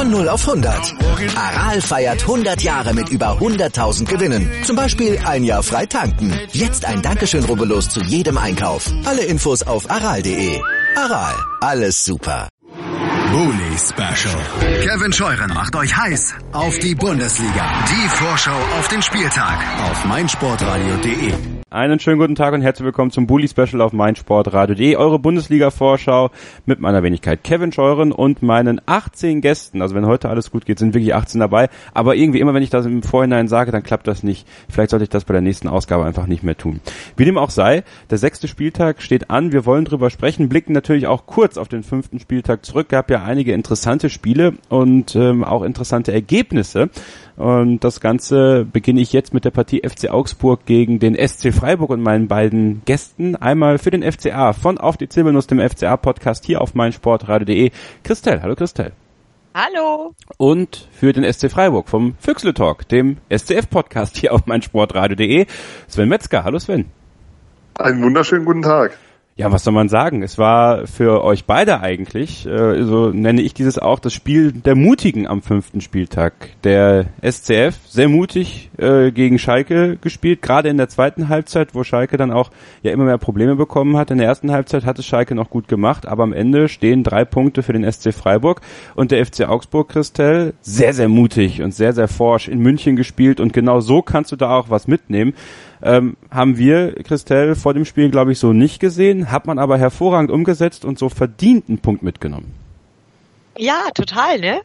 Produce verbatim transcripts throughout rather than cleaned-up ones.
Von null auf hundert. Aral feiert hundert Jahre mit über hunderttausend Gewinnen. Zum Beispiel ein Jahr frei tanken. Jetzt ein Dankeschön, rubbellos zu jedem Einkauf. Alle Infos auf aral punkt de. Aral, alles super. Bully Special. Kevin Scheuren macht euch heiß auf die Bundesliga. Die Vorschau auf den Spieltag auf meinsportradio punkt de. Einen schönen guten Tag und herzlich willkommen zum Bully Special auf meinsportradio punkt de. Eure Bundesliga-Vorschau mit meiner Wenigkeit Kevin Scheuren und meinen achtzehn Gästen. Also wenn heute alles gut geht, sind wirklich achtzehn dabei. Aber irgendwie immer, wenn ich das im Vorhinein sage, dann klappt das nicht. Vielleicht sollte ich das bei der nächsten Ausgabe einfach nicht mehr tun. Wie dem auch sei, der sechste Spieltag steht an. Wir wollen drüber sprechen, blicken natürlich auch kurz auf den fünften Spieltag zurück. Gab ja einige interessante Spiele und ähm, auch interessante Ergebnisse. Und das Ganze beginne ich jetzt mit der Partie F C Augsburg gegen den S C Freiburg und meinen beiden Gästen. Einmal für den F C A von Auf die Zirbelnuss, dem F C A-Podcast hier auf meinsportradio punkt de. Christel, hallo Christel. Hallo. Und für den S C Freiburg vom Füchsle Talk, dem S C F-Podcast hier auf meinsportradio punkt de. Sven Metzger, hallo Sven. Einen wunderschönen guten Tag. Ja, was soll man sagen? Es war für euch beide eigentlich, äh, so nenne ich dieses auch, das Spiel der Mutigen am fünften Spieltag. Der S C F sehr mutig äh, gegen Schalke gespielt, gerade in der zweiten Halbzeit, wo Schalke dann auch ja immer mehr Probleme bekommen hat. In der ersten Halbzeit hat es Schalke noch gut gemacht, aber am Ende stehen drei Punkte für den S C Freiburg und der F C Augsburg, Christel, sehr, sehr mutig und sehr, sehr forsch in München gespielt und genau so kannst du da auch was mitnehmen. Ähm, haben wir, Christel, vor dem Spiel, glaube ich, so nicht gesehen, hat man aber hervorragend umgesetzt und so verdient einen Punkt mitgenommen. Ja, total, ne?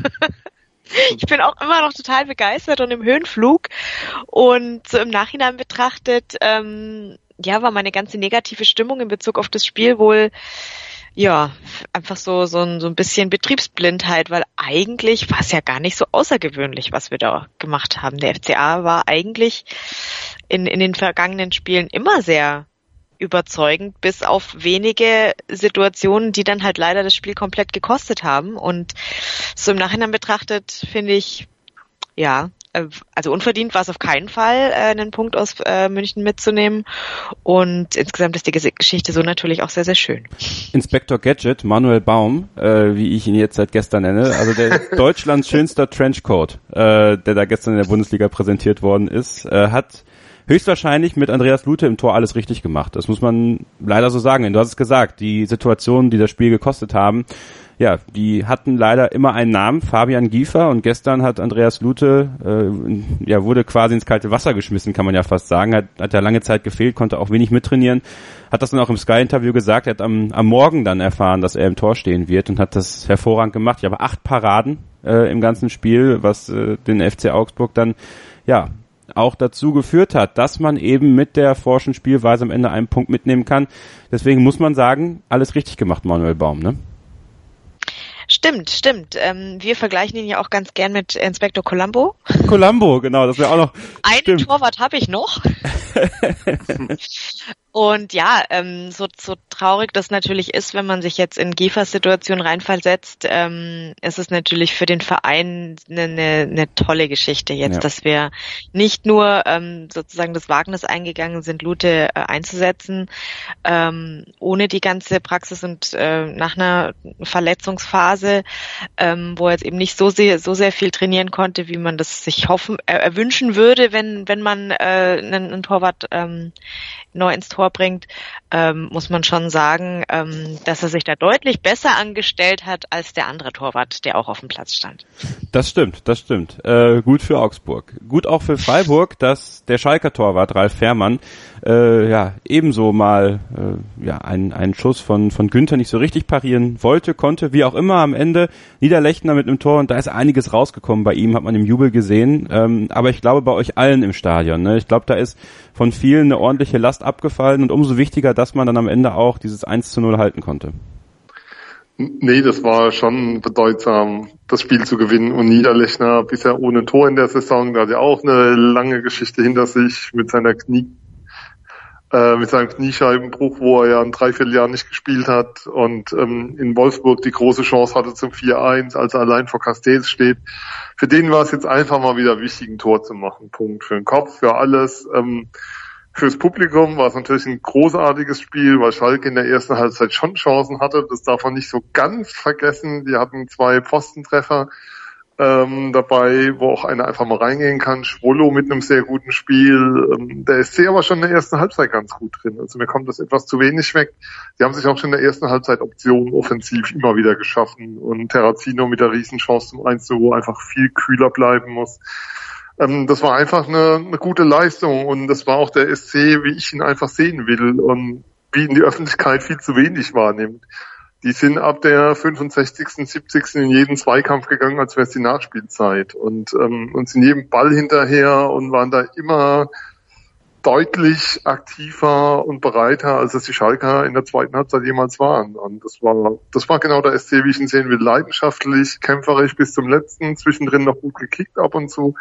Ich bin auch immer noch total begeistert und im Höhenflug und so im Nachhinein betrachtet, ähm, ja, war meine ganze negative Stimmung in Bezug auf das Spiel wohl ja, einfach so, so ein, so ein bisschen Betriebsblindheit, weil eigentlich war es ja gar nicht so außergewöhnlich, was wir da gemacht haben. Der F C A war eigentlich in, in den vergangenen Spielen immer sehr überzeugend, bis auf wenige Situationen, die dann halt leider das Spiel komplett gekostet haben. Und so im Nachhinein betrachtet finde ich, ja, also unverdient war es auf keinen Fall, einen Punkt aus München mitzunehmen. Und insgesamt ist die Geschichte so natürlich auch sehr, sehr schön. Inspektor Gadget, Manuel Baum, äh, wie ich ihn jetzt seit gestern nenne, also der Deutschlands schönster Trenchcoat, äh, der da gestern in der Bundesliga präsentiert worden ist, äh, hat höchstwahrscheinlich mit Andreas Lute im Tor alles richtig gemacht. Das muss man leider so sagen. Du hast es gesagt, die Situationen, die das Spiel gekostet haben, ja, die hatten leider immer einen Namen, Fabian Giefer, und gestern hat Andreas Lute, äh, ja, wurde quasi ins kalte Wasser geschmissen, kann man ja fast sagen, hat, hat ja lange Zeit gefehlt, konnte auch wenig mittrainieren, hat das dann auch im Sky-Interview gesagt, er hat am, am Morgen dann erfahren, dass er im Tor stehen wird und hat das hervorragend gemacht. Ja, aber acht Paraden äh, im ganzen Spiel, was äh, den F C Augsburg dann, ja, auch dazu geführt hat, dass man eben mit der forschen Spielweise am Ende einen Punkt mitnehmen kann. Deswegen muss man sagen, alles richtig gemacht, Manuel Baum, ne? Stimmt, stimmt. Ähm, wir vergleichen ihn ja auch ganz gern mit Inspektor Columbo. Columbo, genau, das wäre auch noch. Einen stimmt. Torwart habe ich noch. Und ja, ähm, so, so traurig das natürlich ist, wenn man sich jetzt in Giefers Situation reinversetzt, ähm, ist es natürlich für den Verein eine, eine, eine tolle Geschichte jetzt, ja, dass wir nicht nur ähm, sozusagen das Wagnis eingegangen sind, Lute äh, einzusetzen, ähm, ohne die ganze Praxis und äh, nach einer Verletzungsphase, ähm, wo er jetzt eben nicht so sehr, so sehr viel trainieren konnte, wie man das sich hoffen, äh, erwünschen würde, wenn wenn man äh, einen, einen Torwart ähm, neu ins Tor bringt, ähm, muss man schon sagen, ähm, dass er sich da deutlich besser angestellt hat als der andere Torwart, der auch auf dem Platz stand. Das stimmt, das stimmt. Äh, gut für Augsburg. Gut auch für Freiburg, dass der Schalker Torwart Ralf Fährmann äh, ja ebenso mal äh, ja einen einen Schuss von von Günther nicht so richtig parieren wollte, konnte, wie auch immer am Ende Niederlechner mit einem Tor, und da ist einiges rausgekommen bei ihm, hat man im Jubel gesehen, ähm, aber ich glaube bei euch allen im Stadion, ne? Ich glaube, da ist von vielen eine ordentliche Last abgefallen und umso wichtiger, dass man dann am Ende auch dieses eins zu null halten konnte. Nee, das war schon bedeutsam, das Spiel zu gewinnen. Und Niederlechner bisher ohne Tor in der Saison, da hat er auch eine lange Geschichte hinter sich mit seiner Knie, äh, mit seinem Kniescheibenbruch, wo er ja ein Dreivierteljahr nicht gespielt hat und ähm, in Wolfsburg die große Chance hatte zum vier eins, als er allein vor Castells steht. Für den war es jetzt einfach mal wieder wichtig, ein Tor zu machen. Punkt. Für den Kopf, für alles. Ähm, Fürs Publikum war es natürlich ein großartiges Spiel, weil Schalke in der ersten Halbzeit schon Chancen hatte. Das darf man nicht so ganz vergessen. Die hatten zwei Pfostentreffer ähm, dabei, wo auch einer einfach mal reingehen kann. Schwolo mit einem sehr guten Spiel. Ähm, der ist sehr aber schon in der ersten Halbzeit ganz gut drin. Also mir kommt das etwas zu wenig weg. Die haben sich auch schon in der ersten Halbzeit Optionen offensiv immer wieder geschaffen. Und Terrazino mit der Riesenchance zum eins zu null, wo einfach viel kühler bleiben muss. Das war einfach eine, eine gute Leistung und das war auch der S C, wie ich ihn einfach sehen will und wie ihn die Öffentlichkeit viel zu wenig wahrnimmt. Die sind ab der fünfundsechzigsten, siebzigsten in jeden Zweikampf gegangen, als wäre es die Nachspielzeit und, ähm, und sind jedem Ball hinterher und waren da immer deutlich aktiver und bereiter, als es die Schalker in der zweiten Halbzeit jemals waren. Und das war, das war genau der S C, wie ich ihn sehen will. Leidenschaftlich, kämpferisch bis zum letzten, zwischendrin noch gut gekickt ab und zu.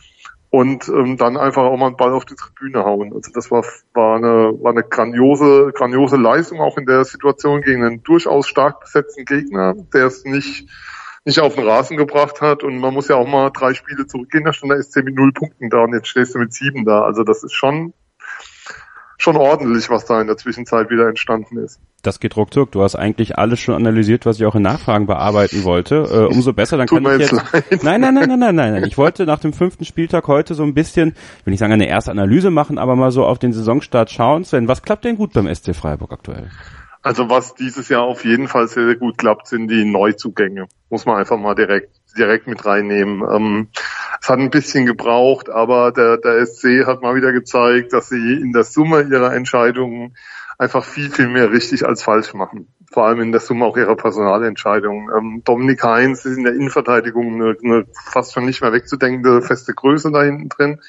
Und ähm, dann einfach auch mal einen Ball auf die Tribüne hauen. Also das war war eine war eine grandiose grandiose Leistung auch in der Situation gegen einen durchaus stark besetzten Gegner, der es nicht nicht auf den Rasen gebracht hat. Und man muss ja auch mal drei Spiele zurückgehen, da stand der S C mit null Punkten da und jetzt stehst du mit sieben da. Also das ist schon schon ordentlich, was da in der Zwischenzeit wieder entstanden ist. Das geht ruckzuck. Du hast eigentlich alles schon analysiert, was ich auch in Nachfragen bearbeiten wollte. Äh, umso besser, dann Tut kann mir ich jetzt... leid. Nein, nein, nein, nein, nein, nein, nein. Ich wollte nach dem fünften Spieltag heute so ein bisschen, ich will nicht sagen eine erste Analyse machen, aber mal so auf den Saisonstart schauen. Sven, was klappt denn gut beim S C Freiburg aktuell? Also was dieses Jahr auf jeden Fall sehr, sehr gut klappt, sind die Neuzugänge. Muss man einfach mal direkt direkt mit reinnehmen. Ähm, es hat ein bisschen gebraucht, aber der, der S C hat mal wieder gezeigt, dass sie in der Summe ihrer Entscheidungen einfach viel, viel mehr richtig als falsch machen. Vor allem in der Summe auch ihrer Personalentscheidungen. Ähm, Dominik Heinz ist in der Innenverteidigung eine, eine fast schon nicht mehr wegzudenkende feste Größe da hinten drin.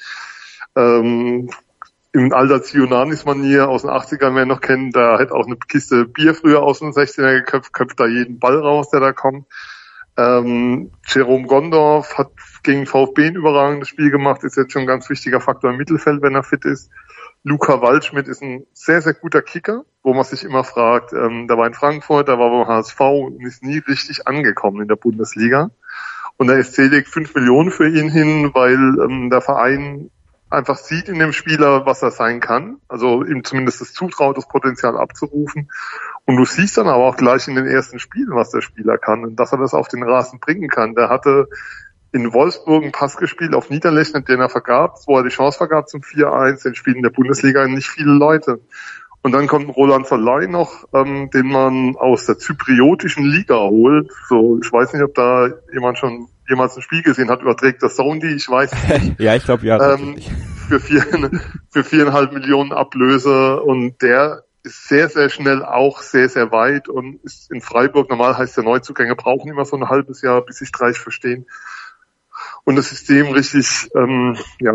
Ähm, Im alter Zionanis-Manier aus den achtzigern, wer noch kennt, da hätte auch eine Kiste Bier früher aus den sechzehner geköpft, köpft da jeden Ball raus, der da kommt. Ähm, Jerome Gondorf hat gegen VfB ein überragendes Spiel gemacht, ist jetzt schon ein ganz wichtiger Faktor im Mittelfeld, wenn er fit ist. Luca Waldschmidt ist ein sehr, sehr guter Kicker, wo man sich immer fragt, ähm, der war in Frankfurt, der war beim H S V und ist nie richtig angekommen in der Bundesliga. Und der S C legt fünf Millionen für ihn hin, weil ähm, der Verein einfach sieht in dem Spieler, was er sein kann, also ihm zumindest das zutraut, das Potenzial abzurufen. Und du siehst dann aber auch gleich in den ersten Spielen, was der Spieler kann und dass er das auf den Rasen bringen kann. Der hatte in Wolfsburg einen Pass gespielt auf Niederlechner, den er vergab, wo er die Chance vergab zum vier eins, den spielen in der Bundesliga nicht viele Leute. Und dann kommt Roland Salai noch, ähm, den man aus der zypriotischen Liga holt. So, ich weiß nicht, ob da jemand schon jemals ein Spiel gesehen hat, überträgt das Sound, die, ich weiß nicht. Ja, ich glaube, ja. Ähm, für vier, für viereinhalb Millionen Ablöse und der ist sehr, sehr schnell auch sehr, sehr weit und ist in Freiburg, normal heißt der Neuzugänge brauchen immer so ein halbes Jahr, bis sich drei verstehen und das System richtig, ähm, ja,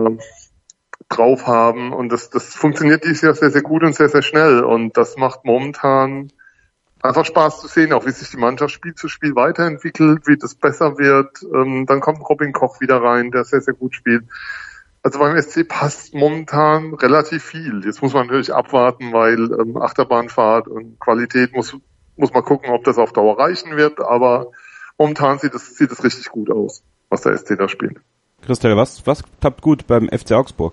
drauf haben und das, das funktioniert dieses Jahr sehr, sehr gut und sehr, sehr schnell und das macht momentan einfach Spaß zu sehen, auch wie sich die Mannschaft Spiel zu Spiel weiterentwickelt, wie das besser wird. Ähm, dann kommt Robin Koch wieder rein, der sehr, sehr gut spielt. Also beim S C passt momentan relativ viel. Jetzt muss man natürlich abwarten, weil ähm, Achterbahnfahrt und Qualität muss muss man gucken, ob das auf Dauer reichen wird. Aber momentan sieht es sieht es richtig gut aus, was der S C da spielt. Christel, was was klappt gut beim F C Augsburg?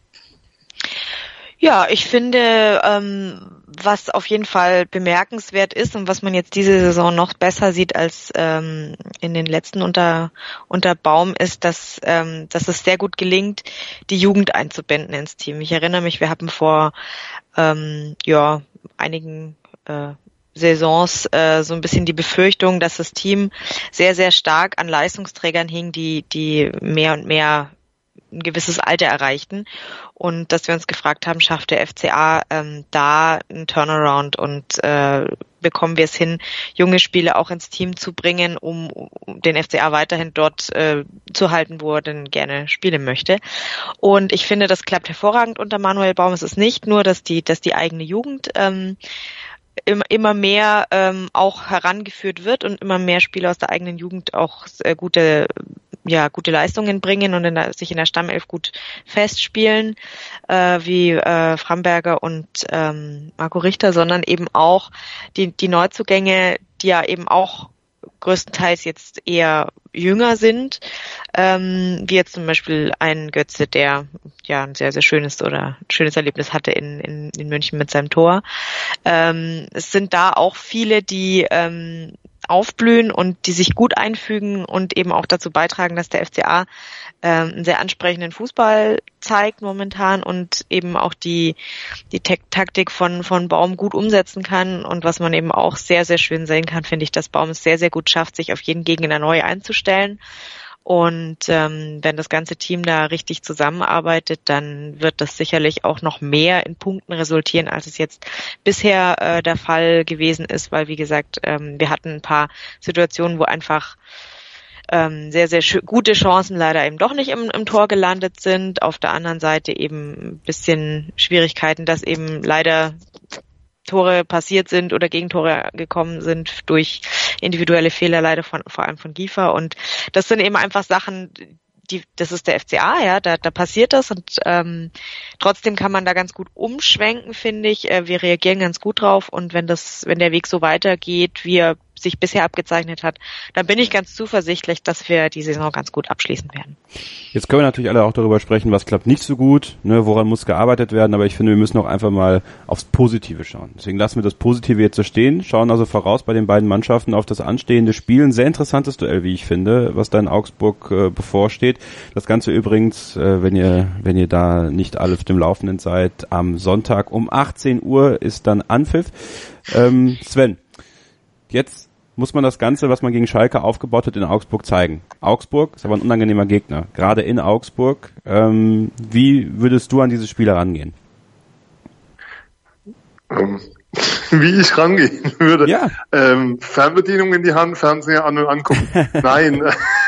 Ja, ich finde, ähm, was auf jeden Fall bemerkenswert ist und was man jetzt diese Saison noch besser sieht als ähm, in den letzten unter unter Baum, ist, dass ähm, dass es sehr gut gelingt, die Jugend einzubinden ins Team. Ich erinnere mich, wir hatten vor ähm, ja einigen äh, Saisons äh, so ein bisschen die Befürchtung, dass das Team sehr sehr stark an Leistungsträgern hing, die die mehr und mehr ein gewisses Alter erreichten und dass wir uns gefragt haben, schafft der F C A ähm, da einen Turnaround und äh, bekommen wir es hin, junge Spieler auch ins Team zu bringen, um, um den F C A weiterhin dort äh, zu halten, wo er denn gerne spielen möchte. Und ich finde, das klappt hervorragend unter Manuel Baum. Es ist nicht nur, dass die, dass die eigene Jugend ähm, immer mehr ähm, auch herangeführt wird und immer mehr Spieler aus der eigenen Jugend auch äh, gute ja gute Leistungen bringen und in der, sich in der Stammelf gut festspielen, äh, wie äh, Framberger und ähm, Marco Richter, sondern eben auch die, die Neuzugänge, die ja eben auch größtenteils jetzt eher jünger sind, ähm, wie jetzt zum Beispiel ein Götze, der ja ein sehr, sehr schönes oder schönes Erlebnis hatte in, in, in München mit seinem Tor. Ähm, es sind da auch viele, die ähm, aufblühen und die sich gut einfügen und eben auch dazu beitragen, dass der F C A ähm, einen sehr ansprechenden Fußball zeigt momentan und eben auch die die Taktik von von Baum gut umsetzen kann. Und was man eben auch sehr, sehr schön sehen kann, finde ich, dass Baum es sehr, sehr gut schafft, sich auf jeden Gegner neu einzustellen. Und ähm, wenn das ganze Team da richtig zusammenarbeitet, dann wird das sicherlich auch noch mehr in Punkten resultieren, als es jetzt bisher äh, der Fall gewesen ist, weil, wie gesagt, ähm, wir hatten ein paar Situationen, wo einfach ähm, sehr, sehr sch- gute Chancen leider eben doch nicht im, im Tor gelandet sind. Auf der anderen Seite eben ein bisschen Schwierigkeiten, dass eben leider Tore passiert sind oder Gegentore gekommen sind durch individuelle Fehler, leider von, vor allem von Giefer. Und das sind eben einfach Sachen, die, das ist der F C A, ja, da, da passiert das und ähm, trotzdem kann man da ganz gut umschwenken, finde ich. Äh, wir reagieren ganz gut drauf und wenn das, wenn der Weg so weitergeht, wie er sich bisher abgezeichnet hat, dann bin ich ganz zuversichtlich, dass wir die Saison ganz gut abschließen werden. Jetzt können wir natürlich alle auch darüber sprechen, was klappt nicht so gut, ne, woran muss gearbeitet werden, aber ich finde, wir müssen auch einfach mal aufs Positive schauen. Deswegen lassen wir das Positive jetzt so stehen, schauen also voraus bei den beiden Mannschaften auf das anstehende Spiel. Ein sehr interessantes Duell, wie ich finde, was da in Augsburg äh, bevorsteht. Das Ganze übrigens, äh, wenn ihr wenn ihr da nicht alle auf dem Laufenden seid, am Sonntag um achtzehn Uhr ist dann Anpfiff. Ähm, Sven, jetzt muss man das Ganze, was man gegen Schalke aufgebaut hat, in Augsburg zeigen. Augsburg ist aber ein unangenehmer Gegner, gerade in Augsburg. Ähm, wie würdest du an dieses Spiel herangehen? Ähm, wie ich rangehen würde? Ja. Ähm, Fernbedienung in die Hand, Fernseher an und angucken. Nein.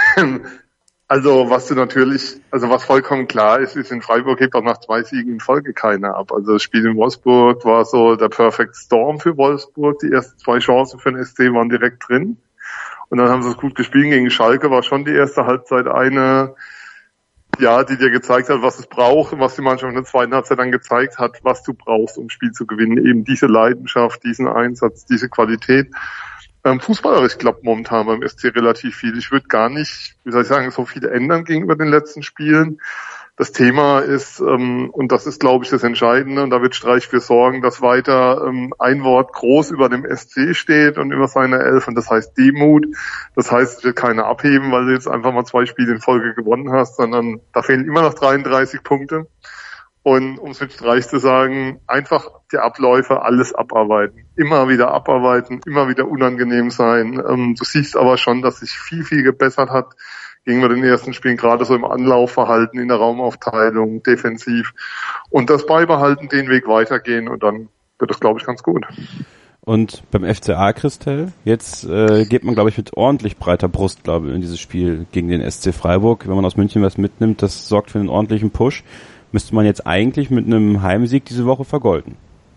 Also was du natürlich, also was vollkommen klar ist, ist in Freiburg hebt auch nach zwei Siegen in Folge keiner ab. Also das Spiel in Wolfsburg war so der Perfect Storm für Wolfsburg. Die ersten zwei Chancen für den S C waren direkt drin. Und dann haben sie es gut gespielt. Gegen Schalke war schon die erste Halbzeit eine, ja, die dir gezeigt hat, was es braucht und was die Mannschaft in der zweiten Halbzeit dann gezeigt hat, was du brauchst, um ein Spiel zu gewinnen. Eben diese Leidenschaft, diesen Einsatz, diese Qualität. Ähm, fußballerisch klappt momentan beim S C relativ viel. Ich würde gar nicht, wie soll ich sagen, so viel ändern gegenüber den letzten Spielen. Das Thema ist, ähm, und das ist, glaube ich, das Entscheidende, und da wird Streich für sorgen, dass weiter ähm, ein Wort groß über dem S C steht und über seine Elf, und das heißt Demut. Das heißt, es wird keiner abheben, weil du jetzt einfach mal zwei Spiele in Folge gewonnen hast, sondern da fehlen immer noch dreiunddreißig Punkte. Und um es mit Streich zu sagen, einfach die Abläufe, alles abarbeiten. Immer wieder abarbeiten, immer wieder unangenehm sein. Ähm, du siehst aber schon, dass sich viel, viel gebessert hat gegenüber den ersten Spielen, gerade so im Anlaufverhalten, in der Raumaufteilung, defensiv. Und das beibehalten, den Weg weitergehen, und dann wird das, glaube ich, ganz gut. Und beim F C A, Christel, jetzt äh, geht man, glaube ich, mit ordentlich breiter Brust, glaube ich, in dieses Spiel gegen den S C Freiburg. Wenn man aus München was mitnimmt, das sorgt für einen ordentlichen Push. Müsste man jetzt eigentlich mit einem Heimsieg diese Woche vergolden.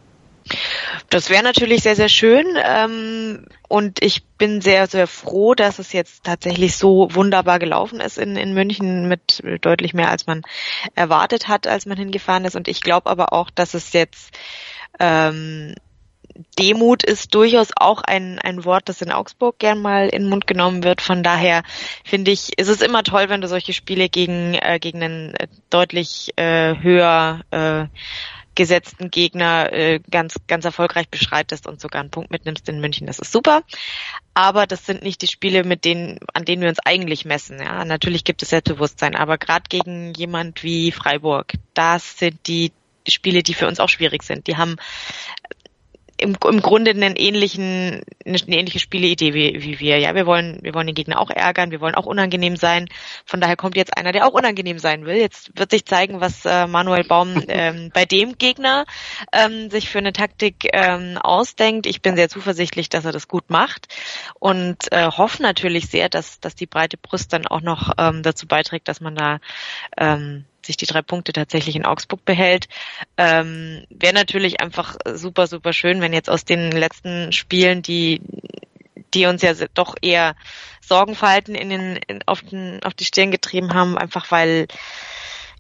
Das wäre natürlich sehr, sehr schön. Ähm, und ich bin sehr, sehr froh, dass es jetzt tatsächlich so wunderbar gelaufen ist in, in München mit deutlich mehr, als man erwartet hat, als man hingefahren ist. Und ich glaube aber auch, dass es jetzt ähm, Demut ist durchaus auch ein ein Wort, das in Augsburg gern mal in den Mund genommen wird. Von daher finde ich, ist es immer toll, wenn du solche Spiele gegen äh, gegen einen äh, deutlich äh, höher äh, gesetzten Gegner äh, ganz ganz erfolgreich beschreitest und sogar einen Punkt mitnimmst in München. Das ist super. Aber das sind nicht die Spiele, mit denen an denen wir uns eigentlich messen. Ja, natürlich gibt es Selbstbewusstsein, aber gerade gegen jemand wie Freiburg, das sind die Spiele, die für uns auch schwierig sind. Die haben Im, im Grunde einen ähnlichen, eine ähnliche Spieleidee wie, wie wir. Ja, wir wollen, wir wollen den Gegner auch ärgern, wir wollen auch unangenehm sein. Von daher kommt jetzt einer, der auch unangenehm sein will. Jetzt wird sich zeigen, was äh, Manuel Baum ähm, bei dem Gegner ähm, sich für eine Taktik ähm, ausdenkt. Ich bin sehr zuversichtlich, dass er das gut macht und äh, hoffe natürlich sehr, dass, dass die breite Brust dann auch noch ähm, dazu beiträgt, dass man da ähm, sich die drei Punkte tatsächlich in Augsburg behält. Ähm, wäre natürlich einfach super, super schön, wenn jetzt aus den letzten Spielen, die die uns ja doch eher Sorgenfalten in den in, auf den auf die Stirn getrieben haben, einfach weil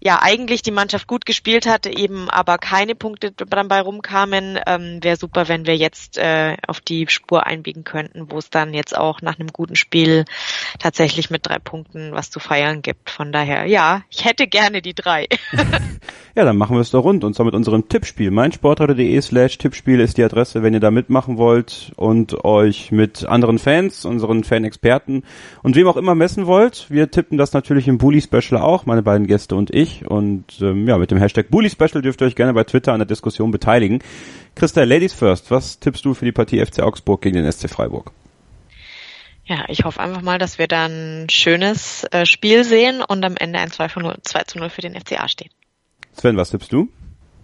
ja eigentlich die Mannschaft gut gespielt hatte, eben aber keine Punkte dabei rumkamen. Ähm, wäre super, wenn wir jetzt äh, auf die Spur einbiegen könnten, wo es dann jetzt auch nach einem guten Spiel tatsächlich mit drei Punkten was zu feiern gibt. Von daher, ja, ich hätte gerne die drei. Ja, dann machen wir es doch rund, und zwar mit unserem Tippspiel. meinsportradio.de slash Tippspiel ist die Adresse, wenn ihr da mitmachen wollt und euch mit anderen Fans, unseren Fan-Experten und wem auch immer messen wollt. Wir tippen das natürlich im Bully-Special auch, meine beiden Gäste und ich. Und ähm, ja, mit dem Hashtag Bully-Special dürft ihr euch gerne bei Twitter an der Diskussion beteiligen. Christa, Ladies first, was tippst du für die Partie F C Augsburg gegen den S C Freiburg? Ja, ich hoffe einfach mal, dass wir dann ein schönes äh, Spiel sehen und am Ende ein zwei zu null für den F C A steht. Sven, was tippst du?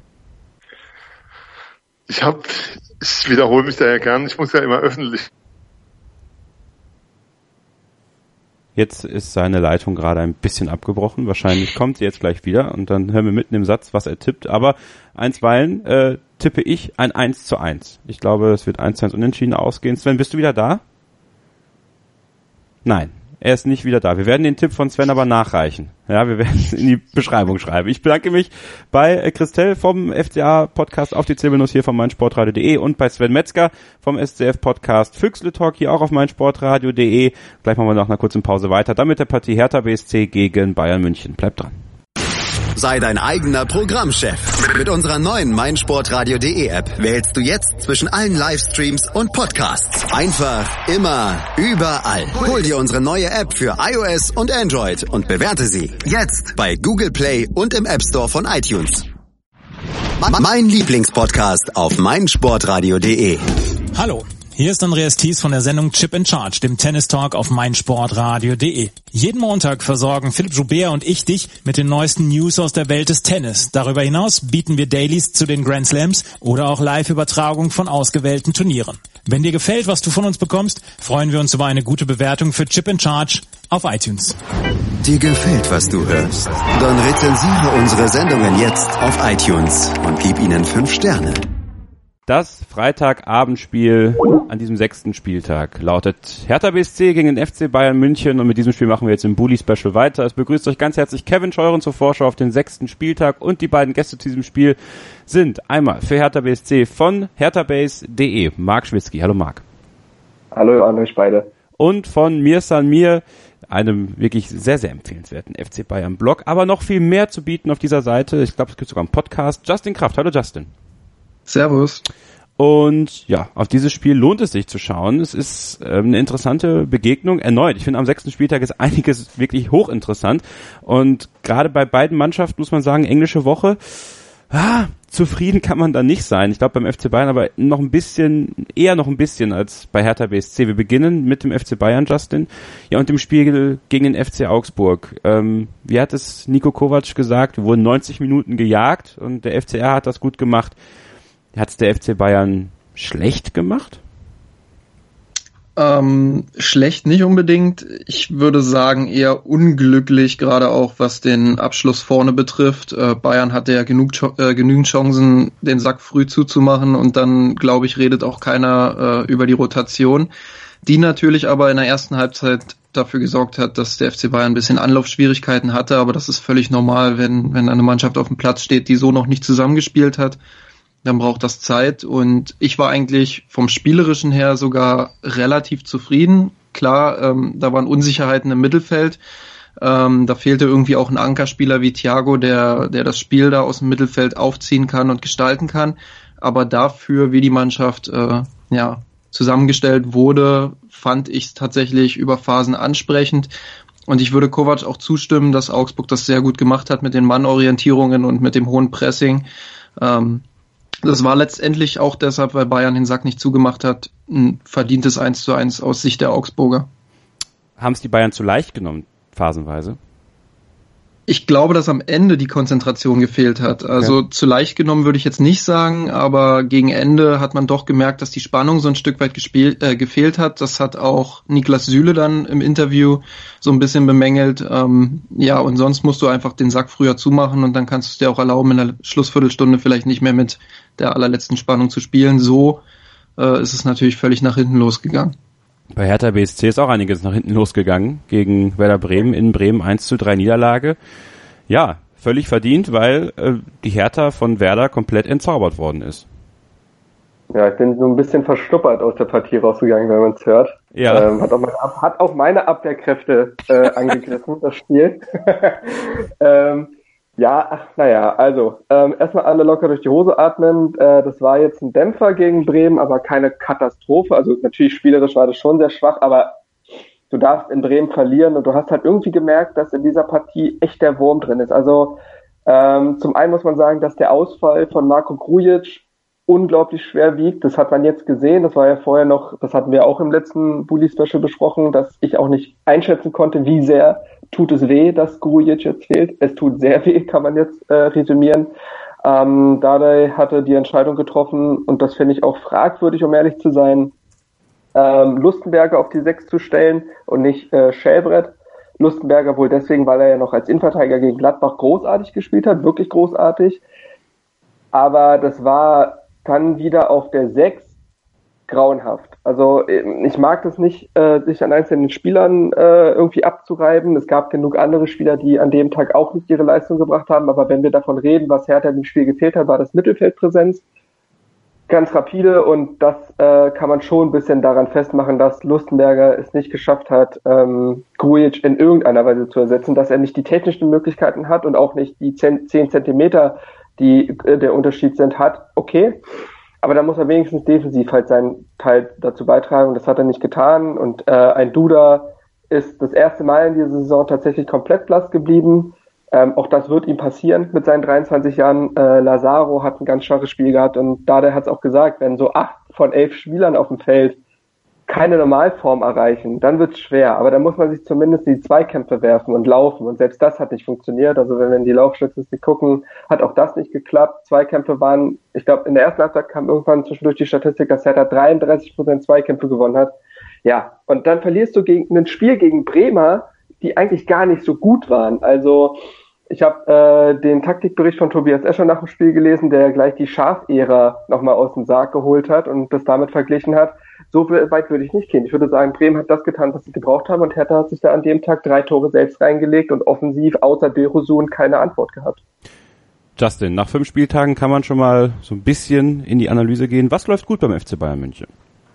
Ich hab, ich wiederhole mich da ja gern, ich muss ja immer öffentlich. Jetzt ist seine Leitung gerade ein bisschen abgebrochen. Wahrscheinlich kommt sie jetzt gleich wieder und dann hören wir mitten im Satz, was er tippt. Aber einstweilen äh, tippe ich ein eins zu eins. Ich glaube, es wird eins zu eins unentschieden ausgehen. Sven, bist du wieder da? Nein, er ist nicht wieder da. Wir werden den Tipp von Sven aber nachreichen. Ja, wir werden es in die Beschreibung schreiben. Ich bedanke mich bei Christelle vom F C A-Podcast auf die Zirbelnuss hier von meinsportradio.de und bei Sven Metzger vom S C F-Podcast Füchsle Talk hier auch auf meinsportradio.de. Gleich machen wir nach einer kurzen Pause weiter. Dann mit der Partie Hertha B S C gegen Bayern München. Bleibt dran. Sei dein eigener Programmchef. Mit unserer neuen meinsportradio.de App wählst du jetzt zwischen allen Livestreams und Podcasts. Einfach, immer, überall. Hol dir unsere neue App für iOS und Android und bewerte sie jetzt bei Google Play und im App Store von iTunes. Mein Lieblingspodcast auf meinsportradio.de. Hallo. Hier ist Andreas Thies von der Sendung Chip in Charge, dem Tennis-Talk auf meinsportradio.de. Jeden Montag versorgen Philipp Joubert und ich dich mit den neuesten News aus der Welt des Tennis. Darüber hinaus bieten wir Dailies zu den Grand Slams oder auch Live-Übertragung von ausgewählten Turnieren. Wenn dir gefällt, was du von uns bekommst, freuen wir uns über eine gute Bewertung für Chip in Charge auf iTunes. Dir gefällt, was du hörst? Dann rezensiere unsere Sendungen jetzt auf iTunes und gib ihnen fünf Sterne. Das Freitagabendspiel an diesem sechsten Spieltag lautet Hertha B S C gegen den F C Bayern München, und mit diesem Spiel machen wir jetzt im Bully-Special weiter. Es begrüßt euch ganz herzlich Kevin Scheuren zur Vorschau auf den sechsten Spieltag, und die beiden Gäste zu diesem Spiel sind einmal für Hertha B S C von herthabase punkt de Marc Schwitzky. Hallo Marc. Hallo an euch beide. Und von Mirsan Mir, einem wirklich sehr, sehr empfehlenswerten F C Bayern Blog, aber noch viel mehr zu bieten auf dieser Seite. Ich glaube, es gibt sogar einen Podcast. Justin Kraft. Hallo Justin. Servus. Und ja, auf dieses Spiel lohnt es sich zu schauen. Es ist ähm, eine interessante Begegnung erneut. Ich finde, am sechsten Spieltag ist einiges wirklich hochinteressant. Und gerade bei beiden Mannschaften muss man sagen, englische Woche, ah, zufrieden kann man da nicht sein. Ich glaube beim F C Bayern aber noch ein bisschen, eher noch ein bisschen als bei Hertha B S C. Wir beginnen mit dem F C Bayern, Justin. Ja, und dem Spiel gegen den F C Augsburg. Ähm, wie hat es Niko Kovac gesagt? Wir wurden neunzig Minuten gejagt und der F C R hat das gut gemacht. Hat es der F C Bayern schlecht gemacht? Ähm, schlecht nicht unbedingt. Ich würde sagen eher unglücklich, gerade auch was den Abschluss vorne betrifft. Äh, Bayern hatte ja genug, äh, genügend Chancen, den Sack früh zuzumachen, und dann, glaube ich, redet auch keiner äh, über die Rotation, die natürlich aber in der ersten Halbzeit dafür gesorgt hat, dass der F C Bayern ein bisschen Anlaufschwierigkeiten hatte, aber das ist völlig normal, wenn, wenn eine Mannschaft auf dem Platz steht, die so noch nicht zusammengespielt hat. Dann braucht das Zeit, und ich war eigentlich vom Spielerischen her sogar relativ zufrieden. Klar, ähm, da waren Unsicherheiten im Mittelfeld, ähm, da fehlte irgendwie auch ein Ankerspieler wie Thiago, der der das Spiel da aus dem Mittelfeld aufziehen kann und gestalten kann, aber dafür, wie die Mannschaft äh, ja zusammengestellt wurde, fand ich es tatsächlich über Phasen ansprechend. Und ich würde Kovac auch zustimmen, dass Augsburg das sehr gut gemacht hat mit den Mannorientierungen und mit dem hohen Pressing. Ähm, Das war letztendlich auch deshalb, weil Bayern den Sack nicht zugemacht hat, ein verdientes eins zu eins aus Sicht der Augsburger. Haben es die Bayern zu leicht genommen, phasenweise? Ich glaube, dass am Ende die Konzentration gefehlt hat. Also okay. Zu leicht genommen würde ich jetzt nicht sagen, aber gegen Ende hat man doch gemerkt, dass die Spannung so ein Stück weit gespielt, äh, gefehlt hat. Das hat auch Niklas Süle dann im Interview so ein bisschen bemängelt. Ähm, ja, und sonst musst du einfach den Sack früher zumachen, und dann kannst du es dir auch erlauben, in der Schlussviertelstunde vielleicht nicht mehr mit der allerletzten Spannung zu spielen. So äh, ist es natürlich völlig nach hinten losgegangen. Bei Hertha B S C ist auch einiges nach hinten losgegangen gegen Werder Bremen in Bremen, eins zu drei Niederlage. Ja, völlig verdient, weil äh, die Hertha von Werder komplett entzaubert worden ist. Ja, ich bin so ein bisschen verstuppert aus der Partie rausgegangen, wenn man es hört. Ja. Ähm, hat, auch meine, Ab- hat auch meine Abwehrkräfte äh, angegriffen, das Spiel. ähm, ja, ach, naja, also ähm, erstmal alle locker durch die Hose atmen. Äh, das war jetzt ein Dämpfer gegen Bremen, aber keine Katastrophe. Also natürlich spielerisch war das schon sehr schwach, aber du darfst in Bremen verlieren und du hast halt irgendwie gemerkt, dass in dieser Partie echt der Wurm drin ist. Also ähm, zum einen muss man sagen, dass der Ausfall von Marko Grujic unglaublich schwer wiegt. Das hat man jetzt gesehen. Das war ja vorher noch, das hatten wir auch im letzten Bully-Special besprochen, dass ich auch nicht einschätzen konnte, wie sehr tut es weh, dass Grujic jetzt fehlt. Es tut sehr weh, kann man jetzt äh, resümieren. Ähm, Dardai hatte die Entscheidung getroffen und das finde ich auch fragwürdig, um ehrlich zu sein, ähm, Lustenberger auf die Sechs zu stellen und nicht äh, Schellbrett. Lustenberger wohl deswegen, weil er ja noch als Innenverteidiger gegen Gladbach großartig gespielt hat, wirklich großartig. Aber das war dann wieder auf der Sechs grauenhaft. Also ich mag das nicht, äh, sich an einzelnen Spielern äh, irgendwie abzureiben. Es gab genug andere Spieler, die an dem Tag auch nicht ihre Leistung gebracht haben. Aber wenn wir davon reden, was Hertha im Spiel gefehlt hat, war das Mittelfeldpräsenz. Ganz rapide und das äh, kann man schon ein bisschen daran festmachen, dass Lustenberger es nicht geschafft hat, ähm, Grujic in irgendeiner Weise zu ersetzen, dass er nicht die technischen Möglichkeiten hat und auch nicht die zehn Zentimeter, die äh, der Unterschied sind, hat. Okay, aber da muss er wenigstens defensiv halt seinen Teil dazu beitragen. Das hat er nicht getan und äh, ein Duda ist das erste Mal in dieser Saison tatsächlich komplett blass geblieben. Ähm, auch das wird ihm passieren mit seinen dreiundzwanzig Jahren. Äh, Lazaro hat ein ganz schwaches Spiel gehabt und Dardai hat es auch gesagt, wenn so acht von elf Spielern auf dem Feld keine Normalform erreichen, dann wird es schwer. Aber dann muss man sich zumindest in die Zweikämpfe werfen und laufen und selbst das hat nicht funktioniert. Also wenn wir in die Laufstatistik gucken, hat auch das nicht geklappt. Zweikämpfe waren, ich glaube in der ersten Halbzeit kam irgendwann zwischendurch die Statistik, dass Hertha dreiunddreißig Prozent Zweikämpfe gewonnen hat. Ja, und dann verlierst du gegen ein Spiel gegen Bremer, die eigentlich gar nicht so gut waren. Also ich habe äh, den Taktikbericht von Tobias Escher nach dem Spiel gelesen, der gleich die Schaf-Ära nochmal aus dem Sarg geholt hat und das damit verglichen hat. So weit würde ich nicht gehen. Ich würde sagen, Bremen hat das getan, was sie gebraucht haben und Hertha hat sich da an dem Tag drei Tore selbst reingelegt und offensiv außer Dilrosun keine Antwort gehabt. Justin, nach fünf Spieltagen kann man schon mal so ein bisschen in die Analyse gehen. Was läuft gut beim F C Bayern München?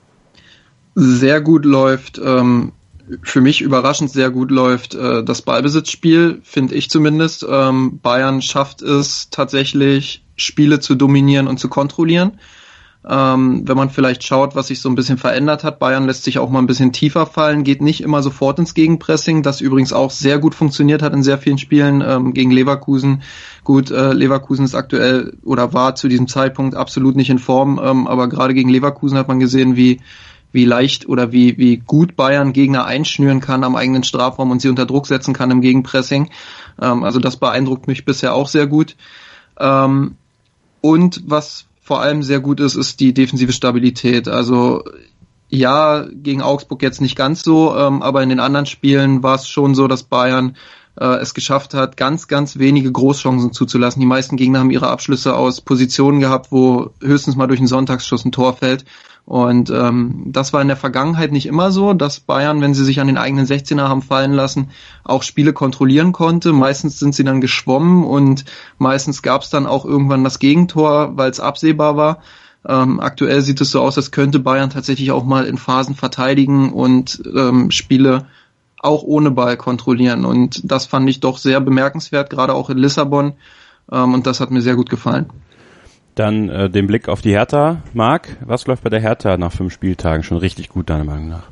Sehr gut läuft, ähm, für mich überraschend sehr gut läuft äh, das Ballbesitzspiel, finde ich zumindest. Ähm, Bayern schafft es tatsächlich, Spiele zu dominieren und zu kontrollieren. Ähm, wenn man vielleicht schaut, was sich so ein bisschen verändert hat, Bayern lässt sich auch mal ein bisschen tiefer fallen, geht nicht immer sofort ins Gegenpressing, das übrigens auch sehr gut funktioniert hat in sehr vielen Spielen ähm, gegen Leverkusen. Gut, äh, Leverkusen ist aktuell oder war zu diesem Zeitpunkt absolut nicht in Form, ähm, aber gerade gegen Leverkusen hat man gesehen, wie wie leicht oder wie wie gut Bayern Gegner einschnüren kann am eigenen Strafraum und sie unter Druck setzen kann im Gegenpressing. Ähm, also das beeindruckt mich bisher auch sehr gut. Ähm, und was vor allem sehr gut ist, ist die defensive Stabilität. Also ja, gegen Augsburg jetzt nicht ganz so, ähm, aber in den anderen Spielen war es schon so, dass Bayern äh, es geschafft hat, ganz, ganz wenige Großchancen zuzulassen. Die meisten Gegner haben ihre Abschlüsse aus Positionen gehabt, wo höchstens mal durch einen Sonntagsschuss ein Tor fällt. Und ähm, das war in der Vergangenheit nicht immer so, dass Bayern, wenn sie sich an den eigenen sechzehner haben fallen lassen, auch Spiele kontrollieren konnte. Meistens sind sie dann geschwommen und meistens gab es dann auch irgendwann das Gegentor, weil es absehbar war. Ähm, aktuell sieht es so aus, als könnte Bayern tatsächlich auch mal in Phasen verteidigen und ähm, Spiele auch ohne Ball kontrollieren. Und das fand ich doch sehr bemerkenswert, gerade auch in Lissabon. Ähm, und das hat mir sehr gut gefallen. Dann äh, den Blick auf die Hertha. Marc, was läuft bei der Hertha nach fünf Spieltagen schon richtig gut, deiner Meinung nach?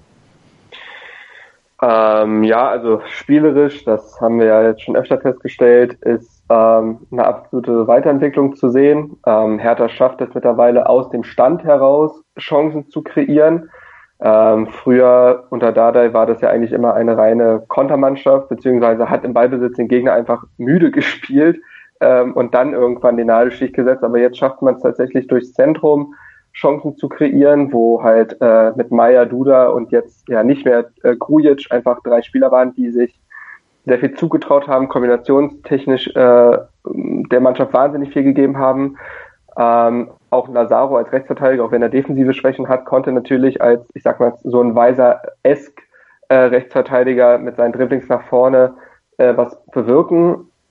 Ähm, ja, also spielerisch, das haben wir ja jetzt schon öfter festgestellt, ist ähm, eine absolute Weiterentwicklung zu sehen. Ähm, Hertha schafft es mittlerweile aus dem Stand heraus, Chancen zu kreieren. Ähm, früher unter Dardai war das ja eigentlich immer eine reine Kontermannschaft, beziehungsweise hat im Ballbesitz den Gegner einfach müde gespielt. Ähm, und dann irgendwann den Nadelstich gesetzt, aber jetzt schafft man es tatsächlich durchs Zentrum Chancen zu kreieren, wo halt äh, mit Meier, Duda und jetzt ja nicht mehr äh, Grujic einfach drei Spieler waren, die sich sehr viel zugetraut haben, kombinationstechnisch äh, der Mannschaft wahnsinnig viel gegeben haben. Ähm, auch Lazaro als Rechtsverteidiger, auch wenn er defensive Schwächen hat, konnte natürlich als, ich sag mal, so ein Weiser-esk äh, Rechtsverteidiger mit seinen Dribblings nach vorne äh, was bewirken.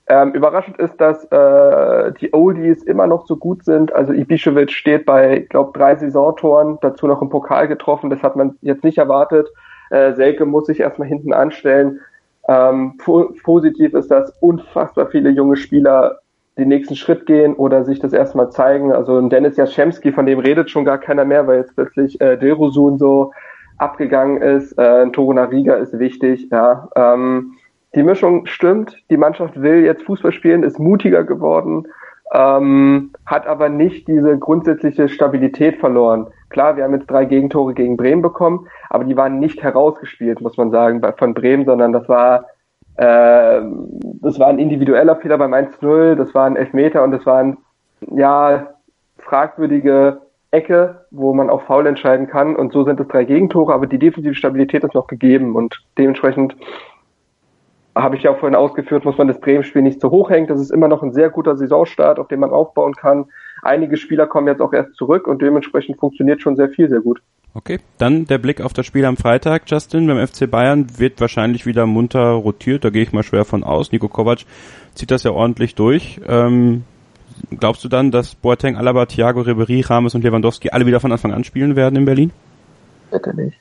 Ähm, überraschend ist, dass äh, die Oldies immer noch so gut sind. Also Ibišević steht bei, ich glaube, drei Saisontoren, dazu noch im Pokal getroffen. Das hat man jetzt nicht erwartet. Äh, Selke muss sich erstmal hinten anstellen. Ähm, po- positiv ist, dass unfassbar viele junge Spieler den nächsten Schritt gehen oder sich das erstmal zeigen. Also ein Dennis Jaschemski, von dem redet schon gar keiner mehr, weil jetzt plötzlich äh, Dilrosun so abgegangen ist. Äh, ein Torunariga ist wichtig. Ja, ähm, die Mischung stimmt. Die Mannschaft will jetzt Fußball spielen, ist mutiger geworden, ähm, hat aber nicht diese grundsätzliche Stabilität verloren. Klar, wir haben jetzt drei Gegentore gegen Bremen bekommen, aber die waren nicht herausgespielt, muss man sagen, von Bremen, sondern das war äh, das war ein individueller Fehler beim eins zu null, das war ein Elfmeter und das war ein, ja, fragwürdige Ecke, wo man auch faul entscheiden kann, und so sind es drei Gegentore, aber die defensive Stabilität ist noch gegeben und dementsprechend habe ich ja auch vorhin ausgeführt, muss man das Bremen-Spiel nicht zu hoch hängen. Das ist immer noch ein sehr guter Saisonstart, auf den man aufbauen kann. Einige Spieler kommen jetzt auch erst zurück und dementsprechend funktioniert schon sehr viel, sehr gut. Okay, dann der Blick auf das Spiel am Freitag, Justin. Beim F C Bayern wird wahrscheinlich wieder munter rotiert, da gehe ich mal schwer von aus. Nico Kovac zieht das ja ordentlich durch. Ähm, glaubst du dann, dass Boateng, Alaba, Thiago, Ribéry, Rames und Lewandowski alle wieder von Anfang an spielen werden in Berlin? Bitte nicht.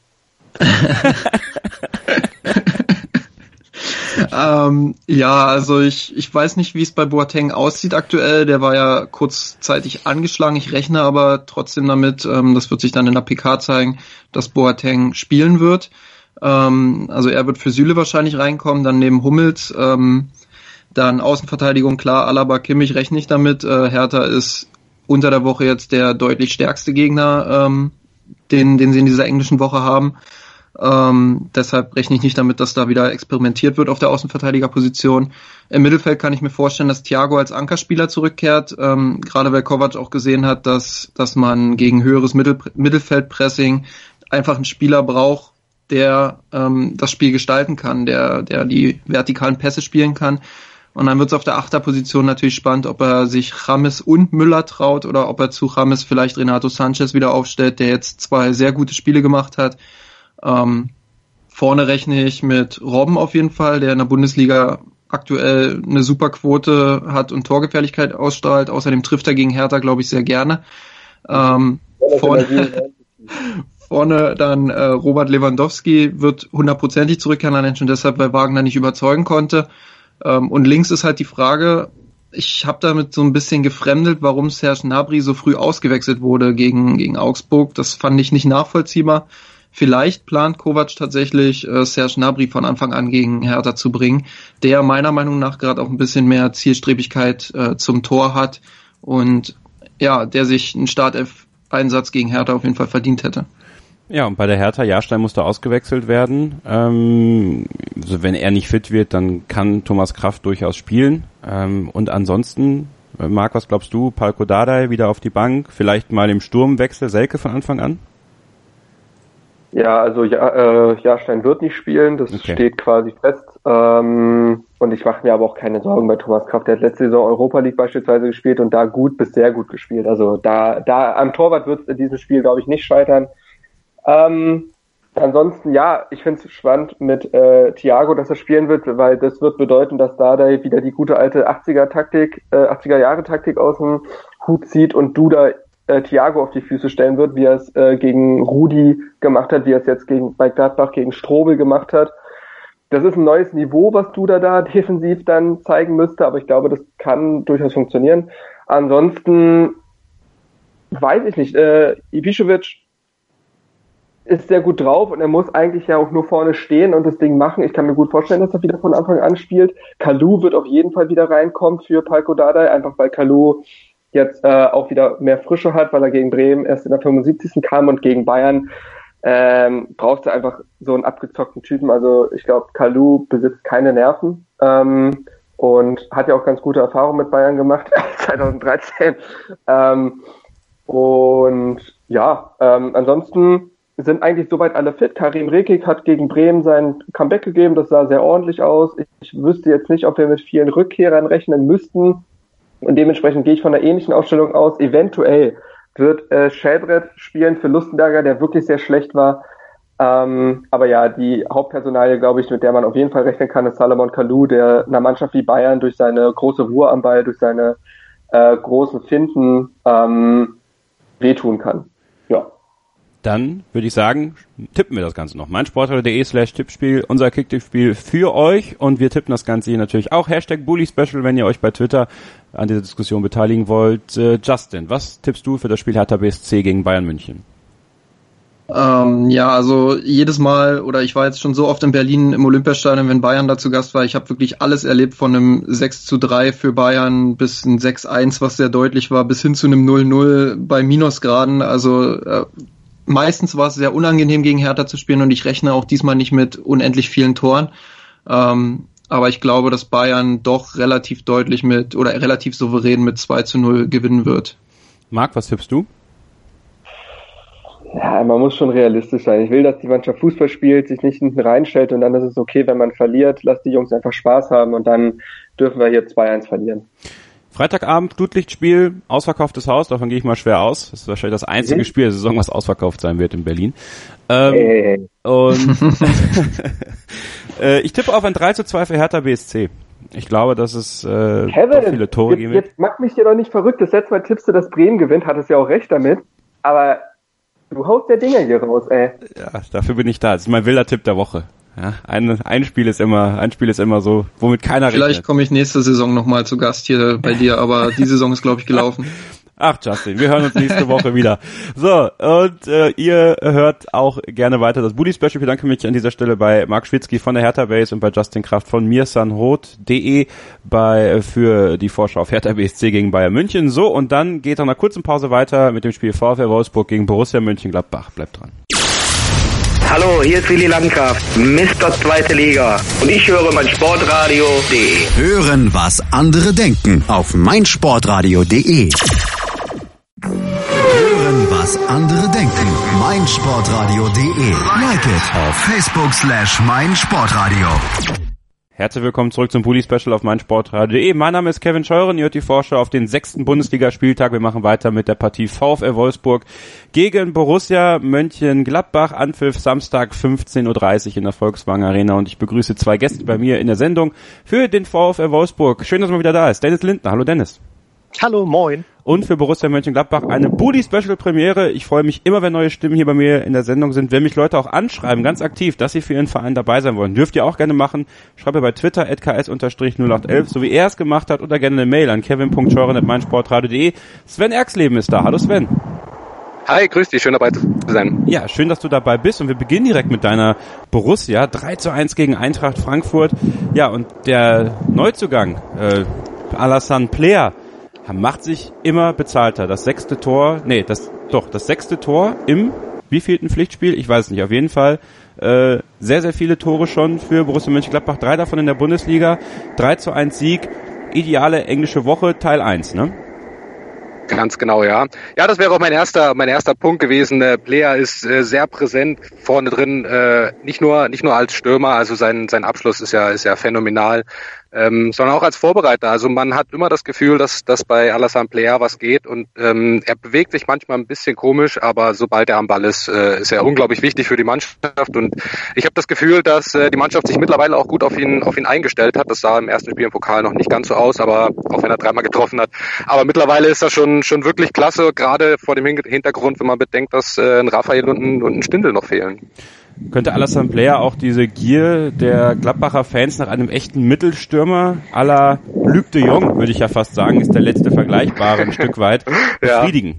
ähm, ja, also ich, ich weiß nicht, wie es bei Boateng aussieht aktuell. Der war ja kurzzeitig angeschlagen. Ich rechne aber trotzdem damit, ähm, das wird sich dann in der P K zeigen, dass Boateng spielen wird. Ähm, also er wird für Süle wahrscheinlich reinkommen, dann neben Hummels. Ähm, dann Außenverteidigung, klar, Alaba, Kimmich rechne ich damit. Äh, Hertha ist unter der Woche jetzt der deutlich stärkste Gegner, ähm, den, den sie in dieser englischen Woche haben. Ähm, deshalb rechne ich nicht damit, dass da wieder experimentiert wird auf der Außenverteidigerposition. Im Mittelfeld kann ich mir vorstellen, dass Thiago als Ankerspieler zurückkehrt, ähm, gerade weil Kovac auch gesehen hat, dass dass man gegen höheres Mittel, Mittelfeldpressing einfach einen Spieler braucht, der ähm, das Spiel gestalten kann, der der die vertikalen Pässe spielen kann. Und dann wird es auf der Achterposition natürlich spannend, ob er sich Rames und Müller traut oder ob er zu Rames vielleicht Renato Sanchez wieder aufstellt, der jetzt zwei sehr gute Spiele gemacht hat. Ähm, vorne rechne ich mit Robben auf jeden Fall, der in der Bundesliga aktuell eine super Quote hat und Torgefährlichkeit ausstrahlt. Außerdem trifft er gegen Hertha, glaube ich, sehr gerne. Ähm, vorne, vorne dann äh, Robert Lewandowski wird hundertprozentig zurückkehren, allein schon deshalb, weil Wagner nicht überzeugen konnte. Ähm, und links ist halt die Frage, ich habe damit so ein bisschen gefremdelt, warum Serge Gnabry so früh ausgewechselt wurde gegen, gegen Augsburg. Das fand ich nicht nachvollziehbar. Vielleicht plant Kovac tatsächlich, äh, Serge Gnabry von Anfang an gegen Hertha zu bringen, der meiner Meinung nach gerade auch ein bisschen mehr Zielstrebigkeit äh, zum Tor hat und ja, der sich einen Startelf-Einsatz gegen Hertha auf jeden Fall verdient hätte. Ja, und bei der Hertha, Jahrstein musste ausgewechselt werden. Ähm, also wenn er nicht fit wird, dann kann Thomas Kraft durchaus spielen. Ähm, und ansonsten, Marc, was glaubst du? Palko Dardai wieder auf die Bank, vielleicht mal im Sturmwechsel, Selke von Anfang an? Ja, also ja, äh, Jahrstein wird nicht spielen, das okay. steht quasi fest. Ähm, und ich mache mir aber auch keine Sorgen bei Thomas Kraft. Der hat letzte Saison Europa League beispielsweise gespielt und da gut bis sehr gut gespielt. Also da, da am Torwart wird es in diesem Spiel, glaube ich, nicht scheitern. Ähm, ansonsten, ja, ich finde es spannend mit äh, Thiago, dass er spielen wird, weil das wird bedeuten, dass Dardai wieder die gute alte achtziger-Taktik, äh, achtziger-Jahre-Taktik aus dem Hut zieht und Duda Äh, Thiago auf die Füße stellen wird, wie er es äh, gegen Rudi gemacht hat, wie er es jetzt gegen bei Gladbach gegen Strobel gemacht hat. Das ist ein neues Niveau, was Duda da defensiv dann zeigen müsste, aber ich glaube, das kann durchaus funktionieren. Ansonsten weiß ich nicht, äh, Ibišević ist sehr gut drauf und er muss eigentlich ja auch nur vorne stehen und das Ding machen. Ich kann mir gut vorstellen, dass er wieder von Anfang an spielt. Kalou wird auf jeden Fall wieder reinkommen für Palko Dardai, einfach weil Kalou jetzt äh, auch wieder mehr Frische hat, weil er gegen Bremen erst in der fünfundsiebzigsten kam und gegen Bayern ähm, brauchst du einfach so einen abgezockten Typen. Also ich glaube, Kalou besitzt keine Nerven ähm, und hat ja auch ganz gute Erfahrungen mit Bayern gemacht, zwanzig dreizehn. Ähm, und ja, ähm, ansonsten sind eigentlich soweit alle fit. Karim Rekik hat gegen Bremen sein Comeback gegeben, das sah sehr ordentlich aus. Ich, ich wüsste jetzt nicht, ob wir mit vielen Rückkehrern rechnen müssten. Und dementsprechend gehe ich von einer ähnlichen Aufstellung aus. Eventuell wird äh, Schellbrett spielen für Lustenberger, der wirklich sehr schlecht war. Ähm, aber ja, die Hauptpersonalie, glaube ich, mit der man auf jeden Fall rechnen kann, ist Salomon Kalou, der einer Mannschaft wie Bayern durch seine große Ruhe am Ball, durch seine äh, großen Finten ähm, wehtun kann. Ja. Dann würde ich sagen, tippen wir das Ganze noch. meinsportradio.de slash Tippspiel, unser Kicktippspiel für euch, und wir tippen das Ganze hier natürlich auch. Hashtag Bully Special, wenn ihr euch bei Twitter an dieser Diskussion beteiligen wollt. Äh, Justin, was tippst du für das Spiel Hertha B S C gegen Bayern München? Ähm, ja, also jedes Mal, oder ich war jetzt schon so oft in Berlin im Olympiastadion, wenn Bayern da zu Gast war, ich habe wirklich alles erlebt, von einem sechs zu drei für Bayern bis ein sechs eins, was sehr deutlich war, bis hin zu einem null null bei Minusgraden. Also äh, meistens war es sehr unangenehm, gegen Hertha zu spielen, und ich rechne auch diesmal nicht mit unendlich vielen Toren. Ähm, aber ich glaube, dass Bayern doch relativ deutlich mit, oder relativ souverän mit zwei zu null gewinnen wird. Marc, was tippst du? Ja, man muss schon realistisch sein. Ich will, dass die Mannschaft Fußball spielt, sich nicht hinten reinstellt, und dann ist es okay, wenn man verliert. Lasst die Jungs einfach Spaß haben, und dann dürfen wir hier zwei eins verlieren. Freitagabend, Flutlichtspiel, ausverkauftes Haus, davon gehe ich mal schwer aus. Das ist wahrscheinlich das einzige mhm. Spiel der Saison, was ausverkauft sein wird in Berlin. Ähm, hey, hey, hey. Und äh, ich tippe auf ein drei zu zwei für Hertha B S C. Ich glaube, dass es äh, Kevin, viele Tore geben wird. Jetzt mach mich hier doch nicht verrückt. Das letzte Mal tippst du, dass Bremen gewinnt, hattest ja auch recht damit. Aber du haust der Dinger hier raus, ey. Ja, dafür bin ich da. Das ist mein wilder Tipp der Woche. Ja, ein, ein Spiel ist immer, ein Spiel ist immer so, womit keiner rechnet. Vielleicht komme ich nächste Saison nochmal zu Gast hier bei dir, aber die Saison ist, glaube ich, gelaufen. Ach, Justin, wir hören uns nächste Woche wieder. So, und äh, ihr hört auch gerne weiter das Bully Special. Ich bedanke mich an dieser Stelle bei Marc Schwitzky von der Hertha Base und bei Justin Kraft von mirsanrot punkt de bei für die Vorschau auf Hertha B S C gegen Bayern München. So, und dann geht nach einer kurzen Pause weiter mit dem Spiel VfL Wolfsburg gegen Borussia Mönchengladbach. Bleibt dran. Hallo, hier ist Willi Landgraf, Mister Zweite Liga. Und ich höre meinsportradio punkt de. Hören, was andere denken auf meinsportradio punkt de. Hören, was andere denken. meinsportradio punkt de. Like it auf Facebook slash meinsportradio. Herzlich willkommen zurück zum Bully Special auf meinsportradio punkt de. Mein Name ist Kevin Scheuren, ihr hört die Vorschau auf den sechsten Bundesligaspieltag. Wir machen weiter mit der Partie VfL Wolfsburg gegen Borussia Mönchengladbach. Anpfiff Samstag fünfzehn Uhr dreißig in der Volkswagen Arena, und ich begrüße zwei Gäste bei mir in der Sendung für den VfL Wolfsburg. Schön, dass man wieder da ist. Dennis Lindner. Hallo Dennis. Hallo, moin. Und für Borussia Mönchengladbach eine Bully-Special-Premiere. Ich freue mich immer, wenn neue Stimmen hier bei mir in der Sendung sind. Wenn mich Leute auch anschreiben, ganz aktiv, dass sie für ihren Verein dabei sein wollen, dürft ihr auch gerne machen. Schreibt ihr bei Twitter at k s null acht elf, so wie er es gemacht hat, oder gerne eine Mail an kevin punkt scheuren at meinsportradio punkt de. Sven Erxleben ist da. Hallo Sven. Hi, grüß dich, schön dabei zu sein. Ja, schön, dass du dabei bist, und wir beginnen direkt mit deiner Borussia. drei zu eins gegen Eintracht Frankfurt. Ja, und der Neuzugang, äh, Alassane Player, macht sich immer bezahlter. Das sechste Tor, nee, das doch, das sechste Tor im wievielten Pflichtspiel? Ich weiß es nicht. Auf jeden Fall äh, sehr, sehr viele Tore schon für Borussia Mönchengladbach. Drei davon in der Bundesliga. drei zu eins Sieg. Ideale englische Woche, Teil eins, ne? Ganz genau, ja. Ja, das wäre auch mein erster, mein erster Punkt gewesen. Der Player ist äh, sehr präsent vorne drin, äh, nicht nur, nicht nur als Stürmer, also sein, sein Abschluss ist ja, ist ja phänomenal, ähm, sondern auch als Vorbereiter. Also man hat immer das Gefühl, dass, dass bei Alassane Player was geht, und ähm, er bewegt sich manchmal ein bisschen komisch, aber sobald er am Ball ist, äh, ist er unglaublich wichtig für die Mannschaft, und ich habe das Gefühl, dass äh, die Mannschaft sich mittlerweile auch gut auf ihn, auf ihn eingestellt hat. Das sah im ersten Spiel im Pokal noch nicht ganz so aus, aber auch wenn er dreimal getroffen hat. Aber mittlerweile ist er schon schon wirklich klasse, gerade vor dem Hintergrund, wenn man bedenkt, dass äh, ein Raphael und ein, und ein Stindl noch fehlen. Könnte Alassane Player auch diese Gier der Gladbacher Fans nach einem echten Mittelstürmer à la Luc de Jong, würde ich ja fast sagen, ist der letzte vergleichbare ein Stück weit, befriedigen?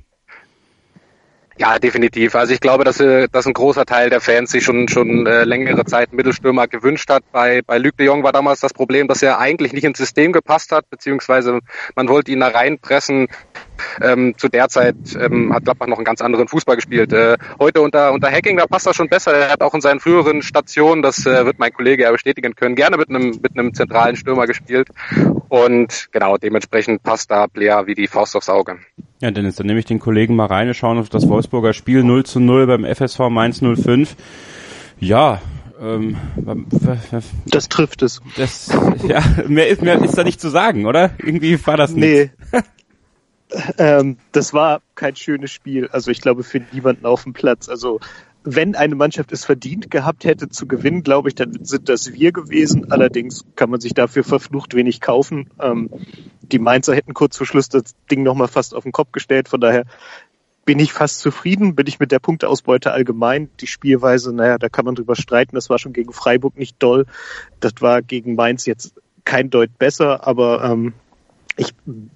Ja, definitiv. Also ich glaube, dass, äh, dass ein großer Teil der Fans sich schon schon äh, längere Zeit einen Mittelstürmer gewünscht hat. Bei bei Luc de Jong war damals das Problem, dass er eigentlich nicht ins System gepasst hat, beziehungsweise man wollte ihn da reinpressen. Ähm, zu der Zeit ähm, hat Gladbach noch einen ganz anderen Fußball gespielt. Äh, heute unter unter Hacking, da passt er schon besser. Er hat auch in seinen früheren Stationen, das äh, wird mein Kollege ja bestätigen können, gerne mit einem mit einem zentralen Stürmer gespielt. Und genau, dementsprechend passt da Player wie die Faust aufs Auge. Ja, Dennis, dann nehme ich den Kollegen mal rein, schauen auf das Wolfsburger Spiel null zu null beim F S V Mainz null fünf. Ja, ähm, das trifft es. Das, ja, mehr ist, mehr ist da nicht zu sagen, oder? Irgendwie war das nicht. Nee. ähm, das war kein schönes Spiel. Also ich glaube für niemanden auf dem Platz. Also wenn eine Mannschaft es verdient gehabt hätte zu gewinnen, glaube ich, dann sind das wir gewesen. Allerdings kann man sich dafür verflucht wenig kaufen. Ähm, die Mainzer hätten kurz vor Schluss das Ding nochmal fast auf den Kopf gestellt. Von daher bin ich fast zufrieden, bin ich mit der Punkteausbeute allgemein. Die Spielweise, naja, da kann man drüber streiten. Das war schon gegen Freiburg nicht doll. Das war gegen Mainz jetzt kein Deut besser, aber ähm, ich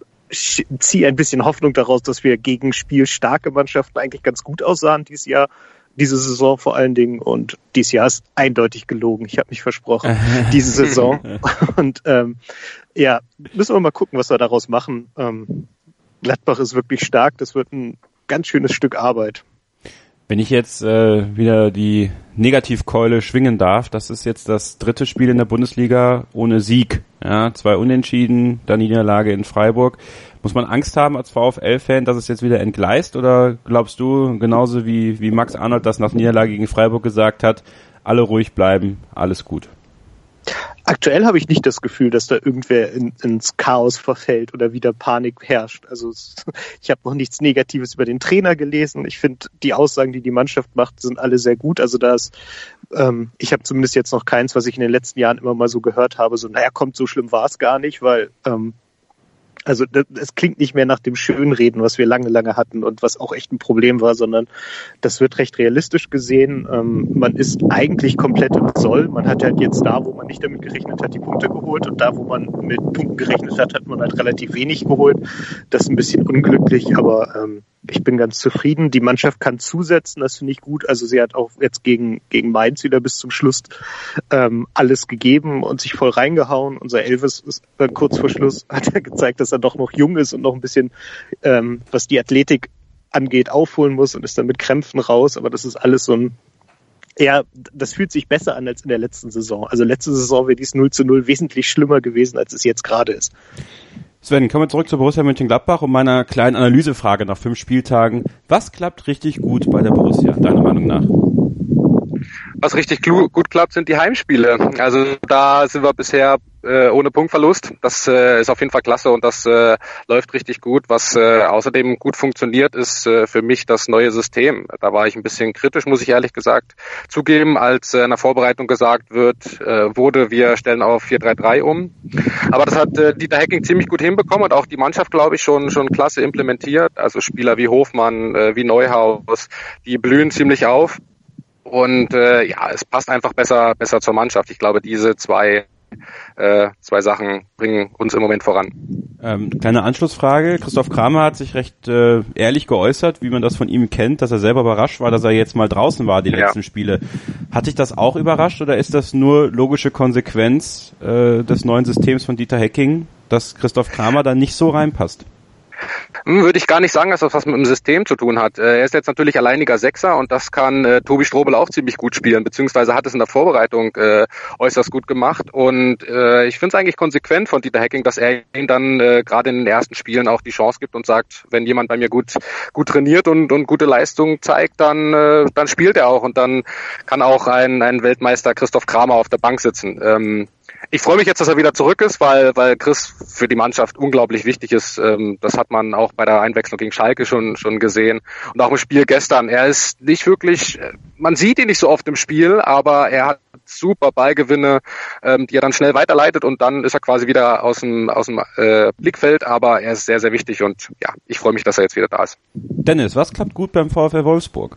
ziehe ein bisschen Hoffnung daraus, dass wir gegen spielstarke Mannschaften eigentlich ganz gut aussahen dieses Jahr, diese Saison vor allen Dingen. Und dieses Jahr ist eindeutig gelogen. Ich habe mich versprochen, diese Saison. Und ähm, ja, müssen wir mal gucken, was wir daraus machen. Ähm, Gladbach ist wirklich stark. Das wird ein ganz schönes Stück Arbeit. Wenn ich jetzt äh, wieder die Negativkeule schwingen darf, das ist jetzt das dritte Spiel in der Bundesliga ohne Sieg. Ja, zwei Unentschieden, dann Niederlage in Freiburg. Muss man Angst haben als VfL-Fan, dass es jetzt wieder entgleist? Oder glaubst du, genauso wie, wie Max Arnold das nach Niederlage gegen Freiburg gesagt hat, alle ruhig bleiben, alles gut? Aktuell habe ich nicht das Gefühl, dass da irgendwer in, ins Chaos verfällt oder wieder Panik herrscht. Also ich habe noch nichts Negatives über den Trainer gelesen. Ich finde, die Aussagen, die die Mannschaft macht, sind alle sehr gut. Also da ist, ähm, ich habe zumindest jetzt noch keins, was ich in den letzten Jahren immer mal so gehört habe, so, naja, kommt, so schlimm war es gar nicht, weil ähm, also es klingt nicht mehr nach dem Schönreden, was wir lange, lange hatten und was auch echt ein Problem war, sondern das wird recht realistisch gesehen. Ähm, man ist eigentlich komplett im Soll. Man hat halt jetzt da, wo man nicht damit gerechnet hat, die Punkte geholt und da, wo man mit Punkten gerechnet hat, hat man halt relativ wenig geholt. Das ist ein bisschen unglücklich, aber ähm, ich bin ganz zufrieden. Die Mannschaft kann zusetzen, das finde ich gut. Also sie hat auch jetzt gegen gegen Mainz wieder bis zum Schluss ähm, alles gegeben und sich voll reingehauen. Unser Elvis ist dann kurz vor Schluss, hat er gezeigt, dass er doch noch jung ist und noch ein bisschen, ähm, was die Athletik angeht, aufholen muss und ist dann mit Krämpfen raus. Aber das ist alles so ein, eher, das fühlt sich besser an als in der letzten Saison. Also letzte Saison wäre dies null zu null wesentlich schlimmer gewesen, als es jetzt gerade ist. Sven, kommen wir zurück zu Borussia Mönchengladbach und meiner kleinen Analysefrage nach fünf Spieltagen. Was klappt richtig gut bei der Borussia, deiner Meinung nach? Was richtig gut klappt, sind die Heimspiele. Also da sind wir bisher äh, ohne Punktverlust. Das äh, ist auf jeden Fall klasse und das äh, läuft richtig gut. Was äh, außerdem gut funktioniert, ist äh, für mich das neue System. Da war ich ein bisschen kritisch, muss ich ehrlich gesagt zugeben, als äh, in der Vorbereitung gesagt wird, äh, wurde, wir stellen auf vier drei drei um. Aber das hat äh, Dieter Hecking ziemlich gut hinbekommen und auch die Mannschaft, glaube ich, schon schon klasse implementiert. Also Spieler wie Hofmann, äh, wie Neuhaus, die blühen ziemlich auf. Und äh, ja, es passt einfach besser besser zur Mannschaft. Ich glaube, diese zwei äh, zwei Sachen bringen uns im Moment voran. Ähm, kleine Anschlussfrage. Christoph Kramer hat sich recht äh, ehrlich geäußert, wie man das von ihm kennt, dass er selber überrascht war, dass er jetzt mal draußen war, die letzten ja. Spiele. Hat dich das auch überrascht oder ist das nur logische Konsequenz äh, des neuen Systems von Dieter Hecking, dass Christoph Kramer da nicht so reinpasst? Hm, würde ich gar nicht sagen, dass das was mit dem System zu tun hat. Er ist jetzt natürlich alleiniger Sechser und das kann äh, Tobi Strobel auch ziemlich gut spielen, beziehungsweise hat es in der Vorbereitung äh, äußerst gut gemacht und äh, ich finde es eigentlich konsequent von Dieter Hecking, dass er ihm dann äh, gerade in den ersten Spielen auch die Chance gibt und sagt, wenn jemand bei mir gut gut trainiert und und gute Leistung zeigt, dann äh, dann spielt er auch und dann kann auch ein ein Weltmeister Christoph Kramer auf der Bank sitzen. Ähm, Ich freue mich jetzt, dass er wieder zurück ist, weil weil Chris für die Mannschaft unglaublich wichtig ist. Ähm, das hat man auch bei der Einwechslung gegen Schalke schon schon gesehen und auch im Spiel gestern. Er ist nicht wirklich, man sieht ihn nicht so oft im Spiel, aber er hat super Ballgewinne, ähm, die er dann schnell weiterleitet und dann ist er quasi wieder aus dem aus dem äh, Blickfeld. Aber er ist sehr sehr wichtig und ja, ich freue mich, dass er jetzt wieder da ist. Dennis, was klappt gut beim VfL Wolfsburg?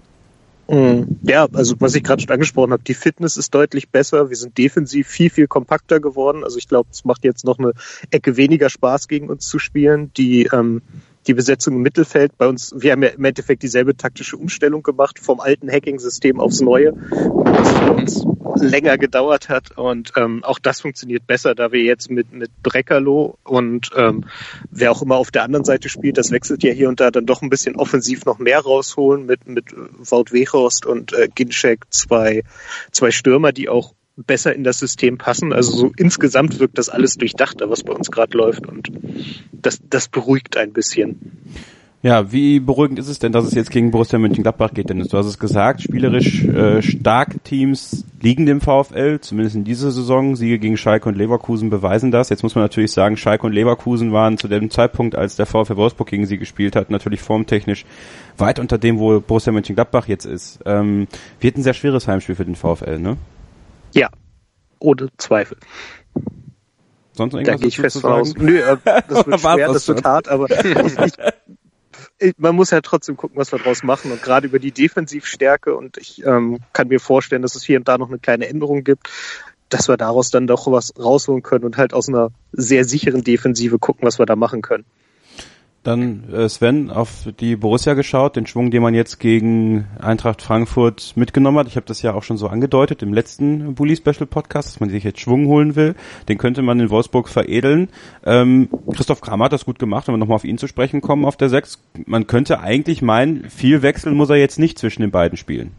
Ja, also was ich gerade schon angesprochen habe, die Fitness ist deutlich besser. Wir sind defensiv viel, viel kompakter geworden. Also ich glaube, es macht jetzt noch eine Ecke weniger Spaß, gegen uns zu spielen. Die ähm, die Besetzung im Mittelfeld bei uns, wir haben ja im Endeffekt dieselbe taktische Umstellung gemacht vom alten Hacking-System aufs neue, was für uns länger gedauert hat und ähm, auch das funktioniert besser, da wir jetzt mit mit Breckerloh und ähm, wer auch immer auf der anderen Seite spielt, das wechselt ja hier und da, dann doch ein bisschen offensiv noch mehr rausholen mit mit Wout Weghorst und äh, Ginczek, zwei zwei Stürmer, die auch besser in das System passen. Also so insgesamt wirkt das alles durchdachter, was bei uns gerade läuft und das das beruhigt ein bisschen. Ja, wie beruhigend ist es denn, dass es jetzt gegen Borussia Mönchengladbach geht, Dennis? Du hast es gesagt, spielerisch äh, starke Teams liegen dem VfL, zumindest in dieser Saison. Siege gegen Schalke und Leverkusen beweisen das. Jetzt muss man natürlich sagen, Schalke und Leverkusen waren zu dem Zeitpunkt, als der VfL Wolfsburg gegen sie gespielt hat, natürlich formtechnisch weit unter dem, wo Borussia Mönchengladbach jetzt ist. Ähm, wird ein sehr schweres Heimspiel für den VfL, ne? Ja, ohne Zweifel. Sonst irgendwas da gehe ich fest zu sagen? Raus. Nö, äh, das wird schwer, das, das wird hart, aber ich, ich, ich, man muss ja trotzdem gucken, was wir draus machen, und gerade über die Defensivstärke, und ich ähm, kann mir vorstellen, dass es hier und da noch eine kleine Änderung gibt, dass wir daraus dann doch was rausholen können und halt aus einer sehr sicheren Defensive gucken, was wir da machen können. Dann äh, Sven, auf die Borussia geschaut, den Schwung, den man jetzt gegen Eintracht Frankfurt mitgenommen hat. Ich habe das ja auch schon so angedeutet im letzten Bully Special Podcast, dass man sich jetzt Schwung holen will. Den könnte man in Wolfsburg veredeln. Ähm, Christoph Kramer hat das gut gemacht, wenn wir nochmal auf ihn zu sprechen kommen auf der sechs. Man könnte eigentlich meinen, viel wechseln muss er jetzt nicht zwischen den beiden Spielen.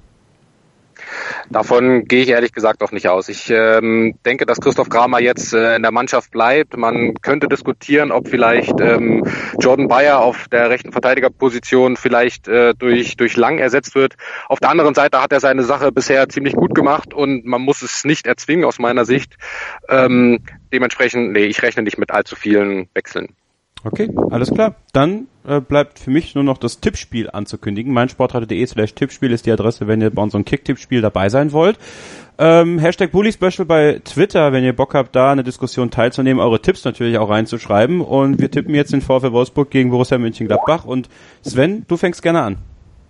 Davon gehe ich ehrlich gesagt auch nicht aus. Ich ähm, denke, dass Christoph Kramer jetzt äh, in der Mannschaft bleibt. Man könnte diskutieren, ob vielleicht ähm, Jordan Bayer auf der rechten Verteidigerposition vielleicht äh, durch durch Lang ersetzt wird. Auf der anderen Seite hat er seine Sache bisher ziemlich gut gemacht und man muss es nicht erzwingen aus meiner Sicht. Ähm, dementsprechend, nee, ich rechne nicht mit allzu vielen Wechseln. Okay, alles klar. Dann äh, bleibt für mich nur noch das Tippspiel anzukündigen. meinsportradio.de slash Tippspiel ist die Adresse, wenn ihr bei unserem Kick-Tippspiel dabei sein wollt. Ähm, Hashtag Bully Special bei Twitter, wenn ihr Bock habt, da eine Diskussion teilzunehmen, eure Tipps natürlich auch reinzuschreiben. Und wir tippen jetzt den VfL Wolfsburg gegen Borussia Mönchengladbach. Und Sven, du fängst gerne an.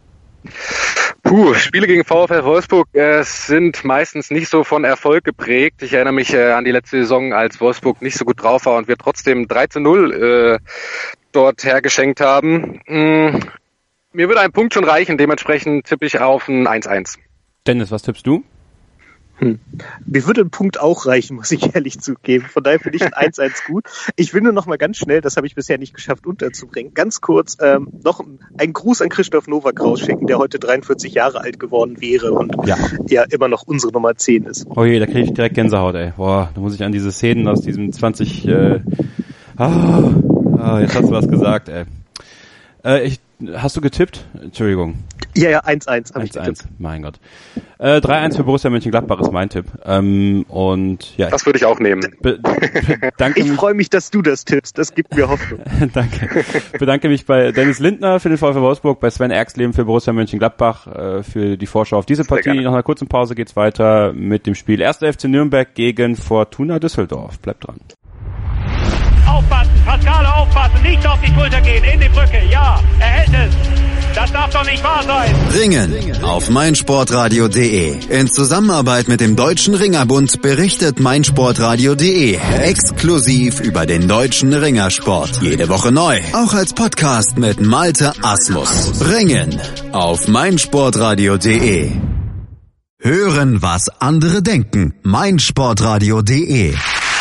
Puh, Spiele gegen VfL Wolfsburg äh, sind meistens nicht so von Erfolg geprägt. Ich erinnere mich äh, an die letzte Saison, als Wolfsburg nicht so gut drauf war und wir trotzdem drei zu null äh, dort hergeschenkt haben. Mm, mir würde ein Punkt schon reichen, dementsprechend tippe ich auf ein eins eins. Dennis, was tippst du? Hm. Mir würde ein Punkt auch reichen, muss ich ehrlich zugeben. Von daher finde ich ein eins eins gut. Ich will nur noch mal ganz schnell, das habe ich bisher nicht geschafft unterzubringen, ganz kurz ähm, noch einen Gruß an Christoph Nowak rausschicken, der heute dreiundvierzig Jahre alt geworden wäre und ja, ja immer noch unsere Nummer zehn ist. Oh je, da kriege ich direkt Gänsehaut, ey. Boah, da muss ich an diese Szenen aus diesem zwanzig... Äh, ah, ah, jetzt hast du was gesagt, ey. Äh, ich, hast du getippt? Entschuldigung. Ja, ja, eins eins habe ich getippt. eins eins, mein Gott. Äh, drei eins für Borussia Mönchengladbach ist mein Tipp. Ähm, und ja, das würde ich auch nehmen. Be- be- danke ich freue mich, dass du das tippst. Das gibt mir Hoffnung. Danke. Bedanke mich bei Dennis Lindner für den VfL Wolfsburg, bei Sven Erxleben für Borussia Mönchengladbach äh, für die Vorschau auf diese Partie. Nach einer kurzen Pause geht's weiter mit dem Spiel erster F C Nürnberg gegen Fortuna Düsseldorf. Bleibt dran. Aufpassen, Pascale, aufpassen, nicht auf die Schulter gehen, in die Brücke, ja, er hält es. Das darf doch nicht wahr sein. Ringen auf meinsportradio.de. In Zusammenarbeit mit dem Deutschen Ringerbund berichtet meinsportradio.de exklusiv über den deutschen Ringersport. Jede Woche neu, auch als Podcast mit Malte Asmus. Ringen auf meinsportradio.de. Hören, was andere denken. meinsportradio.de.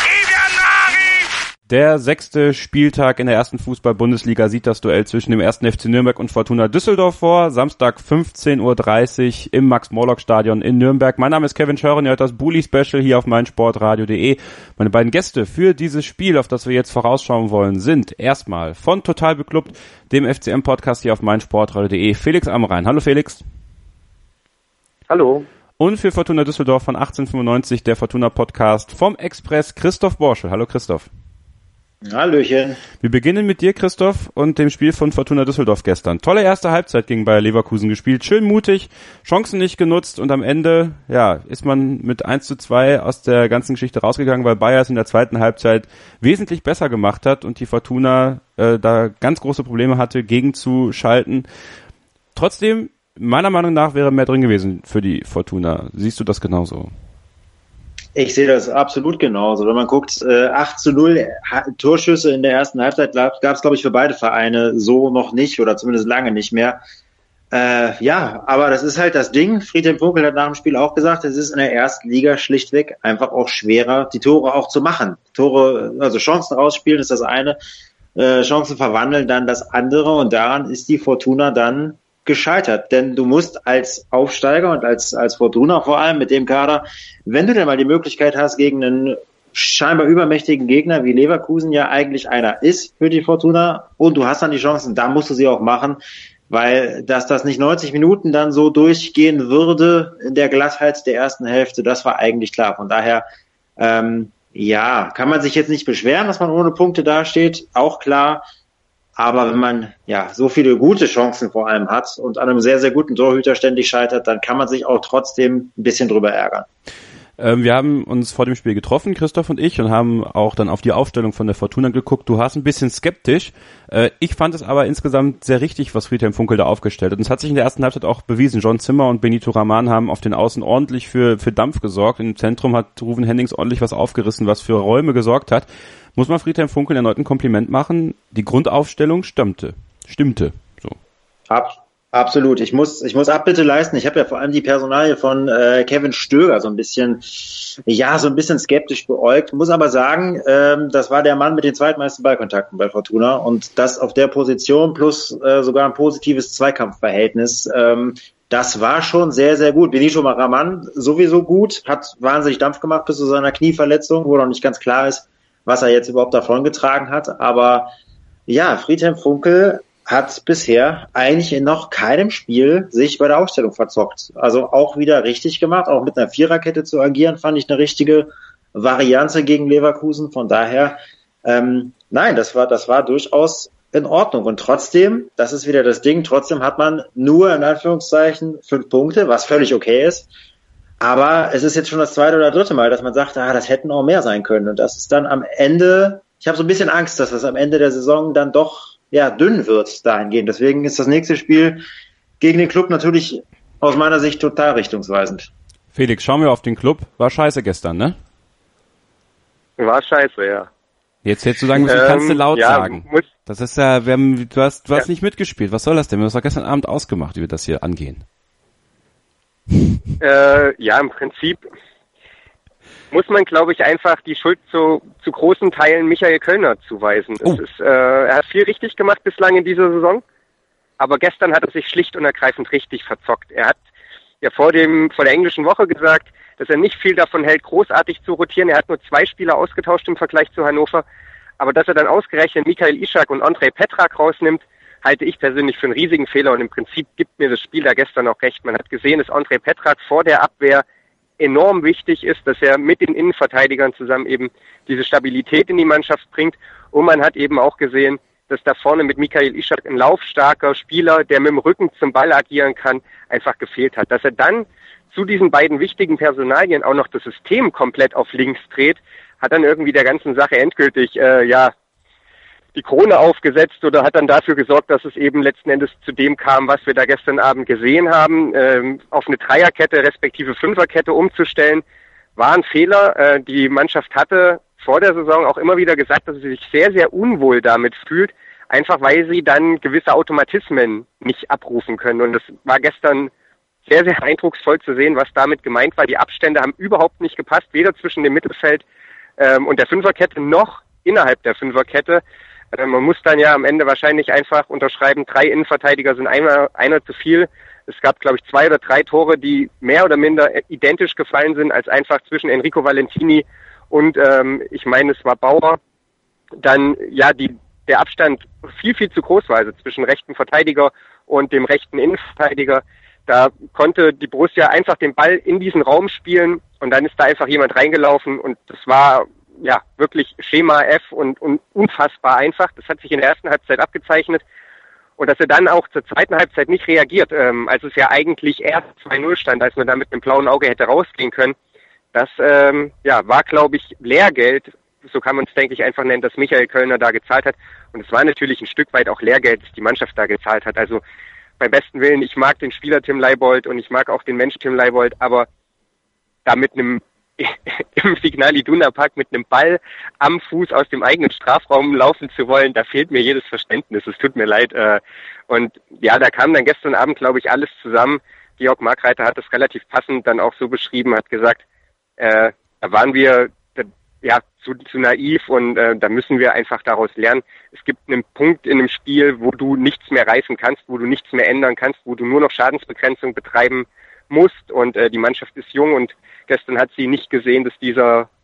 Der sechste Spieltag in der ersten Fußball-Bundesliga sieht das Duell zwischen dem ersten F C Nürnberg und Fortuna Düsseldorf vor. Samstag fünfzehn Uhr dreißig im Max-Morlock-Stadion in Nürnberg. Mein Name ist Kevin Scheuren, ihr hört das Bully-Special hier auf meinsportradio.de. Meine beiden Gäste für dieses Spiel, auf das wir jetzt vorausschauen wollen, sind erstmal von Total Beklubbt, dem F C M-Podcast hier auf meinsportradio.de, Felix Amrein. Hallo Felix. Hallo. Und für Fortuna Düsseldorf von achtzehnhundertfünfundneunzig, der Fortuna-Podcast vom Express, Christoph Borschel. Hallo Christoph. Hallöchen. Wir beginnen mit dir, Christoph, und dem Spiel von Fortuna Düsseldorf gestern. Tolle erste Halbzeit gegen Bayer Leverkusen gespielt, schön mutig, Chancen nicht genutzt und am Ende, ja, ist man mit eins zu zwei aus der ganzen Geschichte rausgegangen, weil Bayer es in der zweiten Halbzeit wesentlich besser gemacht hat und die Fortuna äh, da ganz große Probleme hatte, gegenzuschalten. Trotzdem, meiner Meinung nach wäre mehr drin gewesen für die Fortuna. Siehst du das genauso? Ich sehe das absolut genauso. Wenn man guckt, äh, acht zu null Torschüsse in der ersten Halbzeit gab es, glaube ich, für beide Vereine so noch nicht oder zumindest lange nicht mehr. Äh, ja, aber das ist halt das Ding. Friedhelm Funkel hat nach dem Spiel auch gesagt, es ist in der ersten Liga schlichtweg einfach auch schwerer, die Tore auch zu machen. Tore, also Chancen rausspielen ist das eine, äh, Chancen verwandeln dann das andere und daran ist die Fortuna dann gescheitert, denn du musst als Aufsteiger und als als Fortuna vor allem mit dem Kader, wenn du denn mal die Möglichkeit hast, gegen einen scheinbar übermächtigen Gegner wie Leverkusen ja eigentlich einer ist für die Fortuna und du hast dann die Chancen, da musst du sie auch machen, weil dass das nicht neunzig Minuten dann so durchgehen würde in der Glattheit der ersten Hälfte, das war eigentlich klar. Von daher, ähm, ja, kann man sich jetzt nicht beschweren, dass man ohne Punkte dasteht, auch klar. Aber wenn man ja so viele gute Chancen vor allem hat und an einem sehr, sehr guten Torhüter ständig scheitert, dann kann man sich auch trotzdem ein bisschen drüber ärgern. Ähm, wir haben uns vor dem Spiel getroffen, Christoph und ich, und haben auch dann auf die Aufstellung von der Fortuna geguckt. Du warst ein bisschen skeptisch. Äh, ich fand es aber insgesamt sehr richtig, was Friedhelm Funkel da aufgestellt hat. Und es hat sich in der ersten Halbzeit auch bewiesen. John Zimmer und Benito Raman haben auf den Außen ordentlich für, für Dampf gesorgt. Im Zentrum hat Ruven Hennings ordentlich was aufgerissen, was für Räume gesorgt hat. Muss man Friedhelm Funkel erneut ein Kompliment machen. Die Grundaufstellung stimmte. Stimmte. So. Ab. Absolut. Ich muss, ich muss Abbitte leisten. Ich habe ja vor allem die Personalie von äh, Kevin Stöger so ein bisschen, ja, so ein bisschen skeptisch beäugt. Muss aber sagen, ähm, das war der Mann mit den zweitmeisten Ballkontakten bei Fortuna und das auf der Position plus äh, sogar ein positives Zweikampfverhältnis. Ähm, das war schon sehr, sehr gut. Benito Raman sowieso gut, hat wahnsinnig Dampf gemacht bis zu seiner Knieverletzung, wo noch nicht ganz klar ist, was er jetzt überhaupt davongetragen hat. Aber ja, Friedhelm Funkel hat bisher eigentlich in noch keinem Spiel sich bei der Aufstellung verzockt. Also auch wieder richtig gemacht, auch mit einer Viererkette zu agieren, fand ich eine richtige Variante gegen Leverkusen. Von daher, ähm, nein, das war, das war durchaus in Ordnung. Und trotzdem, das ist wieder das Ding, trotzdem hat man nur in Anführungszeichen fünf Punkte, was völlig okay ist. Aber es ist jetzt schon das zweite oder dritte Mal, dass man sagt, ah, das hätten auch mehr sein können. Und das ist dann am Ende, ich habe so ein bisschen Angst, dass das am Ende der Saison dann doch ja, dünn wird dahingehend. Deswegen ist das nächste Spiel gegen den Club natürlich aus meiner Sicht total richtungsweisend. Felix, schauen wir auf den Club. War scheiße gestern, ne? War scheiße, ja. Jetzt hättest du sagen müssen, ähm, kannst du laut ja, sagen. Muss, das ist ja, wir haben, du hast, du hast ja. nicht mitgespielt. Was soll das denn? Wir haben es doch gestern Abend ausgemacht, wie wir das hier angehen. Äh, ja, im Prinzip muss man, glaube ich, einfach die Schuld zu, zu großen Teilen Michael Kölner zuweisen. Oh. Es ist, äh, er hat viel richtig gemacht bislang in dieser Saison, aber gestern hat er sich schlicht und ergreifend richtig verzockt. Er hat ja vor dem vor der englischen Woche gesagt, dass er nicht viel davon hält, großartig zu rotieren. Er hat nur zwei Spieler ausgetauscht im Vergleich zu Hannover, aber dass er dann ausgerechnet Michael Ischak und Andrej Petrak rausnimmt, halte ich persönlich für einen riesigen Fehler und im Prinzip gibt mir das Spiel da gestern auch recht. Man hat gesehen, dass Andrej Petrak vor der Abwehr enorm wichtig ist, dass er mit den Innenverteidigern zusammen eben diese Stabilität in die Mannschaft bringt. Und man hat eben auch gesehen, dass da vorne mit Michael Ischak ein laufstarker Spieler, der mit dem Rücken zum Ball agieren kann, einfach gefehlt hat. Dass er dann zu diesen beiden wichtigen Personalien auch noch das System komplett auf links dreht, hat dann irgendwie der ganzen Sache endgültig, äh, ja, die Krone aufgesetzt oder hat dann dafür gesorgt, dass es eben letzten Endes zu dem kam, was wir da gestern Abend gesehen haben, ähm, auf eine Dreierkette respektive Fünferkette umzustellen, war ein Fehler. Äh, die Mannschaft hatte vor der Saison auch immer wieder gesagt, dass sie sich sehr, sehr unwohl damit fühlt, einfach weil sie dann gewisse Automatismen nicht abrufen können. Und das war gestern sehr, sehr eindrucksvoll zu sehen, was damit gemeint war. Die Abstände haben überhaupt nicht gepasst, weder zwischen dem Mittelfeld ähm, und der Fünferkette noch innerhalb der Fünferkette. Man muss dann ja am Ende wahrscheinlich einfach unterschreiben, drei Innenverteidiger sind einer, einer zu viel. Es gab, glaube ich, zwei oder drei Tore, die mehr oder minder identisch gefallen sind, als einfach zwischen Enrico Valentini und, ähm, ich meine, es war Bauer. Dann, ja, die, der Abstand viel, viel zu groß war, also zwischen rechten Verteidiger und dem rechten Innenverteidiger. Da konnte die Borussia einfach den Ball in diesen Raum spielen und dann ist da einfach jemand reingelaufen und das war ja, wirklich Schema F und, und unfassbar einfach. Das hat sich in der ersten Halbzeit abgezeichnet. Und dass er dann auch zur zweiten Halbzeit nicht reagiert, ähm, als es ja eigentlich erst zwei null stand, als man da mit einem blauen Auge hätte rausgehen können, das ähm, ja, war, glaube ich, Lehrgeld, so kann man es, denke ich, einfach nennen, dass Michael Kölner da gezahlt hat. Und es war natürlich ein Stück weit auch Lehrgeld, das die Mannschaft da gezahlt hat. Also beim besten Willen, ich mag den Spieler Tim Leibold und ich mag auch den Mensch Tim Leibold, aber da mit einem im Signal Iduna Park mit einem Ball am Fuß aus dem eigenen Strafraum laufen zu wollen, da fehlt mir jedes Verständnis. Es tut mir leid. Und ja, da kam dann gestern Abend, glaube ich, alles zusammen. Georg Markreiter hat das relativ passend dann auch so beschrieben, hat gesagt, äh, da waren wir ja zu, zu naiv und äh, da müssen wir einfach daraus lernen. Es gibt einen Punkt in einem Spiel, wo du nichts mehr reißen kannst, wo du nichts mehr ändern kannst, wo du nur noch Schadensbegrenzung betreiben musst und äh, die Mannschaft ist jung und gestern hat sie nicht gesehen, dass dieser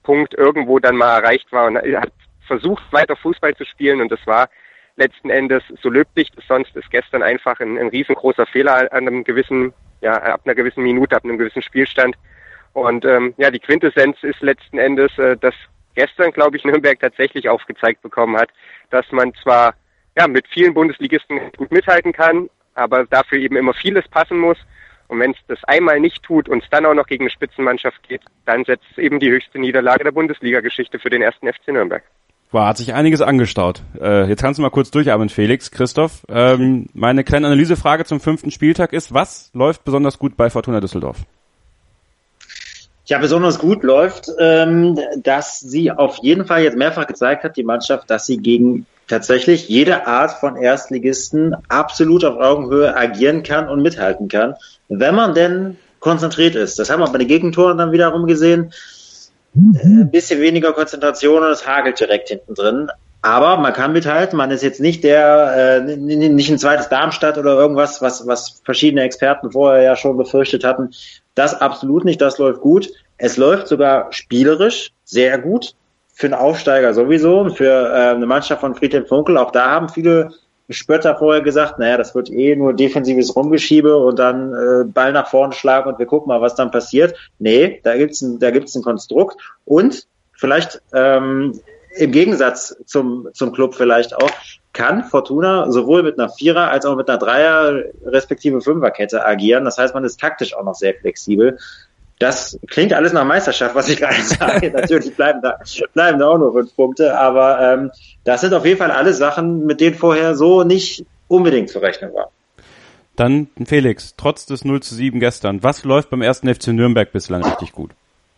Punkt irgendwo dann mal erreicht war und hat versucht, weiter Fußball zu spielen und das war letzten Endes, so löblich es sonst ist, gestern einfach ein, ein riesengroßer Fehler an einem gewissen, ja, ab einer gewissen Minute, ab einem gewissen Spielstand. Und ähm, ja, die Quintessenz ist letzten Endes, äh, dass gestern, glaube ich, Nürnberg tatsächlich aufgezeigt bekommen hat, dass man zwar ja mit vielen Bundesligisten gut mithalten kann, aber dafür eben immer vieles passen muss. Und wenn es das einmal nicht tut und es dann auch noch gegen eine Spitzenmannschaft geht, dann setzt es eben die höchste Niederlage der Bundesliga-Geschichte für den ersten F C Nürnberg. Wow, hat sich einiges angestaut. Äh, jetzt kannst du mal kurz durchatmen, Felix, Christoph. Ähm, meine kleine Analysefrage zum fünften Spieltag ist, was läuft besonders gut bei Fortuna Düsseldorf? Ja, besonders gut läuft, ähm, dass sie auf jeden Fall jetzt mehrfach gezeigt hat, die Mannschaft, dass sie gegen tatsächlich jede Art von Erstligisten absolut auf Augenhöhe agieren kann und mithalten kann, wenn man denn konzentriert ist. Das haben wir bei den Gegentoren dann wiederum gesehen. Ein bisschen weniger Konzentration und es hagelt direkt hinten drin. Aber man kann mithalten, man ist jetzt nicht der, äh, nicht ein zweites Darmstadt oder irgendwas, was, was verschiedene Experten vorher ja schon befürchtet hatten. Das absolut nicht, das läuft gut. Es läuft sogar spielerisch sehr gut. Für einen Aufsteiger sowieso und für äh, eine Mannschaft von Friedhelm Funkel. Auch da haben viele Spötter vorher gesagt, naja, das wird eh nur defensives Rumgeschiebe und dann äh, Ball nach vorne schlagen und wir gucken mal, was dann passiert. Nee, da gibt's ein, da gibt's ein Konstrukt und vielleicht ähm, im Gegensatz zum zum Club vielleicht auch, kann Fortuna sowohl mit einer Vierer- als auch mit einer Dreier- respektive Fünferkette agieren. Das heißt, man ist taktisch auch noch sehr flexibel. Das klingt alles nach Meisterschaft, was ich gerade sage. Natürlich bleiben da, bleiben da auch nur fünf Punkte, aber ähm, das sind auf jeden Fall alle Sachen, mit denen vorher so nicht unbedingt zu rechnen war. Dann Felix, trotz des null zu sieben gestern, was läuft beim ersten F C Nürnberg bislang richtig gut?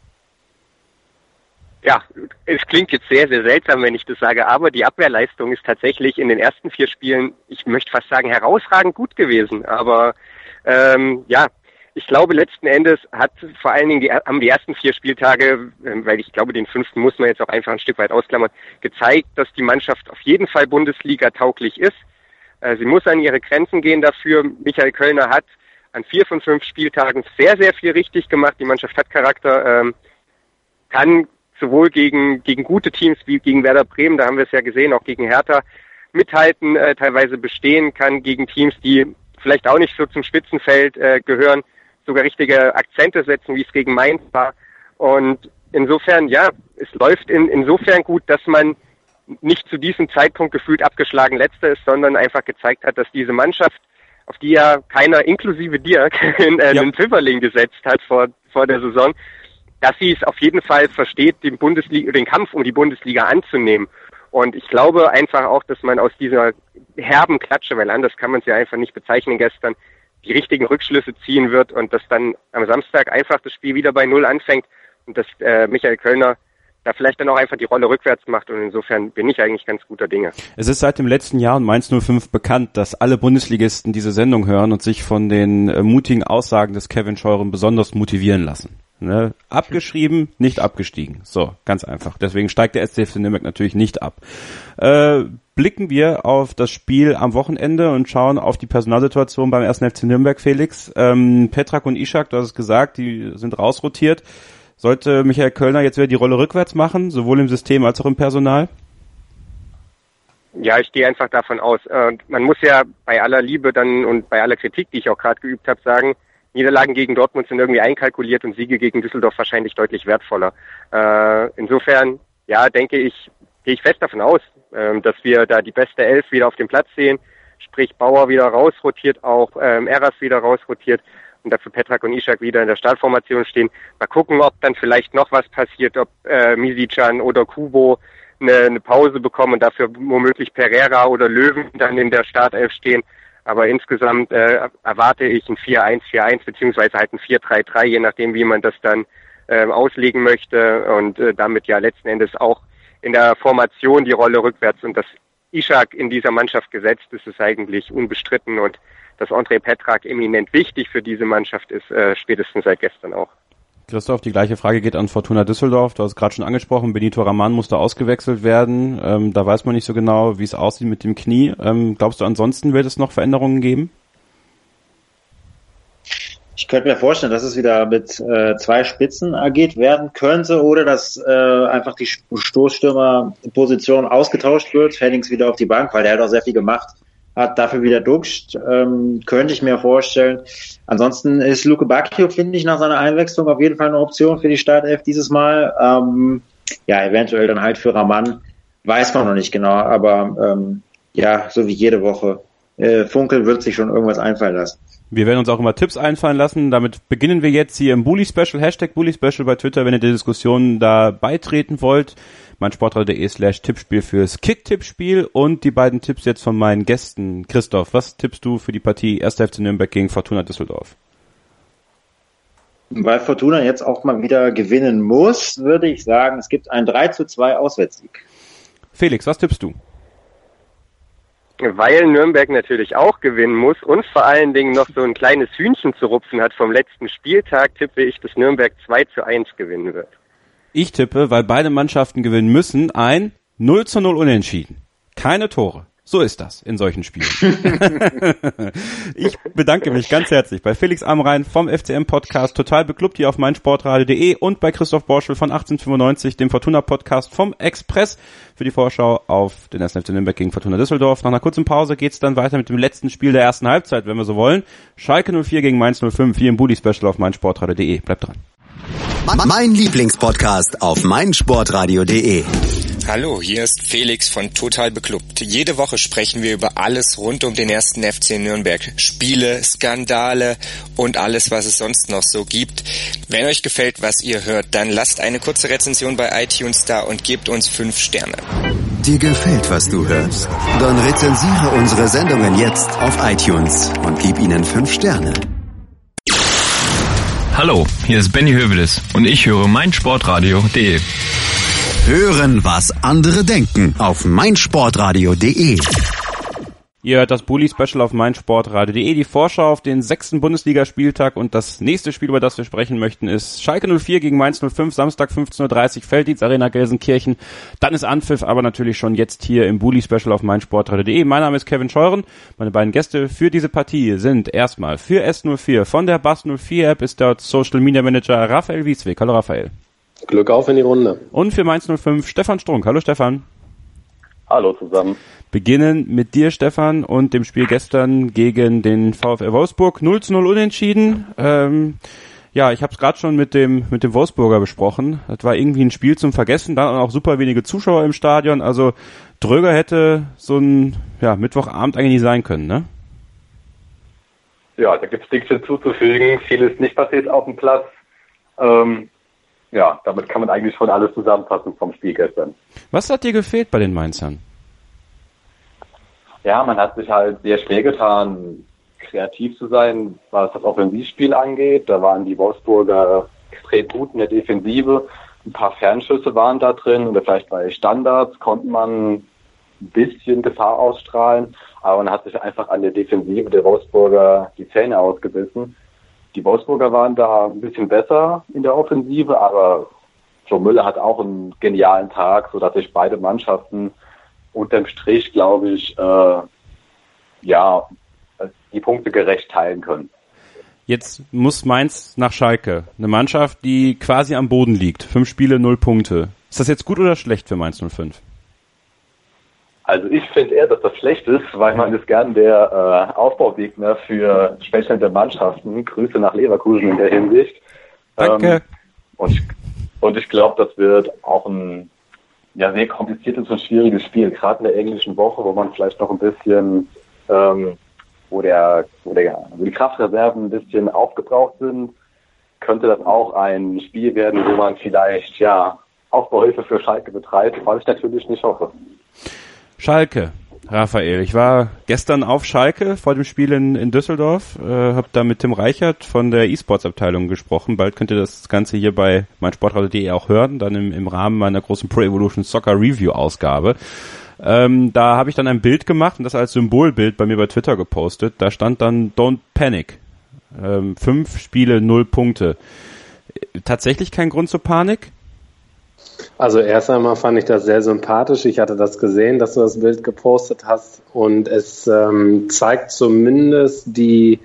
Ja, es klingt jetzt sehr, sehr seltsam, wenn ich das sage, aber die Abwehrleistung ist tatsächlich in den ersten vier Spielen, ich möchte fast sagen, herausragend gut gewesen. Aber ähm, ja, ich glaube, letzten Endes hat vor allen Dingen die, haben die ersten vier Spieltage, weil ich glaube, den fünften muss man jetzt auch einfach ein Stück weit ausklammern, gezeigt, dass die Mannschaft auf jeden Fall Bundesliga tauglich ist. Äh, sie muss an ihre Grenzen gehen dafür. Michael Kölner hat an vier von fünf Spieltagen sehr, sehr viel richtig gemacht. Die Mannschaft hat Charakter, ähm, kann sowohl gegen gegen gute Teams wie gegen Werder Bremen, da haben wir es ja gesehen, auch gegen Hertha mithalten, äh, teilweise bestehen, kann gegen Teams, die vielleicht auch nicht so zum Spitzenfeld äh, gehören, sogar richtige Akzente setzen, wie es gegen Mainz war. Und insofern, ja, es läuft in, insofern gut, dass man nicht zu diesem Zeitpunkt gefühlt abgeschlagen Letzter ist, sondern einfach gezeigt hat, dass diese Mannschaft, auf die ja keiner, inklusive dir, in, äh, ja. einen Pfifferling gesetzt hat vor, vor der Saison, dass sie es auf jeden Fall versteht, den Bundesliga, den Kampf um die Bundesliga anzunehmen. Und ich glaube einfach auch, dass man aus dieser herben Klatsche, weil anders kann man es ja einfach nicht bezeichnen gestern, die richtigen Rückschlüsse ziehen wird und dass dann am Samstag einfach das Spiel wieder bei Null anfängt und dass äh, Michael Kölner da vielleicht dann auch einfach die Rolle rückwärts macht und insofern bin ich eigentlich ganz guter Dinge. Es ist seit dem letzten Jahr in Mainz null fünf bekannt, dass alle Bundesligisten diese Sendung hören und sich von den äh, mutigen Aussagen des Kevin Scheuren besonders motivieren lassen. Ne? Abgeschrieben, nicht abgestiegen. So, ganz einfach. Deswegen steigt der S C F C Nürnberg natürlich nicht ab. Äh, blicken wir auf das Spiel am Wochenende und schauen auf die Personalsituation beim ersten F C Nürnberg, Felix. Ähm, Petrak und Ishak, du hast es gesagt, die sind rausrotiert. Sollte Michael Kölner jetzt wieder die Rolle rückwärts machen, sowohl im System als auch im Personal? Ja, ich gehe einfach davon aus. Äh, man muss ja bei aller Liebe dann und bei aller Kritik, die ich auch gerade geübt habe, sagen, Niederlagen gegen Dortmund sind irgendwie einkalkuliert und Siege gegen Düsseldorf wahrscheinlich deutlich wertvoller. Äh, insofern, ja, denke ich, gehe ich fest davon aus, äh, dass wir da die beste Elf wieder auf dem Platz sehen, sprich Bauer wieder rausrotiert, auch ähm, Eras wieder rausrotiert und dafür Petrak und Ishak wieder in der Startformation stehen. Mal gucken, ob dann vielleicht noch was passiert, ob äh, Misicjan oder Kubo eine, eine Pause bekommen und dafür womöglich Pereira oder Löwen dann in der Startelf stehen. Aber insgesamt äh, erwarte ich ein vier eins vier eins beziehungsweise halt ein vier drei drei, je nachdem, wie man das dann äh, auslegen möchte und äh, damit ja letzten Endes auch in der Formation die Rolle rückwärts und dass Ishak in dieser Mannschaft gesetzt ist, ist eigentlich unbestritten und dass André Petrak eminent wichtig für diese Mannschaft ist, äh, spätestens seit gestern auch. Christoph, die gleiche Frage geht an Fortuna Düsseldorf. Du hast es gerade schon angesprochen, Benito Raman musste ausgewechselt werden. Ähm, da weiß man nicht so genau, wie es aussieht mit dem Knie. Ähm, glaubst du, ansonsten wird es noch Veränderungen geben? Ich könnte mir vorstellen, dass es wieder mit äh, zwei Spitzen agiert werden könnte oder dass äh, einfach die Stoßstürmerposition ausgetauscht wird, Hennings wieder auf die Bank, weil der hat auch sehr viel gemacht, hat dafür wieder duckscht, ähm, könnte ich mir vorstellen. Ansonsten ist Luke Bacchio, finde ich, nach seiner Einwechslung auf jeden Fall eine Option für die Startelf dieses Mal. Ähm, ja, eventuell dann halt für Raman, weiß man noch nicht genau, aber ähm, ja, so wie jede Woche. Äh, Funkel wird sich schon irgendwas einfallen lassen. Wir werden uns auch immer Tipps einfallen lassen. Damit beginnen wir jetzt hier im Bully Special, Hashtag Bully Special bei Twitter, wenn ihr der Diskussion da beitreten wollt. meinsportradio.de slash Tippspiel fürs Kick-Tippspiel und die beiden Tipps jetzt von meinen Gästen. Christoph, was tippst du für die Partie erster F C Nürnberg gegen Fortuna Düsseldorf? Weil Fortuna jetzt auch mal wieder gewinnen muss, würde ich sagen, es gibt einen drei zu zwei Auswärtssieg. Felix, was tippst du? Weil Nürnberg natürlich auch gewinnen muss und vor allen Dingen noch so ein kleines Hühnchen zu rupfen hat vom letzten Spieltag, tippe ich, dass Nürnberg zwei zu eins gewinnen wird. Ich tippe, weil beide Mannschaften gewinnen müssen, ein null zu null Unentschieden. Keine Tore. So ist das in solchen Spielen. Ich bedanke mich ganz herzlich bei Felix Amrain vom F C M-Podcast Total Beklubbt hier auf meinsportradio punkt de und bei Christoph Borschel von achtzehnhundertfünfundneunzig, dem Fortuna-Podcast vom Express für die Vorschau auf den ersten F C Nürnberg gegen Fortuna Düsseldorf. Nach einer kurzen Pause geht's dann weiter mit dem letzten Spiel der ersten Halbzeit, wenn wir so wollen. Schalke null vier gegen Mainz null fünf, hier im Bully-Special auf meinsportradio punkt de. Bleibt dran. Mein Lieblingspodcast auf meinsportradio punkt de. Hallo, hier ist Felix von Total Beklubbt. Jede Woche sprechen wir über alles rund um den ersten F C Nürnberg. Spiele, Skandale und alles, was es sonst noch so gibt. Wenn euch gefällt, was ihr hört, dann lasst eine kurze Rezension bei iTunes da und gebt uns fünf Sterne. Dir gefällt, was du hörst? Dann rezensiere unsere Sendungen jetzt auf iTunes und gib ihnen fünf Sterne. Hallo, hier ist Benny Hövedes und ich höre meinsportradio punkt de. Hören, was andere denken auf meinsportradio punkt de. Ihr hört das Bully-Special auf meinsportradio punkt de, die Vorschau auf den sechsten Bundesligaspieltag und das nächste Spiel, über das wir sprechen möchten, ist Schalke null vier gegen Mainz null fünf, Samstag fünfzehn Uhr dreißig, Felddienst Arena Gelsenkirchen. Dann ist Anpfiff, aber natürlich schon jetzt hier im Bully-Special auf meinsportradio punkt de. Mein Name ist Kevin Scheuren. Meine beiden Gäste für diese Partie sind erstmal für S null vier von der Bass null vier App ist dort Social Media Manager Raphael Wiesweg. Hallo Raphael. Glück auf in die Runde. Und für Mainz null fünf Stefan Strunk. Hallo Stefan. Hallo zusammen. Beginnen mit dir, Stefan, und dem Spiel gestern gegen den VfL Wolfsburg. null zu null unentschieden. Ähm, ja, ich habe es gerade schon mit dem mit dem Wolfsburger besprochen. Das war irgendwie ein Spiel zum Vergessen. Dann auch super wenige Zuschauer im Stadion. Also Dröger hätte so ein ja, Mittwochabend eigentlich nicht sein können, ne? Ja, da gibt es nichts hinzuzufügen. Viel ist nicht passiert auf dem Platz. Ähm, ja, damit kann man eigentlich schon alles zusammenfassen vom Spiel gestern. Was hat dir gefehlt bei den Mainzern? Ja, man hat sich halt sehr schwer getan, kreativ zu sein, was das Offensivspiel angeht. Da waren die Wolfsburger extrem gut in der Defensive. Ein paar Fernschüsse waren da drin oder vielleicht bei Standards konnte man ein bisschen Gefahr ausstrahlen. Aber man hat sich einfach an der Defensive der Wolfsburger die Zähne ausgebissen. Die Wolfsburger waren da ein bisschen besser in der Offensive, aber Joe Müller hat auch einen genialen Tag, sodass sich beide Mannschaften unterm Strich, glaube ich, äh, ja, die Punkte gerecht teilen können. Jetzt muss Mainz nach Schalke. Eine Mannschaft, die quasi am Boden liegt. Fünf Spiele, null Punkte. Ist das jetzt gut oder schlecht für Mainz null fünf? Also ich finde eher, dass das schlecht ist, weil man ist gern der äh, Aufbaugegner für schwächelnde Mannschaften. Grüße nach Leverkusen in der Hinsicht. Danke. Ähm, und ich, und ich glaube, das wird auch ein ja sehr kompliziertes und schwieriges Spiel, gerade in der englischen Woche, wo man vielleicht noch ein bisschen, ähm, wo der, wo der, wo die Kraftreserven ein bisschen aufgebraucht sind, könnte das auch ein Spiel werden, wo man vielleicht ja Aufbauhilfe für Schalke betreibt, was ich natürlich nicht hoffe. Schalke, Raphael. Ich war gestern auf Schalke vor dem Spiel in, in Düsseldorf, äh, habe da mit Tim Reichert von der E-Sports-Abteilung gesprochen. Bald könnt ihr das Ganze hier bei meinsportradio punkt de auch hören, dann im, im Rahmen meiner großen Pro Evolution Soccer Review-Ausgabe. Ähm, da habe ich dann ein Bild gemacht und das als Symbolbild bei mir bei Twitter gepostet. Da stand dann Don't Panic. Ähm, fünf Spiele, null Punkte. Tatsächlich kein Grund zur Panik? Also erst einmal fand ich das sehr sympathisch. Ich hatte das gesehen, dass du das Bild gepostet hast und es ähm, zeigt zumindest die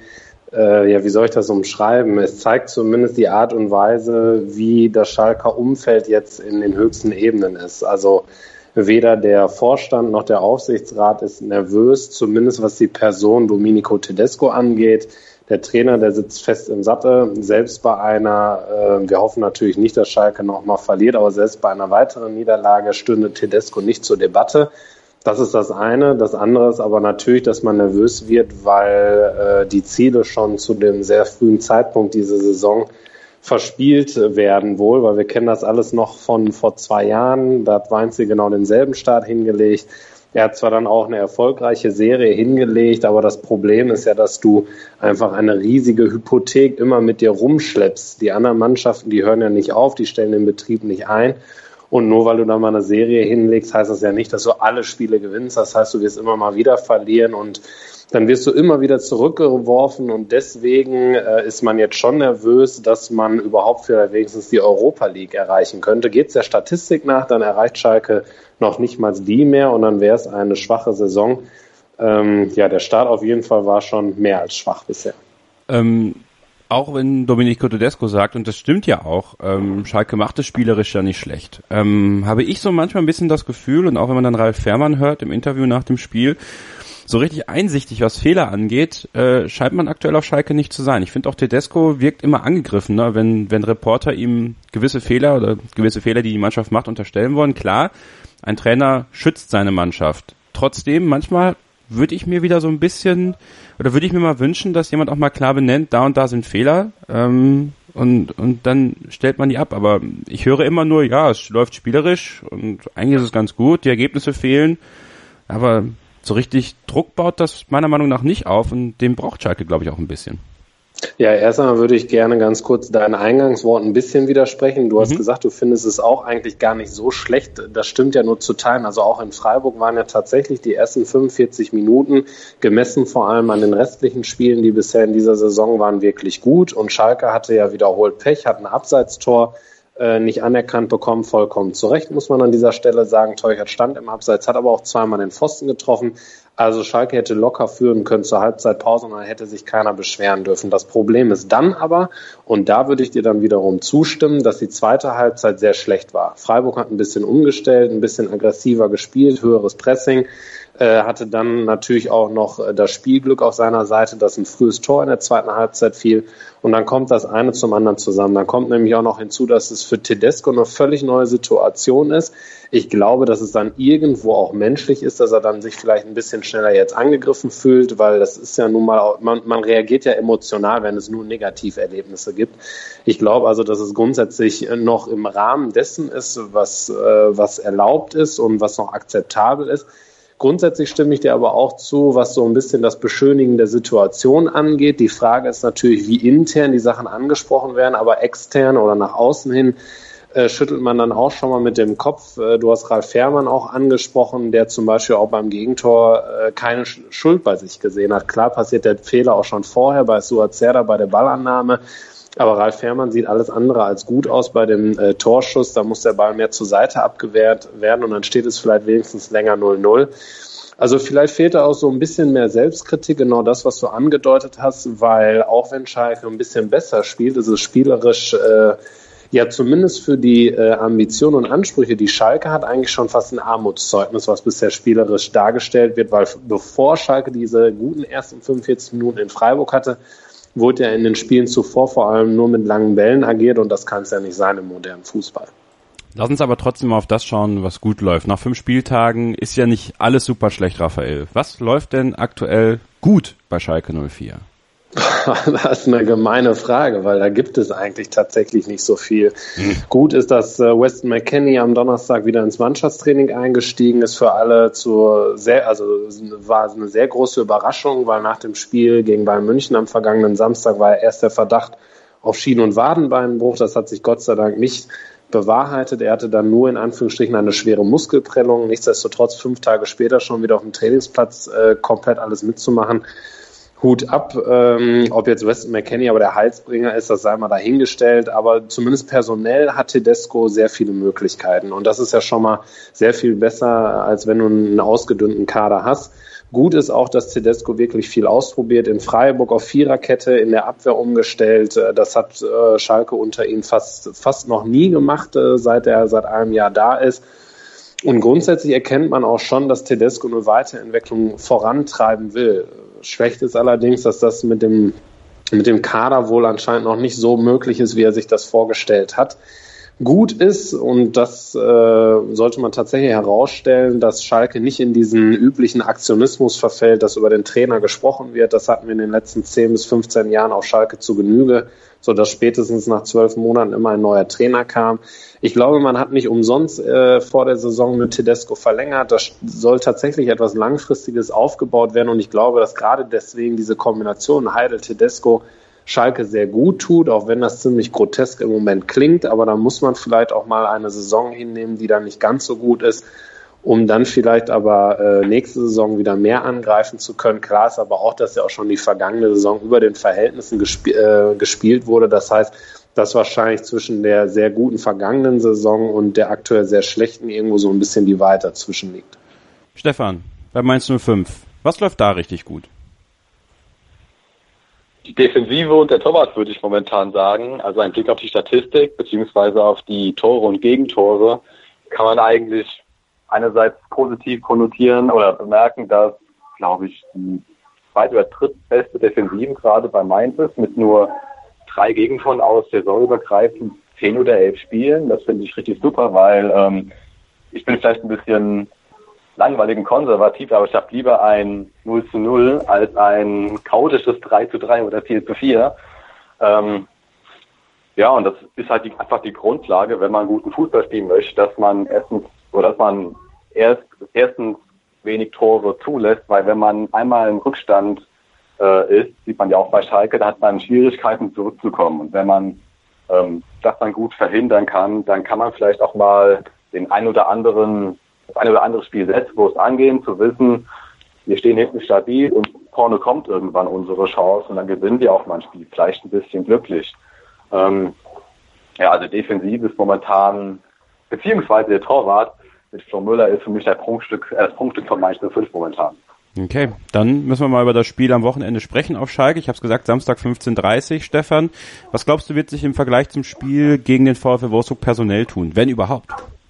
äh, ja, wie soll ich das umschreiben? Es zeigt zumindest die Art und Weise, wie das Schalker Umfeld jetzt in den höchsten Ebenen ist. Also weder der Vorstand noch der Aufsichtsrat ist nervös, zumindest was die Person Domenico Tedesco angeht. Der Trainer, der sitzt fest im Sattel, selbst bei einer, äh, wir hoffen natürlich nicht, dass Schalke nochmal verliert, aber selbst bei einer weiteren Niederlage stünde Tedesco nicht zur Debatte. Das ist das eine. Das andere ist aber natürlich, dass man nervös wird, weil äh, die Ziele schon zu dem sehr frühen Zeitpunkt dieser Saison verspielt werden wohl, weil wir kennen das alles noch von vor zwei Jahren. Da hat Weinziel genau denselben Start hingelegt. Er hat zwar dann auch eine erfolgreiche Serie hingelegt, aber das Problem ist ja, dass du einfach eine riesige Hypothek immer mit dir rumschleppst. Die anderen Mannschaften, die hören ja nicht auf, die stellen den Betrieb nicht ein. Und nur weil du dann mal eine Serie hinlegst, heißt das ja nicht, dass du alle Spiele gewinnst. Das heißt, du wirst immer mal wieder verlieren und dann wirst du immer wieder zurückgeworfen. Und deswegen äh, ist man jetzt schon nervös, dass man überhaupt vielleicht wenigstens die Europa League erreichen könnte. Geht es der Statistik nach, dann erreicht Schalke noch nicht mal die mehr und dann wäre es eine schwache Saison. Ähm, ja, der Start auf jeden Fall war schon mehr als schwach bisher. Ähm, auch wenn Domenico Tedesco sagt, und das stimmt ja auch, ähm, Schalke macht es spielerisch ja nicht schlecht, ähm, habe ich so manchmal ein bisschen das Gefühl, und auch wenn man dann Ralf Fährmann hört im Interview nach dem Spiel, so richtig einsichtig, was Fehler angeht, äh, scheint man aktuell auf Schalke nicht zu sein. Ich finde auch, Tedesco wirkt immer angegriffen, ne? wenn, wenn Reporter ihm gewisse Fehler oder gewisse Fehler, die die Mannschaft macht, unterstellen wollen. Klar, ein Trainer schützt seine Mannschaft. Trotzdem, manchmal würde ich mir wieder so ein bisschen, oder würde ich mir mal wünschen, dass jemand auch mal klar benennt, da und da sind Fehler, ähm, und, und dann stellt man die ab. Aber ich höre immer nur, ja, es läuft spielerisch und eigentlich ist es ganz gut, die Ergebnisse fehlen, aber so richtig Druck baut das meiner Meinung nach nicht auf und dem braucht Schalke, glaube ich, auch ein bisschen. Ja, erst einmal würde ich gerne ganz kurz deinen Eingangsworten ein bisschen widersprechen. Du hast mhm. gesagt, du findest es auch eigentlich gar nicht so schlecht. Das stimmt ja nur zu teilen. Also auch in Freiburg waren ja tatsächlich die ersten fünfundvierzig Minuten, gemessen vor allem an den restlichen Spielen, die bisher in dieser Saison waren, wirklich gut. Und Schalke hatte ja wiederholt Pech, hat ein Abseitstor äh, nicht anerkannt bekommen, vollkommen zu Recht, muss man an dieser Stelle sagen. Teuchert stand im Abseits, hat aber auch zweimal den Pfosten getroffen. Also Schalke hätte locker führen können zur Halbzeitpause und dann hätte sich keiner beschweren dürfen. Das Problem ist dann aber, und da würde ich dir dann wiederum zustimmen, dass die zweite Halbzeit sehr schlecht war. Freiburg hat ein bisschen umgestellt, ein bisschen aggressiver gespielt, höheres Pressing, äh, hatte dann natürlich auch noch das Spielglück auf seiner Seite, dass ein frühes Tor in der zweiten Halbzeit fiel. Und dann kommt das eine zum anderen zusammen. Dann kommt nämlich auch noch hinzu, dass es für Tedesco eine völlig neue Situation ist. Ich glaube, dass es dann irgendwo auch menschlich ist, dass er dann sich vielleicht ein bisschen schneller jetzt angegriffen fühlt, weil das ist ja nun mal, man, man reagiert ja emotional, wenn es nur Negativerlebnisse gibt. Ich glaube also, dass es grundsätzlich noch im Rahmen dessen ist, was, äh, was erlaubt ist und was noch akzeptabel ist. Grundsätzlich stimme ich dir aber auch zu, was so ein bisschen das Beschönigen der Situation angeht. Die Frage ist natürlich, wie intern die Sachen angesprochen werden, aber extern oder nach außen hin äh, schüttelt man dann auch schon mal mit dem Kopf. Äh, du hast Ralf Fährmann auch angesprochen, der zum Beispiel auch beim Gegentor äh, keine Sch- Schuld bei sich gesehen hat. Klar passiert der Fehler auch schon vorher bei Suazerda bei der Ballannahme. Aber Ralf Fährmann sieht alles andere als gut aus bei dem äh, Torschuss. Da muss der Ball mehr zur Seite abgewehrt werden und dann steht es vielleicht wenigstens länger null null. Also vielleicht fehlt da auch so ein bisschen mehr Selbstkritik, genau das, was du angedeutet hast, weil auch wenn Schalke ein bisschen besser spielt, ist es spielerisch äh, ja zumindest für die äh, Ambitionen und Ansprüche, die Schalke hat, eigentlich schon fast ein Armutszeugnis, was bisher spielerisch dargestellt wird, weil bevor Schalke diese guten ersten fünfundvierzig Minuten in Freiburg hatte, wurde ja in den Spielen zuvor vor allem nur mit langen Bällen agiert und das kann es ja nicht sein im modernen Fußball. Lass uns aber trotzdem mal auf das schauen, was gut läuft. Nach fünf Spieltagen ist ja nicht alles super schlecht, Raphael. Was läuft denn aktuell gut bei Schalke null vier? Das ist eine gemeine Frage, weil da gibt es eigentlich tatsächlich nicht so viel. Mhm. Gut ist, dass Weston McKennie am Donnerstag wieder ins Mannschaftstraining eingestiegen ist, für alle zur sehr, also war eine sehr große Überraschung, weil nach dem Spiel gegen Bayern München am vergangenen Samstag war erst der Verdacht auf Schien- und Wadenbeinbruch. Das hat sich Gott sei Dank nicht bewahrheitet. Er hatte dann nur in Anführungsstrichen eine schwere Muskelprellung. Nichtsdestotrotz fünf Tage später schon wieder auf dem Trainingsplatz äh, komplett alles mitzumachen. Hut ab, ähm, ob jetzt Weston McKennie aber der Heilsbringer ist, das sei mal dahingestellt, aber zumindest personell hat Tedesco sehr viele Möglichkeiten und das ist ja schon mal sehr viel besser, als wenn du einen ausgedünnten Kader hast. Gut ist auch, dass Tedesco wirklich viel ausprobiert. In Freiburg auf Viererkette in der Abwehr umgestellt. Das hat äh, Schalke unter ihm fast, fast noch nie gemacht, äh, seit er seit einem Jahr da ist. Und grundsätzlich erkennt man auch schon, dass Tedesco eine Weiterentwicklung vorantreiben will. Schlecht ist allerdings, dass das mit dem, mit dem Kader wohl anscheinend noch nicht so möglich ist, wie er sich das vorgestellt hat. Gut ist, und das äh, sollte man tatsächlich herausstellen, dass Schalke nicht in diesen üblichen Aktionismus verfällt, dass über den Trainer gesprochen wird. Das hatten wir in den letzten zehn bis fünfzehn Jahren auf Schalke zu Genüge, sodass spätestens nach zwölf Monaten immer ein neuer Trainer kam. Ich glaube, man hat nicht umsonst äh, vor der Saison mit Tedesco verlängert. Das soll tatsächlich etwas Langfristiges aufgebaut werden, und ich glaube, dass gerade deswegen diese Kombination Heidel-Tedesco Schalke sehr gut tut, auch wenn das ziemlich grotesk im Moment klingt, aber da muss man vielleicht auch mal eine Saison hinnehmen, die dann nicht ganz so gut ist, um dann vielleicht aber äh, nächste Saison wieder mehr angreifen zu können. Klar ist aber auch, dass ja auch schon die vergangene Saison über den Verhältnissen gesp- äh, gespielt wurde. Das heißt, dass wahrscheinlich zwischen der sehr guten vergangenen Saison und der aktuell sehr schlechten irgendwo so ein bisschen die Weite dazwischen liegt. Stefan, bei Mainz null fünf, was läuft da richtig gut? Die Defensive und der Torwart, würde ich momentan sagen. Also ein Blick auf die Statistik beziehungsweise auf die Tore und Gegentore kann man eigentlich einerseits positiv konnotieren oder bemerken, dass, glaube ich, die zweite oder drittbeste Defensive gerade bei Mainz ist, mit nur drei Gegentoren aus saisonübergreifend zehn oder elf Spielen. Das finde ich richtig super, weil ähm, ich bin vielleicht ein bisschen langweiligen konservativ, aber ich habe lieber ein null zu null als ein chaotisches drei zu drei oder vier zu vier. Ähm, ja, und das ist halt die, einfach die Grundlage, wenn man guten Fußball spielen möchte, dass man erstens, oder dass man erst, erstens wenig Tore zulässt, weil wenn man einmal im Rückstand äh, ist, sieht man ja auch bei Schalke, da hat man Schwierigkeiten zurückzukommen. Und wenn man ähm, das dann gut verhindern kann, dann kann man vielleicht auch mal den ein oder anderen das eine oder andere Spiel selbstbewusst angehen, zu wissen, wir stehen hinten stabil und vorne kommt irgendwann unsere Chance und dann gewinnen wir auch mal ein Spiel, vielleicht ein bisschen glücklich. Ähm, ja, also defensiv ist momentan, beziehungsweise der Torwart mit Flo Müller ist für mich der Prunkstück, äh, das Prunkstück von Mainz null fünf momentan. Okay, dann müssen wir mal über das Spiel am Wochenende sprechen auf Schalke. Ich habe es gesagt, Samstag fünfzehn Uhr dreißig. Stefan, was glaubst du, wird sich im Vergleich zum Spiel gegen den VfL Wolfsburg personell tun, wenn überhaupt?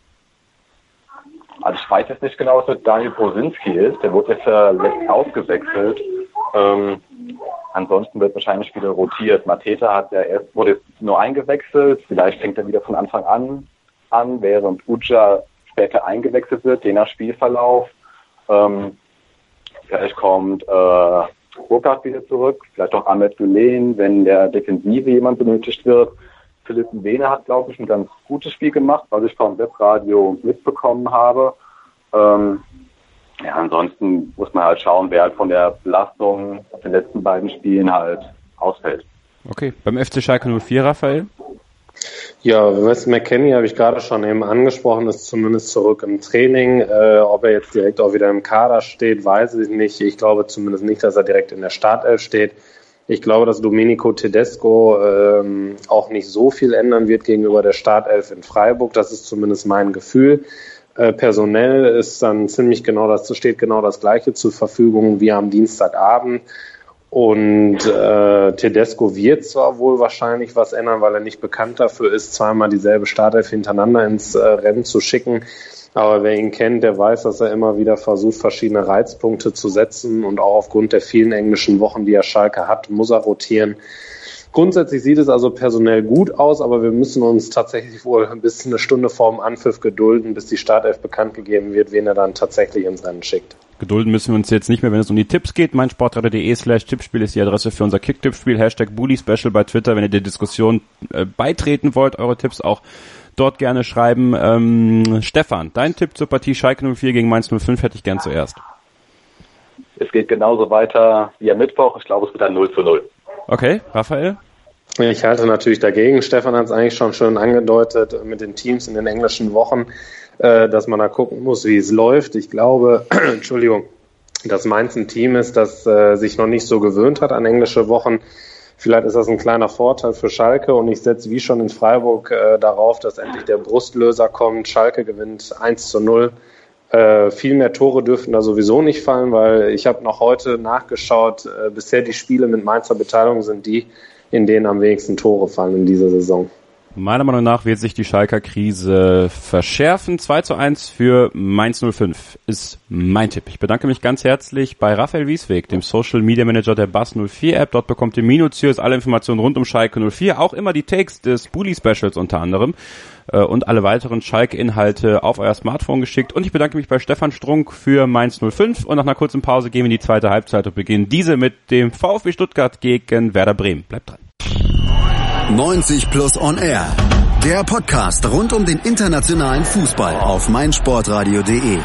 Also ich weiß jetzt nicht genau, was mit Daniel Brosinski ist. Der wurde jetzt ja letzt ausgewechselt. Ähm, ansonsten wird wahrscheinlich wieder rotiert. Mateta hat ja erst, wurde jetzt nur eingewechselt. Vielleicht fängt er wieder von Anfang an an, während Uja später eingewechselt wird, je nach Spielverlauf. Ähm, vielleicht kommt äh, Burkhardt wieder zurück. Vielleicht auch Ahmed Gülen, wenn der Defensive jemand benötigt wird. Philipp Nwene hat, glaube ich, ein ganz gutes Spiel gemacht, was ich vom Webradio mitbekommen habe. Ähm, ja, ansonsten muss man halt schauen, wer halt von der Belastung auf den letzten beiden Spielen halt ausfällt. Okay, beim F C Schalke null vier, Raphael? Ja, Wes McKennie habe ich gerade schon eben angesprochen, ist zumindest zurück im Training. Äh, ob er jetzt direkt auch wieder im Kader steht, weiß ich nicht. Ich glaube zumindest nicht, dass er direkt in der Startelf steht. Ich glaube, dass Domenico Tedesco ähm, auch nicht so viel ändern wird gegenüber der Startelf in Freiburg. Das ist zumindest mein Gefühl. Äh, personell ist dann ziemlich genau das, steht genau das Gleiche zur Verfügung wie am Dienstagabend. Und äh, Tedesco wird zwar wohl wahrscheinlich was ändern, weil er nicht bekannt dafür ist, zweimal dieselbe Startelf hintereinander ins äh, Rennen zu schicken. Aber wer ihn kennt, der weiß, dass er immer wieder versucht, verschiedene Reizpunkte zu setzen. Und auch aufgrund der vielen englischen Wochen, die er Schalke hat, muss er rotieren. Grundsätzlich sieht es also personell gut aus, aber wir müssen uns tatsächlich wohl bis eine Stunde vorm Anpfiff gedulden, bis die Startelf bekannt gegeben wird, wen er dann tatsächlich ins Rennen schickt. Gedulden müssen wir uns jetzt nicht mehr, wenn es um die Tipps geht. meinsportradio.de slash Tippspiel ist die Adresse für unser Kick-Tippspiel. Hashtag Bully Special bei Twitter, wenn ihr der Diskussion äh, beitreten wollt, eure Tipps auch dort gerne schreiben. Ähm, Stefan, dein Tipp zur Partie Schalke null vier gegen Mainz null fünf hätte ich gern zuerst. Es geht genauso weiter wie am Mittwoch. Ich glaube, es wird ein null zu null. Okay, Raphael? Ich halte natürlich dagegen. Stefan hat es eigentlich schon schön angedeutet mit den Teams in den englischen Wochen, äh, dass man da gucken muss, wie es läuft. Ich glaube, Entschuldigung, dass Mainz ein Team ist, das äh, sich noch nicht so gewöhnt hat an englische Wochen. Vielleicht ist das ein kleiner Vorteil für Schalke und ich setze wie schon in Freiburg äh, darauf, dass endlich der Brustlöser kommt. Schalke gewinnt eins zu null Äh, viel mehr Tore dürften da sowieso nicht fallen, weil ich habe noch heute nachgeschaut, äh, bisher die Spiele mit Mainzer Beteiligung sind die, in denen am wenigsten Tore fallen in dieser Saison. Meiner Meinung nach wird sich die Schalker Krise verschärfen. zwei zu eins für Mainz null fünf ist mein Tipp. Ich bedanke mich ganz herzlich bei Raphael Wiesweg, dem Social Media Manager der Buzz null vier App. Dort bekommt ihr minutiös alle Informationen rund um Schalke null vier, auch immer die Takes des Bully Specials unter anderem äh, und alle weiteren Schalke-Inhalte auf euer Smartphone geschickt. Und ich bedanke mich bei Stefan Strunk für Mainz null fünf. Und nach einer kurzen Pause gehen wir in die zweite Halbzeit und beginnen diese mit dem VfB Stuttgart gegen Werder Bremen. Bleibt dran. neunzig plus on air. Der Podcast rund um den internationalen Fußball auf meinsportradio punkt de.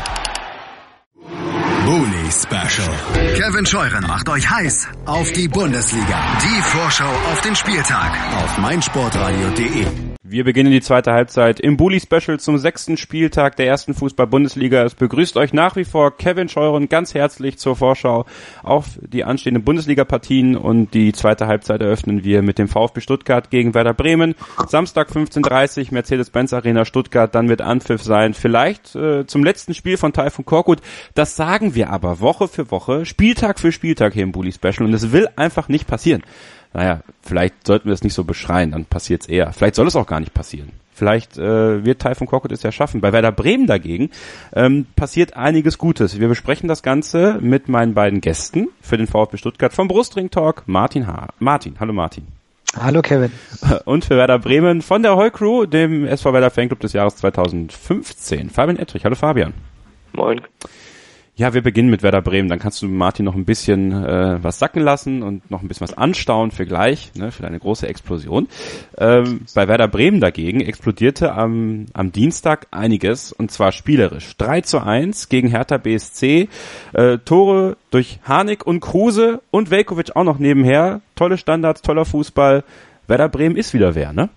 Bully Special. Kevin Scheuren macht euch heiß auf die Bundesliga. Die Vorschau auf den Spieltag auf meinsportradio punkt de. Wir beginnen die zweite Halbzeit im Bully-Special zum sechsten Spieltag der ersten Fußball-Bundesliga. Es begrüßt euch nach wie vor Kevin Scheuren ganz herzlich zur Vorschau auf die anstehenden Bundesliga-Partien und die zweite Halbzeit eröffnen wir mit dem VfB Stuttgart gegen Werder Bremen. Samstag fünfzehn Uhr dreißig, Mercedes-Benz Arena Stuttgart, dann wird Anpfiff sein. Vielleicht äh, zum letzten Spiel von Tayfun Korkut. Das sagen wir aber Woche für Woche, Spieltag für Spieltag hier im Bully-Special und es will einfach nicht passieren. Naja, vielleicht sollten wir es nicht so beschreien, dann passiert es eher. Vielleicht soll es auch gar nicht passieren. Vielleicht äh, wird Tayfun Korkut es ja schaffen. Bei Werder Bremen dagegen ähm, passiert einiges Gutes. Wir besprechen das Ganze mit meinen beiden Gästen für den VfB Stuttgart vom Brustring Talk, Martin H. Martin, hallo Martin. Hallo Kevin. Und für Werder Bremen von der Heu Crew, dem S V Werder Fanclub des Jahres zweitausendfünfzehn, Fabian Ettrich. Hallo Fabian. Moin. Ja, wir beginnen mit Werder Bremen. Dann kannst du Martin noch ein bisschen äh, was sacken lassen und noch ein bisschen was anstauen für gleich, ne, für eine große Explosion. Ähm, bei Werder Bremen dagegen explodierte am, am Dienstag einiges und zwar spielerisch. drei zu eins gegen Hertha B S C. Äh, Tore durch Harnik und Kruse und Veljković auch noch nebenher. Tolle Standards, toller Fußball. Werder Bremen ist wieder wer, ne?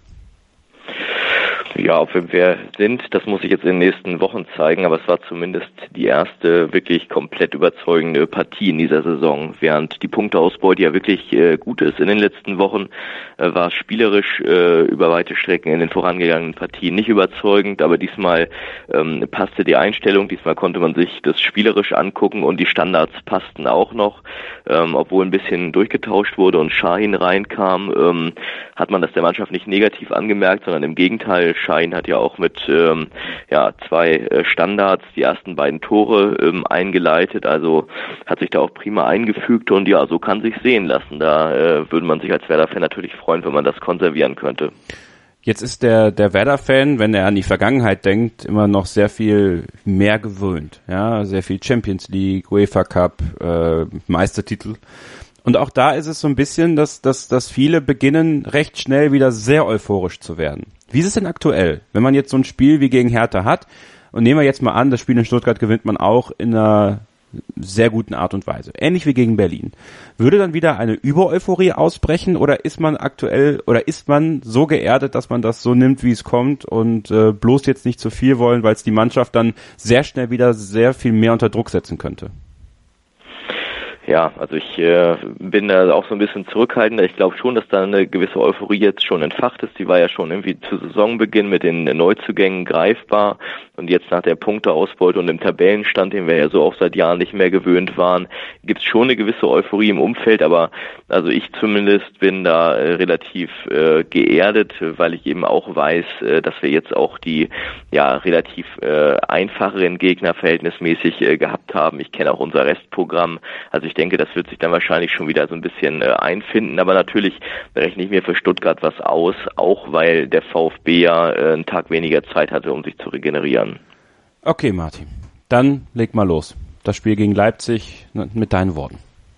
Ja, ob wir wer sind, das muss ich jetzt in den nächsten Wochen zeigen, aber es war zumindest die erste wirklich komplett überzeugende Partie in dieser Saison. Während die Punkteausbeute ja wirklich äh, gut ist in den letzten Wochen, äh, war es spielerisch äh, über weite Strecken in den vorangegangenen Partien nicht überzeugend, aber diesmal ähm, passte die Einstellung, diesmal konnte man sich das spielerisch angucken und die Standards passten auch noch, ähm, obwohl ein bisschen durchgetauscht wurde und Şahin reinkam, ähm, hat man das der Mannschaft nicht negativ angemerkt, sondern im Gegenteil. Şahin hat ja auch mit ähm, ja, zwei äh, Standards die ersten beiden Tore ähm, eingeleitet, also hat sich da auch prima eingefügt und ja, so kann sich sehen lassen. Da äh, würde man sich als Werder-Fan natürlich freuen, wenn man das konservieren könnte. Jetzt ist der der Werder-Fan, wenn er an die Vergangenheit denkt, immer noch sehr viel mehr gewöhnt. Ja, sehr viel Champions League, UEFA Cup, äh, Meistertitel. Und auch da ist es so ein bisschen, dass, dass, dass viele beginnen, recht schnell wieder sehr euphorisch zu werden. Wie ist es denn aktuell, wenn man jetzt so ein Spiel wie gegen Hertha hat? Und nehmen wir jetzt mal an, das Spiel in Stuttgart gewinnt man auch in einer sehr guten Art und Weise. Ähnlich wie gegen Berlin. Würde dann wieder eine Übereuphorie ausbrechen oder ist man aktuell, oder ist man so geerdet, dass man das so nimmt, wie es kommt und äh, bloß jetzt nicht zu viel wollen, weil es die Mannschaft dann sehr schnell wieder sehr viel mehr unter Druck setzen könnte? Ja, also ich äh, bin da auch so ein bisschen zurückhaltender. Ich glaube schon, dass da eine gewisse Euphorie jetzt schon entfacht ist. Die war ja schon irgendwie zu Saisonbeginn mit den Neuzugängen greifbar. Und jetzt nach der Punkteausbeute und dem Tabellenstand, den wir ja so auch seit Jahren nicht mehr gewöhnt waren, gibt es schon eine gewisse Euphorie im Umfeld. Aber also ich zumindest bin da äh, relativ äh, geerdet, weil ich eben auch weiß, äh, dass wir jetzt auch die ja relativ äh, einfacheren Gegner verhältnismäßig äh, gehabt haben. Ich kenne auch unser Restprogramm. Also ich denke, das wird sich dann wahrscheinlich schon wieder so ein bisschen äh, einfinden. Aber natürlich rechne ich mir für Stuttgart was aus, auch weil der VfB ja äh, einen Tag weniger Zeit hatte, um sich zu regenerieren. Okay, Martin, dann leg mal los. Das Spiel gegen Leipzig mit deinen Worten.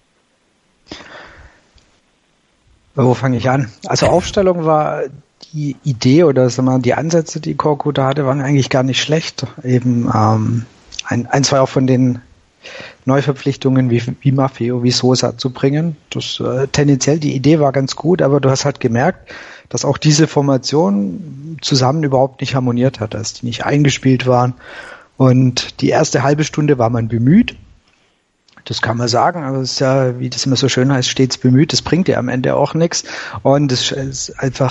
Wo fange ich an? Also Aufstellung war die Idee oder sagen wir mal, die Ansätze, die Korkut da hatte, waren eigentlich gar nicht schlecht. Eben ähm, ein, ein, zwei auch von den Neuverpflichtungen wie, wie Maffeo, wie Sosa zu bringen. Das äh, tendenziell die Idee war ganz gut, aber du hast halt gemerkt, dass auch diese Formation zusammen überhaupt nicht harmoniert hat, dass die nicht eingespielt waren. Und die erste halbe Stunde war man bemüht. Das kann man sagen, aber es ist ja, wie das immer so schön heißt, stets bemüht. Das bringt ja am Ende auch nichts. Und es ist einfach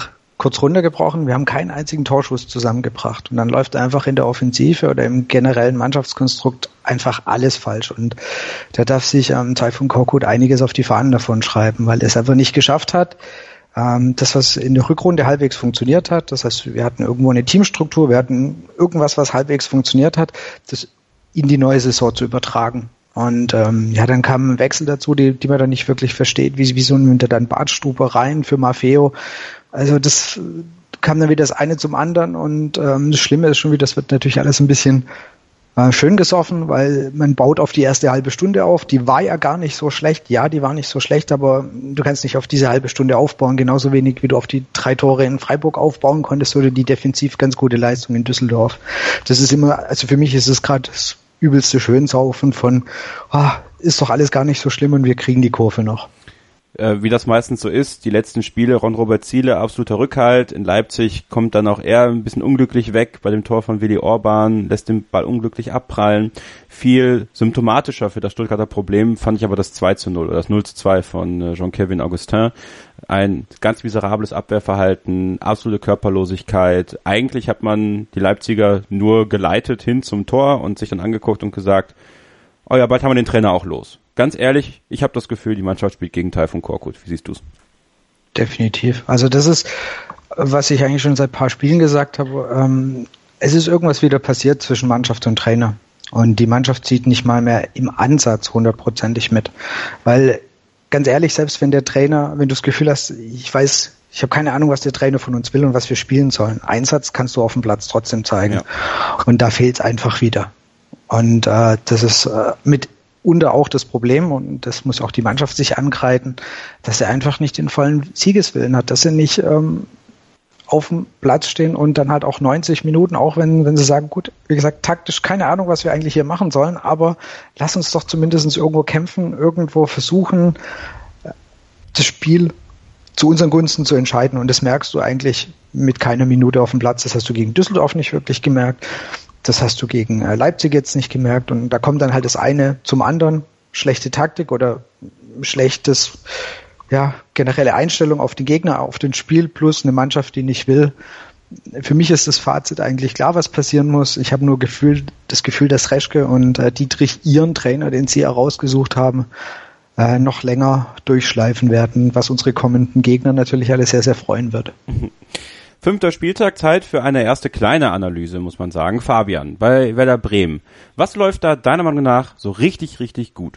kurz runtergebrochen, wir haben keinen einzigen Torschuss zusammengebracht. Und dann läuft einfach in der Offensive oder im generellen Mannschaftskonstrukt einfach alles falsch. Und da darf sich ähm, Tayfun Korkut einiges auf die Fahnen davon schreiben, weil er es einfach nicht geschafft hat, ähm, das, was in der Rückrunde halbwegs funktioniert hat, das heißt, wir hatten irgendwo eine Teamstruktur, wir hatten irgendwas, was halbwegs funktioniert hat, das in die neue Saison zu übertragen. Und ähm, ja, dann kam ein Wechsel dazu, die, die man dann nicht wirklich versteht, wie, wie so ein dann Bartstuber rein für Maffeo. Also das kam dann wieder das eine zum anderen und ähm, das Schlimme ist schon wieder, das wird natürlich alles ein bisschen äh, schön gesoffen, weil man baut auf die erste halbe Stunde auf. Die war ja gar nicht so schlecht. Ja, die war nicht so schlecht, aber du kannst nicht auf diese halbe Stunde aufbauen, genauso wenig wie du auf die drei Tore in Freiburg aufbauen konntest oder die defensiv ganz gute Leistung in Düsseldorf. Das ist immer, also für mich ist es gerade das übelste Schönsaufen von, oh, ist doch alles gar nicht so schlimm und wir kriegen die Kurve noch. Äh, wie das meistens so ist, die letzten Spiele, Ron-Robert Ziele, absoluter Rückhalt. In Leipzig kommt dann auch er ein bisschen unglücklich weg bei dem Tor von Willi Orban, lässt den Ball unglücklich abprallen. Viel symptomatischer für das Stuttgarter Problem fand ich aber das zwei zu null oder das null zu zwei von äh, Jean-Kevin Augustin. Ein ganz miserables Abwehrverhalten, absolute Körperlosigkeit. Eigentlich hat man die Leipziger nur geleitet hin zum Tor und sich dann angeguckt und gesagt, oh ja, bald haben wir den Trainer auch los. Ganz ehrlich, ich habe das Gefühl, die Mannschaft spielt gegen Tayfun Korkut. Wie siehst du's? Definitiv. Also das ist, was ich eigentlich schon seit ein paar Spielen gesagt habe. Ähm, es ist irgendwas wieder passiert zwischen Mannschaft und Trainer. Und die Mannschaft zieht nicht mal mehr im Ansatz hundertprozentig mit. Weil, ganz ehrlich, selbst wenn der Trainer, wenn du das Gefühl hast, ich weiß, ich habe keine Ahnung, was der Trainer von uns will und was wir spielen sollen. Einsatz kannst du auf dem Platz trotzdem zeigen. Ja. Und da fehlt es einfach wieder. Und äh, das ist äh, mit unter auch das Problem, und das muss auch die Mannschaft sich angreifen, dass er einfach nicht den vollen Siegeswillen hat, dass sie nicht ähm, auf dem Platz stehen und dann halt auch neunzig Minuten, auch wenn wenn sie sagen, gut, wie gesagt, taktisch keine Ahnung, was wir eigentlich hier machen sollen, aber lass uns doch zumindest irgendwo kämpfen, irgendwo versuchen, das Spiel zu unseren Gunsten zu entscheiden, und das merkst du eigentlich mit keiner Minute auf dem Platz. Das hast du gegen Düsseldorf nicht wirklich gemerkt. Das hast du gegen Leipzig jetzt nicht gemerkt, und da kommt dann halt das eine zum anderen, schlechte Taktik oder schlechtes, ja, generelle Einstellung auf den Gegner, auf den Spiel, plus eine Mannschaft, die nicht will. Für mich ist das Fazit eigentlich klar, was passieren muss. Ich habe nur Gefühl, das Gefühl, dass Reschke und äh, Dietrich ihren Trainer, den sie herausgesucht haben, äh, noch länger durchschleifen werden, was unsere kommenden Gegner natürlich alle sehr, sehr freuen wird. Fünfter Spieltag, Zeit für eine erste kleine Analyse, muss man sagen. Fabian, bei Werder Bremen. Was läuft da deiner Meinung nach so richtig, richtig gut?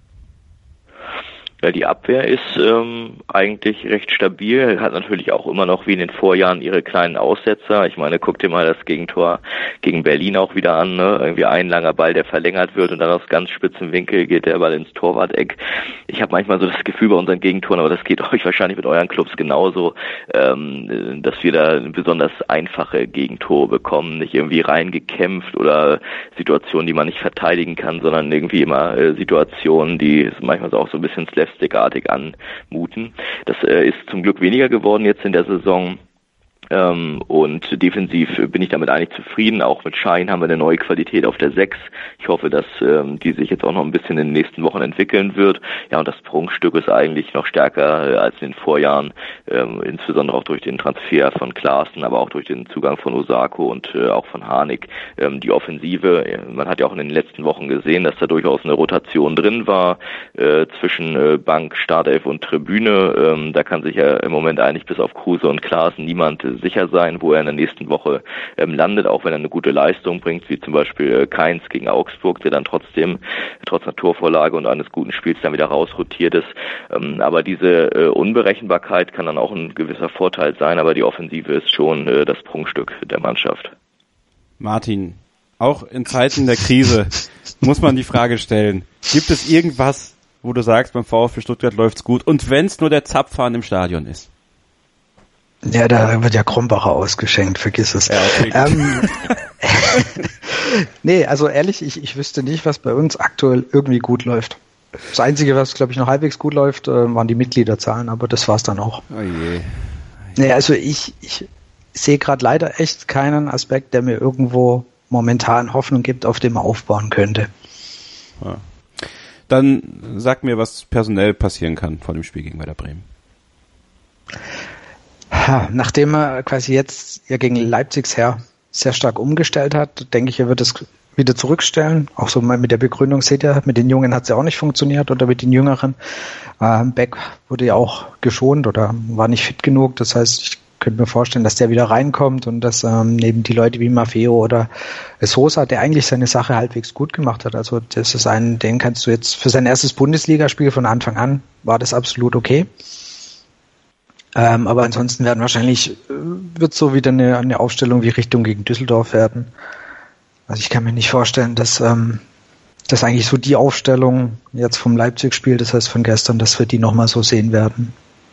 Ja, die Abwehr ist ähm, eigentlich recht stabil, hat natürlich auch immer noch wie in den Vorjahren ihre kleinen Aussetzer. Ich meine, guck dir mal das Gegentor gegen Berlin auch wieder an, ne? Irgendwie ein langer Ball, der verlängert wird und dann aus ganz spitzem Winkel geht der Ball ins Torwart-Eck. Ich habe manchmal so das Gefühl bei unseren Gegentoren, aber das geht euch wahrscheinlich mit euren Clubs genauso, ähm, dass wir da besonders einfache Gegentore bekommen, nicht irgendwie reingekämpft oder Situationen, die man nicht verteidigen kann, sondern irgendwie immer äh, Situationen, die manchmal auch so ein bisschen slapstickartig anmuten. Das äh, ist zum Glück weniger geworden jetzt in der Saison. Ähm, und defensiv bin ich damit eigentlich zufrieden. Auch mit Schein haben wir eine neue Qualität auf der sechs. Ich hoffe, dass ähm, die sich jetzt auch noch ein bisschen in den nächsten Wochen entwickeln wird. Ja, und das Prunkstück ist eigentlich noch stärker äh, als in den Vorjahren, ähm, insbesondere auch durch den Transfer von Klaassen, aber auch durch den Zugang von Osako und äh, auch von Harnik. Ähm, die Offensive, äh, man hat ja auch in den letzten Wochen gesehen, dass da durchaus eine Rotation drin war äh, zwischen äh, Bank, Startelf und Tribüne. Ähm, da kann sich ja im Moment eigentlich bis auf Kruse und Klaassen niemand äh, sicher sein, wo er in der nächsten Woche ähm, landet, auch wenn er eine gute Leistung bringt, wie zum Beispiel äh, Keins gegen Augsburg, der dann trotzdem trotz einer Torvorlage und eines guten Spiels dann wieder rausrotiert ist. Ähm, aber diese äh, Unberechenbarkeit kann dann auch ein gewisser Vorteil sein, aber die Offensive ist schon äh, das Prunkstück der Mannschaft. Martin, auch in Zeiten der Krise muss man die Frage stellen, gibt es irgendwas, wo du sagst, beim VfB Stuttgart läuft's gut, und wenn es nur der Zapfhahn im Stadion ist? Ja, da wird ja Krombacher ausgeschenkt, vergiss es. Ja, okay. ähm, nee, also ehrlich, ich, ich wüsste nicht, was bei uns aktuell irgendwie gut läuft. Das Einzige, was, glaube ich, noch halbwegs gut läuft, äh, waren die Mitgliederzahlen, aber das war's dann auch. Oh je. Nee, also ich, ich sehe gerade leider echt keinen Aspekt, der mir irgendwo momentan Hoffnung gibt, auf dem man aufbauen könnte. Ja. Dann sag mir, was personell passieren kann vor dem Spiel gegen Werder Bremen. Ja, nachdem er quasi jetzt ja gegen Leipzigs her sehr stark umgestellt hat, denke ich, er wird es wieder zurückstellen. Auch so mal mit der Begründung, seht ihr, mit den Jungen hat es ja auch nicht funktioniert oder mit den Jüngeren. Ähm, Beck wurde ja auch geschont oder war nicht fit genug. Das heißt, ich könnte mir vorstellen, dass der wieder reinkommt und dass ähm, neben die Leute wie Maffeo oder Sosa, der eigentlich seine Sache halbwegs gut gemacht hat. Also das ist ein, den kannst du jetzt für sein erstes Bundesligaspiel von Anfang an, war das absolut okay. Ähm, aber ansonsten werden wahrscheinlich, äh, wird so wieder eine, eine Aufstellung wie Richtung gegen Düsseldorf werden. Also ich kann mir nicht vorstellen, dass ähm, das eigentlich so die Aufstellung jetzt vom Leipzig-Spiel, das heißt von gestern, dass wir die nochmal so sehen werden.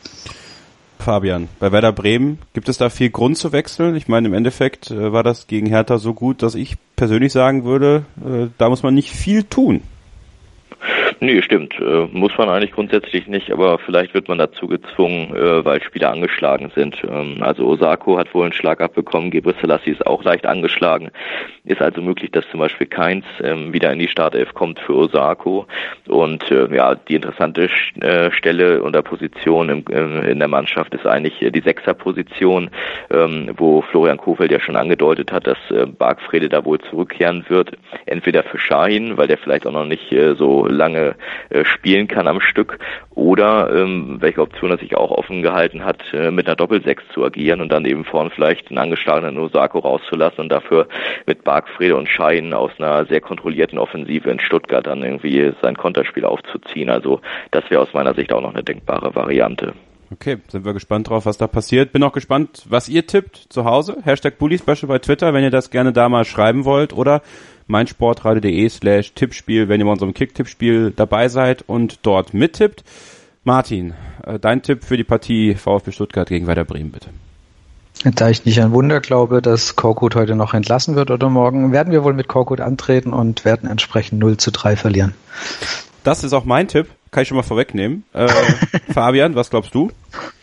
Fabian, bei Werder Bremen, gibt es da viel Grund zu wechseln? Ich meine, im Endeffekt äh, war das gegen Hertha so gut, dass ich persönlich sagen würde, äh, da muss man nicht viel tun. Nee, stimmt. Äh, muss man eigentlich grundsätzlich nicht, aber vielleicht wird man dazu gezwungen, äh, weil Spieler angeschlagen sind. Ähm, also Osako hat wohl einen Schlag abbekommen, Gebre Selassie ist auch leicht angeschlagen. Ist also möglich, dass zum Beispiel Keins ähm, wieder in die Startelf kommt für Osako. Und äh, ja, die interessante äh, Stelle oder Position im, äh, in der Mannschaft ist eigentlich äh, die Sechserposition, ähm, wo Florian Kohfeldt ja schon angedeutet hat, dass äh, Bargfrede da wohl zurückkehren wird. Entweder für Şahin, weil der vielleicht auch noch nicht äh, so lange äh, spielen kann am Stück, oder ähm, welche Option er sich auch offen gehalten hat, äh, mit einer Doppelsechs zu agieren und dann eben vorn vielleicht einen angeschlagenen Osako rauszulassen und dafür mit Bargfrede und Şahin aus einer sehr kontrollierten Offensive in Stuttgart dann irgendwie sein Konterspiel aufzuziehen. Also das wäre aus meiner Sicht auch noch eine denkbare Variante. Okay, sind wir gespannt drauf, was da passiert. Bin auch gespannt, was ihr tippt zu Hause. Hashtag Bully Special bei Twitter, wenn ihr das gerne da mal schreiben wollt, oder meinsportradio.de slash Tippspiel, wenn ihr bei unserem Kick-Tippspiel dabei seid und dort mittippt. Martin, dein Tipp für die Partie VfB Stuttgart gegen Werder Bremen, bitte. Da ich nicht an Wunder glaube, dass Korkut heute noch entlassen wird oder morgen, werden wir wohl mit Korkut antreten und werden entsprechend null zu drei verlieren. Das ist auch mein Tipp, kann ich schon mal vorwegnehmen. Äh, Fabian, was glaubst du?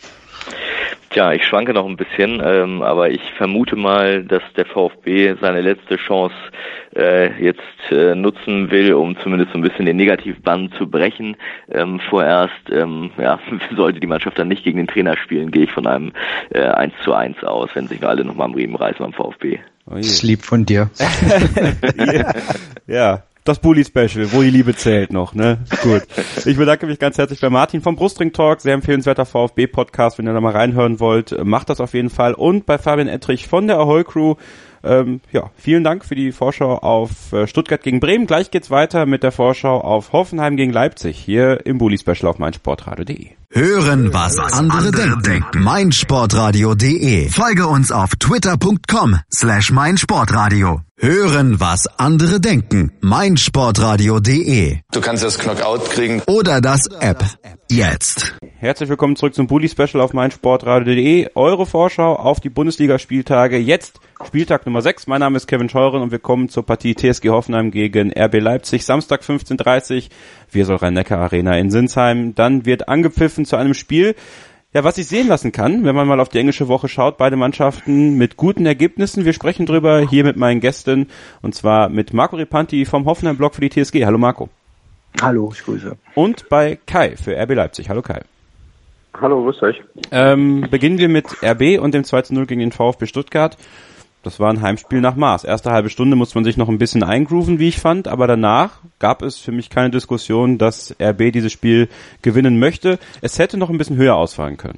Tja, ich schwanke noch ein bisschen, ähm, aber ich vermute mal, dass der VfB seine letzte Chance äh, jetzt äh, nutzen will, um zumindest so ein bisschen den Negativbann zu brechen. Ähm, vorerst ähm, ja, sollte die Mannschaft dann nicht gegen den Trainer spielen, gehe ich von einem äh, eins zu eins aus, wenn sich alle nochmal am Riemen reißen beim VfB. Oh, das ist lieb von dir. ja. ja. Das Bully-Special, wo die Liebe zählt noch, ne? Gut. Ich bedanke mich ganz herzlich bei Martin vom Brustring Talk, sehr empfehlenswerter VfB-Podcast, wenn ihr da mal reinhören wollt, macht das auf jeden Fall. Und bei Fabian Ettrich von der Ahoi Crew, ähm, ja, vielen Dank für die Vorschau auf äh, Stuttgart gegen Bremen. Gleich geht's weiter mit der Vorschau auf Hoffenheim gegen Leipzig, hier im Bully-Special auf meinsportradio.de. Hören, was andere denken. meinsportradio.de. Folge uns auf twitter.com slash meinsportradio. Hören, was andere denken. meinsportradio.de. Du kannst das Knockout kriegen. Oder das App. Jetzt. Herzlich willkommen zurück zum Bully Special auf meinsportradio.de. Eure Vorschau auf die Bundesligaspieltage. Jetzt Spieltag Nummer sechs. Mein Name ist Kevin Scheuren und wir kommen zur Partie T S G Hoffenheim gegen R B Leipzig. Samstag fünfzehn Uhr dreißig. Weserl-Rhein-Neckar-Arena in Sinsheim. Dann wird angepfiffen zu einem Spiel, ja, was sich sehen lassen kann, wenn man mal auf die englische Woche schaut. Beide Mannschaften mit guten Ergebnissen. Wir sprechen drüber hier mit meinen Gästen, und zwar mit Marco Ripanti vom Hoffenheim-Blog für die T S G. Hallo Marco. Hallo, ich grüße. Und bei Kai für R B Leipzig. Hallo Kai. Hallo, grüß euch. Ähm, beginnen wir mit R B und dem zwei zu null gegen den VfB Stuttgart. Das war ein Heimspiel nach Maß. Erste halbe Stunde musste man sich noch ein bisschen eingrooven, wie ich fand, aber danach gab es für mich keine Diskussion, dass R B dieses Spiel gewinnen möchte. Es hätte noch ein bisschen höher ausfallen können.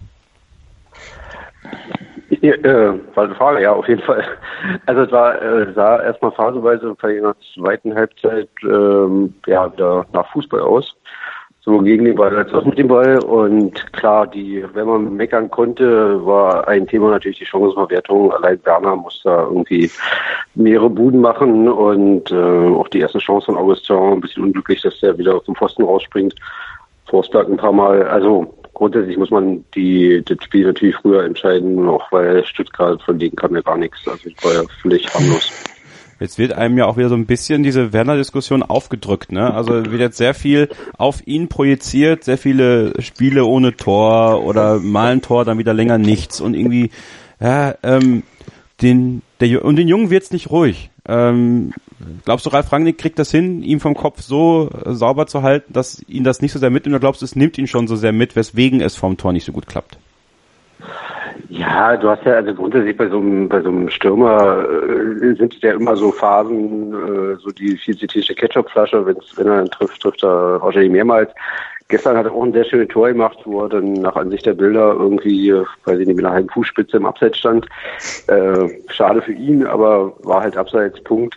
Ja, äh, war eine Frage, ja, auf jeden Fall. Also es war, äh, sah erstmal phasenweise bei der zweiten Halbzeit ähm, ja wieder nach Fußball aus. So gegen den Ball als auch mit dem Ball. Und klar, die, wenn man meckern konnte, war ein Thema natürlich die Chancenverwertung. Allein Werner muss da irgendwie mehrere Buden machen und äh, auch die erste Chance von Augustin, ein bisschen unglücklich, dass der wieder auf den Pfosten rausspringt. Forsberg ein paar Mal. Also grundsätzlich muss man die das Spiel natürlich früher entscheiden, auch weil Stuttgart, von denen kam ja gar nichts. Also ich war ja völlig harmlos. Jetzt wird einem ja auch wieder so ein bisschen diese Werner-Diskussion aufgedrückt, ne? Also wird jetzt sehr viel auf ihn projiziert, sehr viele Spiele ohne Tor oder mal ein Tor, dann wieder länger nichts und irgendwie, ja, ähm, den, der, und den Jungen wird's nicht ruhig. Ähm, glaubst du, Ralf Rangnick kriegt das hin, ihn vom Kopf so äh, sauber zu halten, dass ihn das nicht so sehr mitnimmt, oder glaubst du, es nimmt ihn schon so sehr mit, weswegen es vom Tor nicht so gut klappt? Ja, du hast ja also grundsätzlich bei so einem, bei so einem Stürmer äh, sind es ja immer so Phasen, äh, so die vielseitige Ketchupflasche, wenn's, wenn er dann trifft, trifft er wahrscheinlich mehrmals. Gestern hat er auch ein sehr schönes Tor gemacht, wo er dann nach Ansicht der Bilder irgendwie, äh, weiß ich nicht, mit einer halben Fußspitze im Abseits stand. Äh, schade für ihn, aber war halt Abseits, Punkt.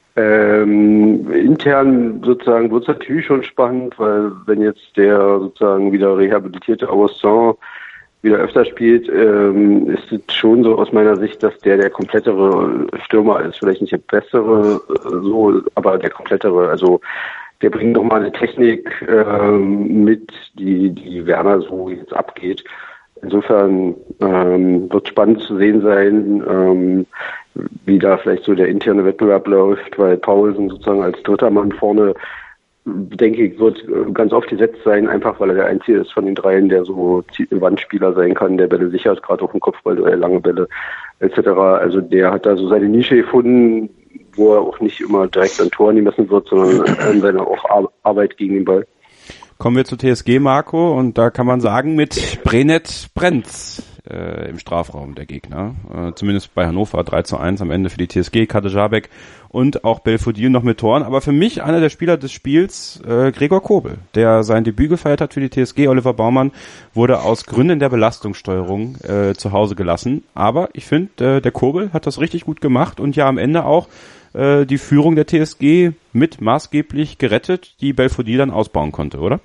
Ähm, intern sozusagen wird es natürlich schon spannend, weil wenn jetzt der sozusagen wieder rehabilitierte Augustin wieder öfter spielt, ähm, ist es schon so aus meiner Sicht, dass der der komplettere Stürmer ist. Vielleicht nicht der bessere, so, aber der komplettere. Also der bringt nochmal eine Technik ähm, mit, die, die Werner so jetzt abgeht. Insofern ähm, wird spannend zu sehen sein, ähm, wie da vielleicht so der interne Wettbewerb läuft, weil Paulsen sozusagen als dritter Mann vorne, denke ich, wird ganz oft gesetzt sein, einfach weil er der Einzige ist von den dreien, der so Wandspieler sein kann, der Bälle sichert, gerade auf dem Kopfball oder lange Bälle et cetera. Also der hat da so seine Nische gefunden, wo er auch nicht immer direkt an Toren gemessen wird, sondern an seiner auch Arbeit gegen den Ball. Kommen wir zu T S G, Marco, und da kann man sagen, mit Brenet brennt's äh, im Strafraum der Gegner. Äh, zumindest bei Hannover drei zu eins am Ende für die T S G, Kadejabek und auch Belfodil noch mit Toren. Aber für mich einer der Spieler des Spiels, äh, Gregor Kobel, der sein Debüt gefeiert hat für die T S G. Oliver Baumann wurde aus Gründen der Belastungssteuerung äh, zu Hause gelassen. Aber ich finde, äh, der Kobel hat das richtig gut gemacht und ja am Ende auch äh, die Führung der T S G mit maßgeblich gerettet, die Belfodil dann ausbauen konnte, oder?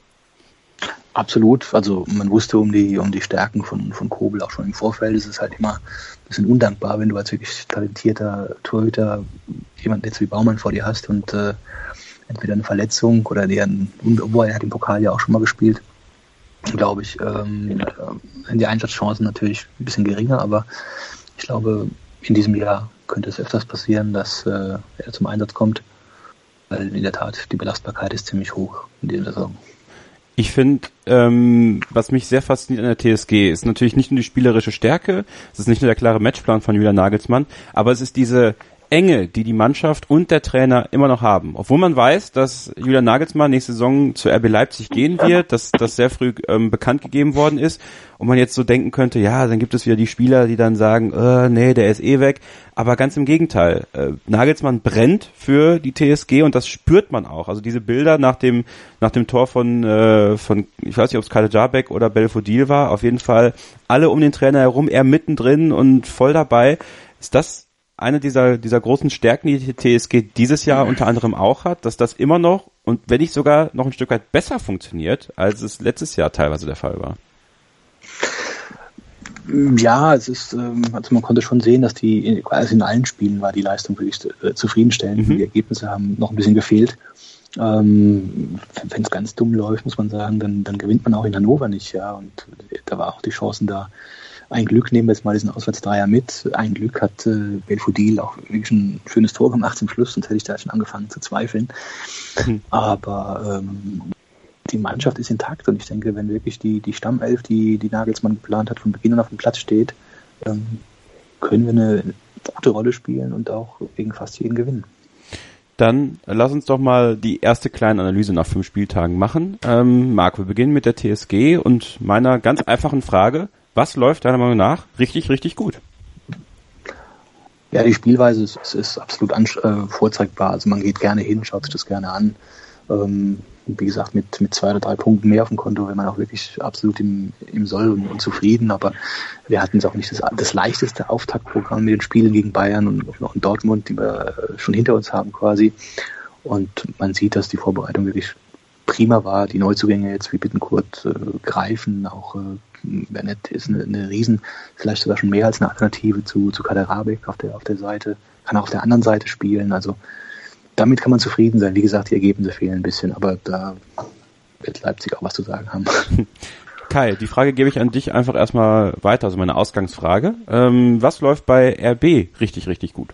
Absolut, also man wusste um die um die Stärken von von Kobel auch schon im Vorfeld. Es ist halt immer ein bisschen undankbar, wenn du als wirklich talentierter Torhüter jemanden jetzt wie Baumann vor dir hast und äh, entweder eine Verletzung oder der, obwohl er hat im Pokal ja auch schon mal gespielt, glaube ich, ähm, sind die Einsatzchancen natürlich ein bisschen geringer, aber ich glaube, in diesem Jahr könnte es öfters passieren, dass äh, er zum Einsatz kommt, weil in der Tat die Belastbarkeit ist ziemlich hoch in dieser Saison. Ich finde, ähm, was mich sehr fasziniert an der T S G, ist natürlich nicht nur die spielerische Stärke, es ist nicht nur der klare Matchplan von Julian Nagelsmann, aber es ist diese Enge, die die Mannschaft und der Trainer immer noch haben. Obwohl man weiß, dass Julian Nagelsmann nächste Saison zu R B Leipzig gehen wird, dass das sehr früh ähm, bekannt gegeben worden ist und man jetzt so denken könnte, ja, dann gibt es wieder die Spieler, die dann sagen, äh, nee, der ist eh weg. Aber ganz im Gegenteil, äh, Nagelsmann brennt für die T S G und das spürt man auch. Also diese Bilder nach dem nach dem Tor von, äh, von ich weiß nicht, ob es Kadejabek oder Belfodil war, auf jeden Fall alle um den Trainer herum, er mittendrin und voll dabei. Ist das eine dieser dieser großen Stärken, die die T S G dieses Jahr unter anderem auch hat, dass das immer noch und wenn nicht sogar noch ein Stück weit besser funktioniert, als es letztes Jahr teilweise der Fall war? Ja, es ist, also man konnte schon sehen, dass die quasi in allen Spielen war die Leistung wirklich äh, zufriedenstellend. Mhm. Die Ergebnisse haben noch ein bisschen gefehlt. Ähm, wenn es ganz dumm läuft, muss man sagen, dann, dann gewinnt man auch in Hannover nicht, ja. Und da war auch die Chancen da. Ein Glück, nehmen wir jetzt mal diesen Auswärtsdreier mit. Ein Glück hat äh, Belfodil auch wirklich ein schönes Tor gemacht zum Schluss, sonst hätte ich da schon angefangen zu zweifeln. Mhm. Aber ähm, die Mannschaft ist intakt und ich denke, wenn wirklich die, die Stammelf, die, die Nagelsmann geplant hat, von Beginn an auf dem Platz steht, ähm, können wir eine gute Rolle spielen und auch gegen fast jeden gewinnen. Dann lass uns doch mal die erste kleine Analyse nach fünf Spieltagen machen. Ähm, Marc, wir beginnen mit der T S G und meiner ganz einfachen Frage, was läuft deiner Meinung nach richtig, richtig gut? Ja, die Spielweise ist, ist absolut ansch- äh, vorzeigbar. Also man geht gerne hin, schaut sich das gerne an. Ähm, wie gesagt, mit, mit zwei oder drei Punkten mehr auf dem Konto wäre man auch wirklich absolut im, im Soll und, und zufrieden. Aber wir hatten jetzt auch nicht das, das leichteste Auftaktprogramm mit den Spielen gegen Bayern und noch in Dortmund, die wir schon hinter uns haben quasi. Und man sieht, dass die Vorbereitung wirklich prima war. Die Neuzugänge jetzt wie Bittencourt äh, greifen. Auch äh, Bennett ist eine, eine Riesen, vielleicht sogar schon mehr als eine Alternative zu, zu Kadejabek auf der, auf der Seite. Kann auch auf der anderen Seite spielen. Also damit kann man zufrieden sein. Wie gesagt, die Ergebnisse fehlen ein bisschen, aber da wird Leipzig auch was zu sagen haben. Kai, die Frage gebe ich an dich einfach erstmal weiter, also meine Ausgangsfrage. Ähm, was läuft bei R B richtig, richtig gut?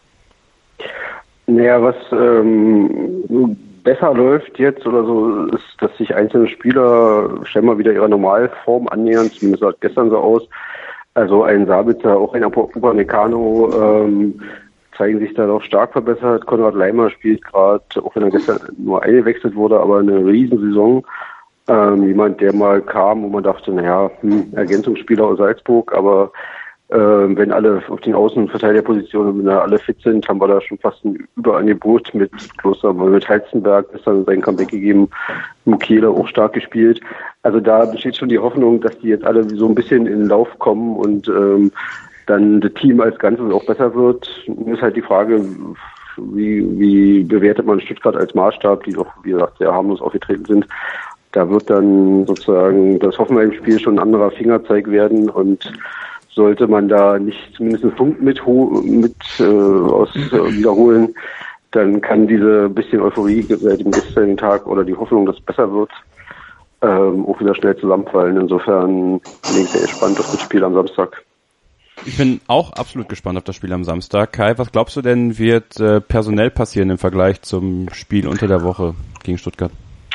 Naja, was ähm, besser läuft jetzt oder so, ist, dass sich einzelne Spieler scheinbar wieder ihrer Normalform annähern, zumindest sah es gestern so aus. Also ein Sabitzer, auch ein Upamecano, ähm, zeigen sich da doch stark verbessert. Konrad Leimer spielt gerade, auch wenn er gestern nur eingewechselt wurde, aber eine Riesensaison. Ähm, jemand, der mal kam, wo man dachte, naja, hm, Ergänzungsspieler aus Salzburg, aber äh, wenn alle auf den Außenverteidigerpositionen, wenn da alle fit sind, haben wir da schon fast ein Überangebot mit Kloster, mit Heizenberg, ist dann sein Comeback gegeben, Mukiele auch stark gespielt. Also da besteht schon die Hoffnung, dass die jetzt alle so ein bisschen in den Lauf kommen und ähm, dann das Team als Ganzes auch besser wird. Ist halt die Frage, wie, wie bewertet man Stuttgart als Maßstab, die doch, wie gesagt, sehr harmlos aufgetreten sind. Da wird dann sozusagen das Hoffenheim-Spiel schon ein anderer Fingerzeig werden und sollte man da nicht zumindest einen Punkt mit, mit äh, aus äh, wiederholen, dann kann diese bisschen Euphorie seit dem gestrigen Tag oder die Hoffnung, dass es besser wird, ähm, auch wieder schnell zusammenfallen. Insofern bin ich sehr gespannt auf das Spiel am Samstag. Ich bin auch absolut gespannt auf das Spiel am Samstag. Kai, was glaubst du denn, wird äh, personell passieren im Vergleich zum Spiel unter der Woche gegen Stuttgart?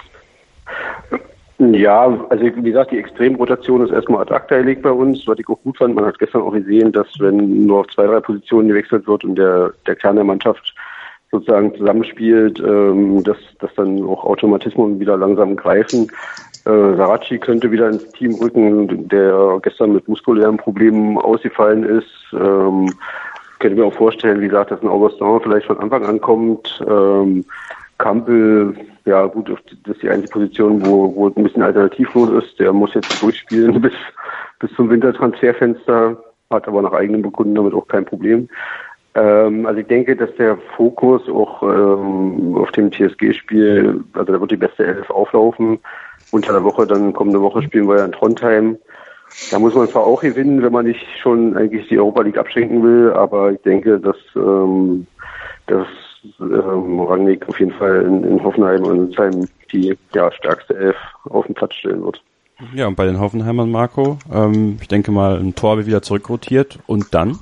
Ja, also wie gesagt, die Extremrotation ist erstmal ad acta gelegt bei uns, was ich auch gut fand. Man hat gestern auch gesehen, dass wenn nur auf zwei, drei Positionen gewechselt wird und der, der Kern der Mannschaft sozusagen zusammenspielt, ähm, dass, dass dann auch Automatismen wieder langsam greifen. Äh, Saracchi könnte wieder ins Team rücken, der gestern mit muskulären Problemen ausgefallen ist. Ähm, könnte mir auch vorstellen, wie gesagt, dass ein Augustin vielleicht von Anfang an kommt. Ähm, Kampel, ja gut, das ist die einzige Position, wo, wo es ein bisschen alternativlos ist. Der muss jetzt durchspielen bis, bis zum Wintertransferfenster, hat aber nach eigenem Bekunden damit auch kein Problem. Ähm, also ich denke, dass der Fokus auch ähm, auf dem T S G-Spiel, also da wird die beste Elf auflaufen. Unter der Woche, dann kommende Woche spielen wir ja in Trondheim. Da muss man zwar auch gewinnen, wenn man nicht schon eigentlich die Europa League abschenken will, aber ich denke, dass, ähm, dass ähm, Rangnick auf jeden Fall in, in Hoffenheim und in seinem die ja, stärkste Elf auf den Platz stellen wird. Ja, und bei den Hoffenheimern, Marco, ähm, ich denke mal, ein Tor wird wieder zurückrotiert und dann?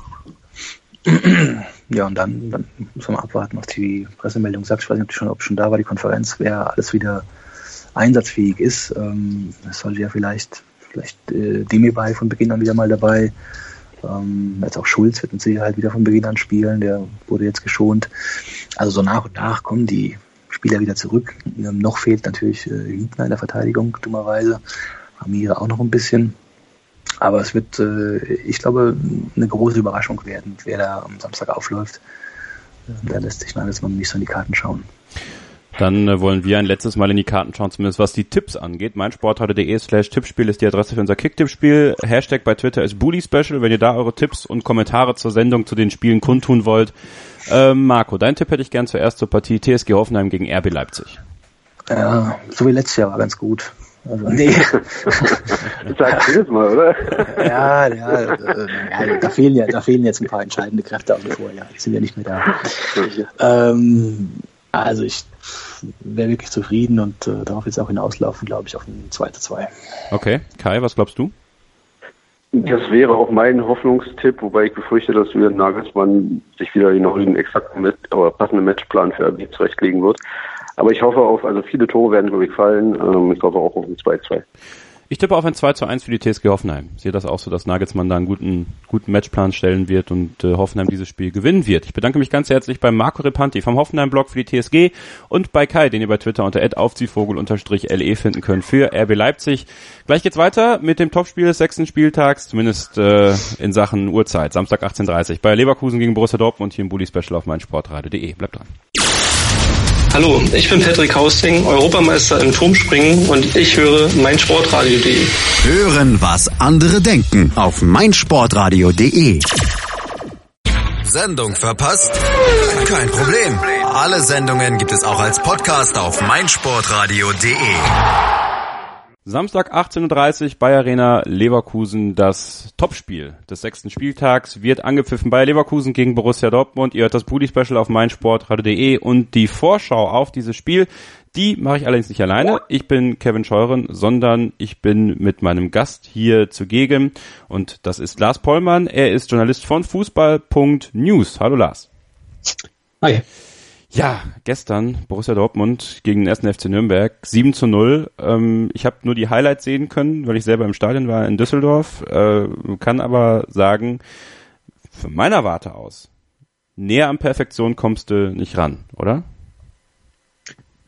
Ja, und dann, dann muss man abwarten, was die Pressemeldung sagt. Ich weiß nicht, ob schon, ob schon da war, die Konferenz, wer alles wieder einsatzfähig ist. Ähm, es sollte ja vielleicht, vielleicht äh, Demirbay von Beginn an wieder mal dabei. Ähm, jetzt auch Schulz wird mit Sicherheit wieder von Beginn an spielen, der wurde jetzt geschont. Also so nach und nach kommen die Spieler wieder zurück. Ähm, noch fehlt natürlich äh, Hübner in der Verteidigung, dummerweise. Amira auch noch ein bisschen. Aber es wird, äh, ich glaube, eine große Überraschung werden, wer da am Samstag aufläuft. Da lässt sich alles noch nicht so in die Karten schauen. Dann äh, wollen wir ein letztes Mal in die Karten schauen, zumindest was die Tipps angeht. meinsportradio.de slash Tippspiel ist die Adresse für unser Kick-Tippspiel. Hashtag bei Twitter ist Bully Special, wenn ihr da eure Tipps und Kommentare zur Sendung, zu den Spielen kundtun wollt. Ähm, Marco, dein Tipp hätte ich gern zuerst zur Partie T S G Hoffenheim gegen R B Leipzig. Ja, so wie letztes Jahr war ganz gut. Also, nee. Das sagst du jedes Mal, oder? Ja, ja, äh, ja, da fehlen ja, da fehlen jetzt ein paar entscheidende Kräfte außen vor, ja. Die sind ja nicht mehr da. ähm, also ich wäre wirklich zufrieden und äh, darauf jetzt auch hinauslaufen, glaube ich, auf ein zwei zu zwei. Okay, Kai, was glaubst du? Das wäre auch mein Hoffnungstipp, wobei ich befürchte, dass wieder Nagelsmann sich wieder genau den exakten, aber passenden Matchplan für R B zurechtlegen wird. Aber ich hoffe auf, also viele Tore werden, glaube ich, fallen. Ähm, ich hoffe auch auf ein zwei zu zwei. Ich tippe auf ein zwei zu eins für die T S G Hoffenheim. Ich sehe das auch so, dass Nagelsmann da einen guten, guten Matchplan stellen wird und äh, Hoffenheim dieses Spiel gewinnen wird. Ich bedanke mich ganz herzlich bei Marco Repanti vom Hoffenheim-Blog für die T S G und bei Kai, den ihr bei Twitter unter at aufziehvogel unterstrich L E finden könnt für R B Leipzig. Gleich geht's weiter mit dem Topspiel des sechsten Spieltags, zumindest äh, in Sachen Uhrzeit, Samstag achtzehn Uhr dreißig bei Leverkusen gegen Borussia Dortmund hier im Bully Special auf meinsportradio.de. Bleibt dran. Hallo, ich bin Patrick Hausting, Europameister im Turmspringen und ich höre meinsportradio.de. Hören, was andere denken auf meinsportradio.de. Sendung verpasst? Kein Problem. Alle Sendungen gibt es auch als Podcast auf meinsportradio.de. Samstag achtzehn Uhr dreißig bei Arena Leverkusen, das Topspiel des sechsten Spieltags wird angepfiffen bei Leverkusen gegen Borussia Dortmund. Ihr hört das Bully Special auf meinsportradio.de und die Vorschau auf dieses Spiel, die mache ich allerdings nicht alleine. Ich bin Kevin Scheuren, sondern ich bin mit meinem Gast hier zugegen und das ist Lars Pollmann. Er ist Journalist von Fußball Punkt News. Hallo Lars. Hi. Ja, gestern Borussia Dortmund gegen den ersten F C Nürnberg, sieben zu null. Ähm, ich habe nur die Highlights sehen können, weil ich selber im Stadion war in Düsseldorf, äh, kann aber sagen, von meiner Warte aus, näher an Perfektion kommst du nicht ran, oder?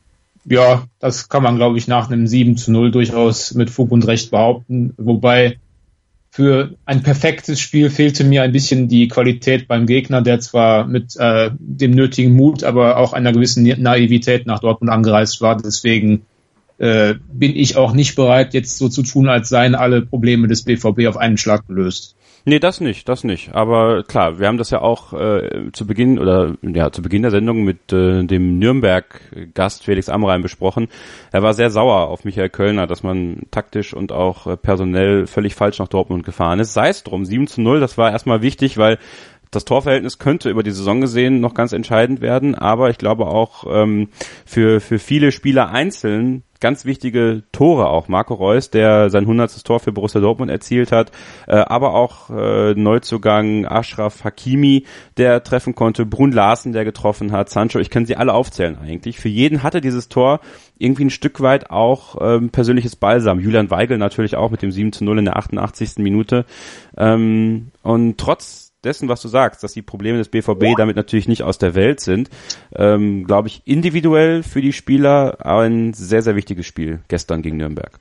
ja, das kann man, glaube ich, nach einem sieben zu null durchaus mit Fug und Recht behaupten. Wobei für ein perfektes Spiel fehlte mir ein bisschen die Qualität beim Gegner, der zwar mit äh, dem nötigen Mut, aber auch einer gewissen Naivität nach Dortmund angereist war. Deswegen äh, bin ich auch nicht bereit, jetzt so zu tun, als seien alle Probleme des B V B auf einen Schlag gelöst. Nee, das nicht, das nicht. Aber klar, wir haben das ja auch äh, zu Beginn oder ja zu Beginn der Sendung mit äh, dem Nürnberg-Gast Felix Amrein besprochen. Er war sehr sauer auf Michael Kölner, dass man taktisch und auch äh, personell völlig falsch nach Dortmund gefahren ist. Sei es drum, sieben zu null, das war erstmal wichtig, weil das Torverhältnis könnte über die Saison gesehen noch ganz entscheidend werden, aber ich glaube auch ähm, für für viele Spieler einzeln ganz wichtige Tore auch. Marco Reus, der sein hundertstes Tor für Borussia Dortmund erzielt hat, äh, aber auch äh, Neuzugang Achraf Hakimi, der treffen konnte, Brun Larsen, der getroffen hat, Sancho, ich kann sie alle aufzählen eigentlich. Für jeden hatte dieses Tor irgendwie ein Stück weit auch ähm, persönliches Balsam. Julian Weigl natürlich auch mit dem sieben zu null in der achtundachtzigsten Minute. Ähm, und trotz dessen, was du sagst, dass die Probleme des B V B damit natürlich nicht aus der Welt sind, ähm, glaube ich, individuell für die Spieler ein sehr, sehr wichtiges Spiel gestern gegen Nürnberg.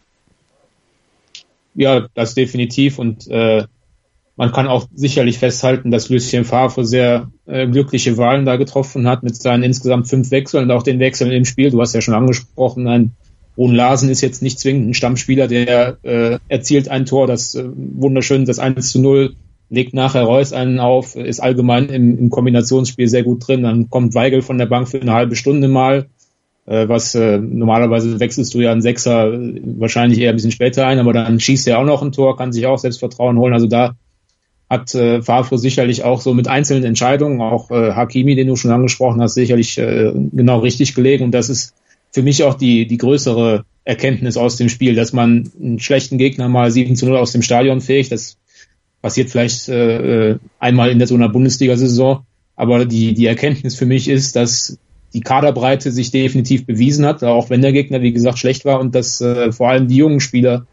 Ja, das definitiv und äh, man kann auch sicherlich festhalten, dass Lucien Favre sehr äh, glückliche Wahlen da getroffen hat mit seinen insgesamt fünf Wechseln und auch den Wechseln im Spiel. Du hast ja schon angesprochen, ein Brun Larsen ist jetzt nicht zwingend ein Stammspieler, der äh, erzielt ein Tor, das äh, wunderschön, das eins zu null, legt nachher Reus einen auf, ist allgemein im, im Kombinationsspiel sehr gut drin. Dann kommt Weigl von der Bank für eine halbe Stunde mal, äh, was äh, normalerweise wechselst du ja einen Sechser äh, wahrscheinlich eher ein bisschen später ein, aber dann schießt er auch noch ein Tor, kann sich auch Selbstvertrauen holen. Also da hat äh, Favre sicherlich auch so mit einzelnen Entscheidungen, auch äh, Hakimi, den du schon angesprochen hast, sicherlich äh, genau richtig gelegen. Und das ist für mich auch die die größere Erkenntnis aus dem Spiel, dass man einen schlechten Gegner mal sieben zu null aus dem Stadion fähigt. Das passiert vielleicht äh, einmal in der so einer Bundesliga-Saison, aber die die Erkenntnis für mich ist, dass die Kaderbreite sich definitiv bewiesen hat, auch wenn der Gegner, wie gesagt, schlecht war und dass äh, vor allem die jungen Spieler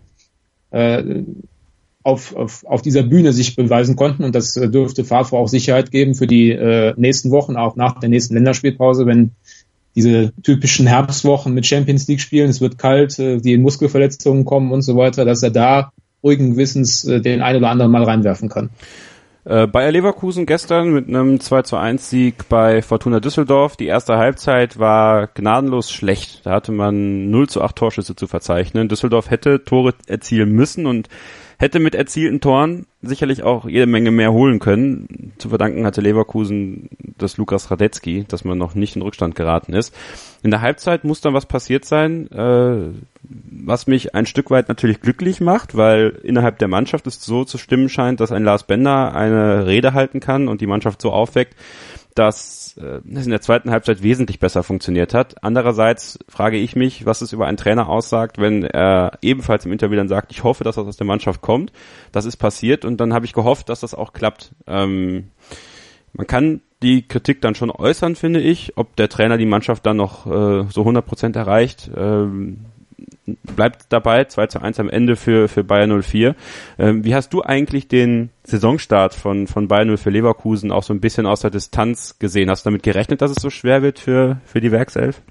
äh, auf, auf, auf dieser Bühne sich beweisen konnten und das äh, dürfte Favre auch Sicherheit geben für die äh, nächsten Wochen, auch nach der nächsten Länderspielpause, wenn diese typischen Herbstwochen mit Champions League spielen, es wird kalt, äh, die Muskelverletzungen kommen und so weiter, dass er da ruhigen Gewissens äh, den einen oder anderen mal reinwerfen kann. Äh, Bayer Leverkusen gestern mit einem zwei zu eins Sieg bei Fortuna Düsseldorf. Die erste Halbzeit war gnadenlos schlecht. Da hatte man null zu acht Torschüsse zu verzeichnen. Düsseldorf hätte Tore erzielen müssen und hätte mit erzielten Toren sicherlich auch jede Menge mehr holen können. Zu verdanken hatte Leverkusen das Lukas Radetzky, dass man noch nicht in Rückstand geraten ist. In der Halbzeit muss dann was passiert sein, äh, was mich ein Stück weit natürlich glücklich macht, weil innerhalb der Mannschaft es so zu stimmen scheint, dass ein Lars Bender eine Rede halten kann und die Mannschaft so aufweckt, dass äh, es in der zweiten Halbzeit wesentlich besser funktioniert hat. Andererseits frage ich mich, was es über einen Trainer aussagt, wenn er ebenfalls im Interview dann sagt, ich hoffe, dass das aus der Mannschaft kommt. Das ist passiert und dann habe ich gehofft, dass das auch klappt. Ähm, man kann die Kritik dann schon äußern, finde ich, ob der Trainer die Mannschaft dann noch äh, so hundert Prozent erreicht. Ähm, bleibt dabei, zwei zu eins am Ende für für Bayer null vier. Ähm, wie hast du eigentlich den Saisonstart von von Bayer null vier Leverkusen auch so ein bisschen aus der Distanz gesehen? Hast du damit gerechnet, dass es so schwer wird für für die Werkself?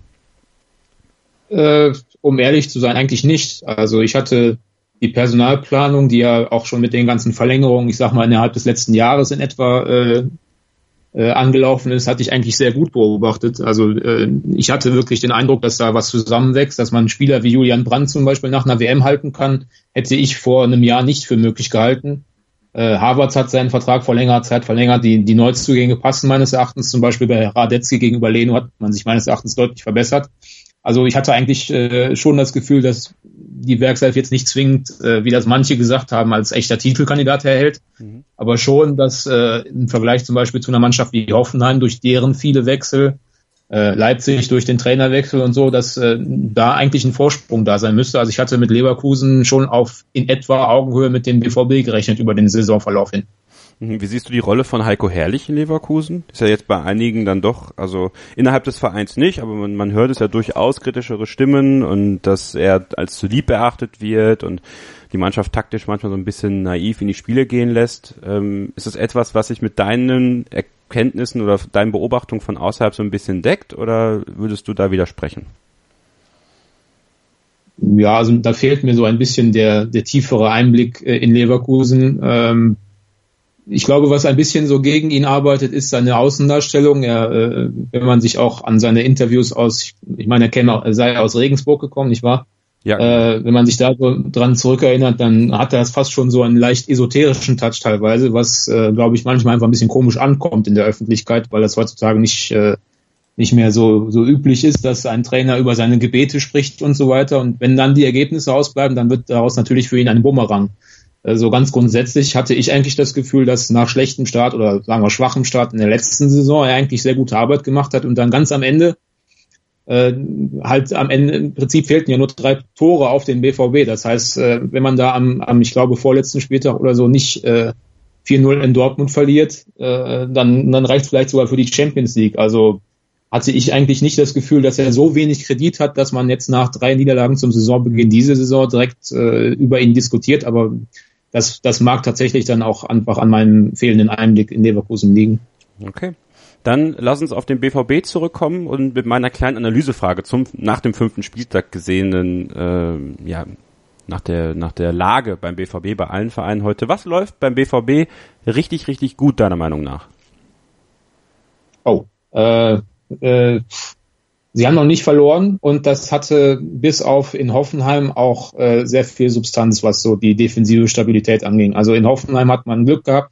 Äh, um ehrlich zu sein, eigentlich nicht. Also ich hatte die Personalplanung, die ja auch schon mit den ganzen Verlängerungen, ich sag mal innerhalb des letzten Jahres in etwa äh, Äh, angelaufen ist, hatte ich eigentlich sehr gut beobachtet. Also äh, ich hatte wirklich den Eindruck, dass da was zusammenwächst, dass man einen Spieler wie Julian Brandt zum Beispiel nach einer W M halten kann, hätte ich vor einem Jahr nicht für möglich gehalten. Äh, Havertz hat seinen Vertrag vor längerer Zeit verlängert, die, die Neuzugänge passen meines Erachtens, zum Beispiel bei Radetzky gegenüber Leno hat man sich meines Erachtens deutlich verbessert. Also ich hatte eigentlich äh, schon das Gefühl, dass die Werkself jetzt nicht zwingend, äh, wie das manche gesagt haben, als echter Titelkandidat erhält, mhm. aber schon, dass äh, im Vergleich zum Beispiel zu einer Mannschaft wie Hoffenheim durch deren viele Wechsel, äh, Leipzig durch den Trainerwechsel und so, dass äh, da eigentlich ein Vorsprung da sein müsste. Also ich hatte mit Leverkusen schon auf in etwa Augenhöhe mit dem B V B gerechnet über den Saisonverlauf hin. Wie siehst du die Rolle von Heiko Herrlich in Leverkusen? Ist ja jetzt bei einigen dann doch, also innerhalb des Vereins nicht, aber man, man hört es ja durchaus kritischere Stimmen und dass er als zu lieb erachtet wird und die Mannschaft taktisch manchmal so ein bisschen naiv in die Spiele gehen lässt. Ähm, ist das etwas, was sich mit deinen Erkenntnissen oder deinen Beobachtungen von außerhalb so ein bisschen deckt oder würdest du da widersprechen? ja, also da fehlt mir so ein bisschen der, der tiefere Einblick äh, in Leverkusen. Ähm, ich glaube, was ein bisschen so gegen ihn arbeitet, ist seine Außendarstellung. Er, äh, wenn man sich auch an seine Interviews aus, ich meine, er käme, er sei aus Regensburg gekommen, nicht wahr? Ja. Äh, wenn man sich da so dran zurückerinnert, dann hat er fast schon so einen leicht esoterischen Touch teilweise, was, äh, glaube ich, manchmal einfach ein bisschen komisch ankommt in der Öffentlichkeit, weil das heutzutage nicht äh, nicht mehr so so üblich ist, dass ein Trainer über seine Gebete spricht und so weiter. Und wenn dann die Ergebnisse ausbleiben, dann wird daraus natürlich für ihn ein Bumerang. Also ganz grundsätzlich hatte ich eigentlich das Gefühl, dass nach schlechtem Start oder sagen wir schwachem Start in der letzten Saison er eigentlich sehr gute Arbeit gemacht hat und dann ganz am Ende Äh, halt am Ende, im Prinzip fehlten ja nur drei Tore auf den B V B. Das heißt, äh, wenn man da am, am, ich glaube, vorletzten Spieltag oder so nicht äh, vier null in Dortmund verliert, äh, dann, dann reicht es vielleicht sogar für die Champions League. Also hatte ich eigentlich nicht das Gefühl, dass er so wenig Kredit hat, dass man jetzt nach drei Niederlagen zum Saisonbeginn diese Saison direkt äh, über ihn diskutiert. Aber das, das mag tatsächlich dann auch einfach an meinem fehlenden Einblick in Leverkusen liegen. Okay. Dann lass uns auf den B V B zurückkommen und mit meiner kleinen Analysefrage zum nach dem fünften Spieltag gesehenen, äh, ja, nach der nach der Lage beim B V B bei allen Vereinen heute. Was läuft beim B V B richtig, richtig gut, deiner Meinung nach? Oh, äh, äh, sie haben noch nicht verloren und das hatte bis auf in Hoffenheim auch äh, sehr viel Substanz, was so die defensive Stabilität anging. Also in Hoffenheim hat man Glück gehabt,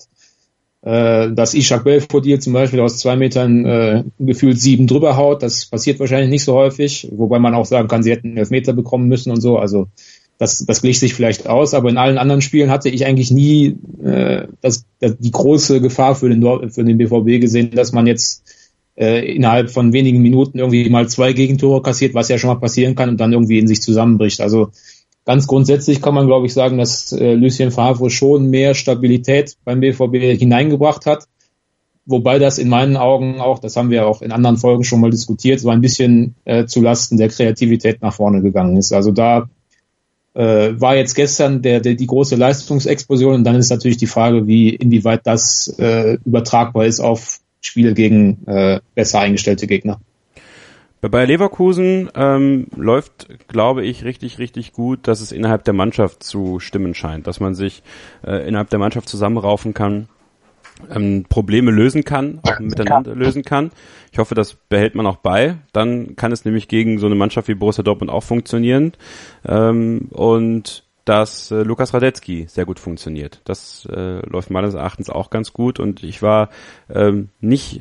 dass Ishak Belfodil zum Beispiel aus zwei Metern äh, gefühlt sieben drüber haut. Das passiert wahrscheinlich nicht so häufig, wobei man auch sagen kann, sie hätten einen Elfmeter bekommen müssen und so. Also das, das glich sich vielleicht aus, aber in allen anderen Spielen hatte ich eigentlich nie äh, das, das, die große Gefahr für den, für den B V B gesehen, dass man jetzt äh, innerhalb von wenigen Minuten irgendwie mal zwei Gegentore kassiert, was ja schon mal passieren kann und dann irgendwie in sich zusammenbricht. Also ganz grundsätzlich kann man, glaube ich, sagen, dass äh, Lucien Favre schon mehr Stabilität beim B V B hineingebracht hat. Wobei das in meinen Augen auch, das haben wir auch in anderen Folgen schon mal diskutiert, so ein bisschen äh, zulasten der Kreativität nach vorne gegangen ist. Also da äh, war jetzt gestern der, der die große Leistungsexplosion und dann ist natürlich die Frage, wie inwieweit das äh, übertragbar ist auf Spiele gegen äh, besser eingestellte Gegner. Bei Bayer Leverkusen ähm, läuft, glaube ich, richtig, richtig gut, dass es innerhalb der Mannschaft zu stimmen scheint, dass man sich äh, innerhalb der Mannschaft zusammenraufen kann, ähm, Probleme lösen kann, auch miteinander lösen kann. Ich hoffe, das behält man auch bei. Dann kann es nämlich gegen so eine Mannschaft wie Borussia Dortmund auch funktionieren. Ähm, und dass äh, Lukas Radetzky sehr gut funktioniert. Das äh, läuft meines Erachtens auch ganz gut und ich war ähm, nicht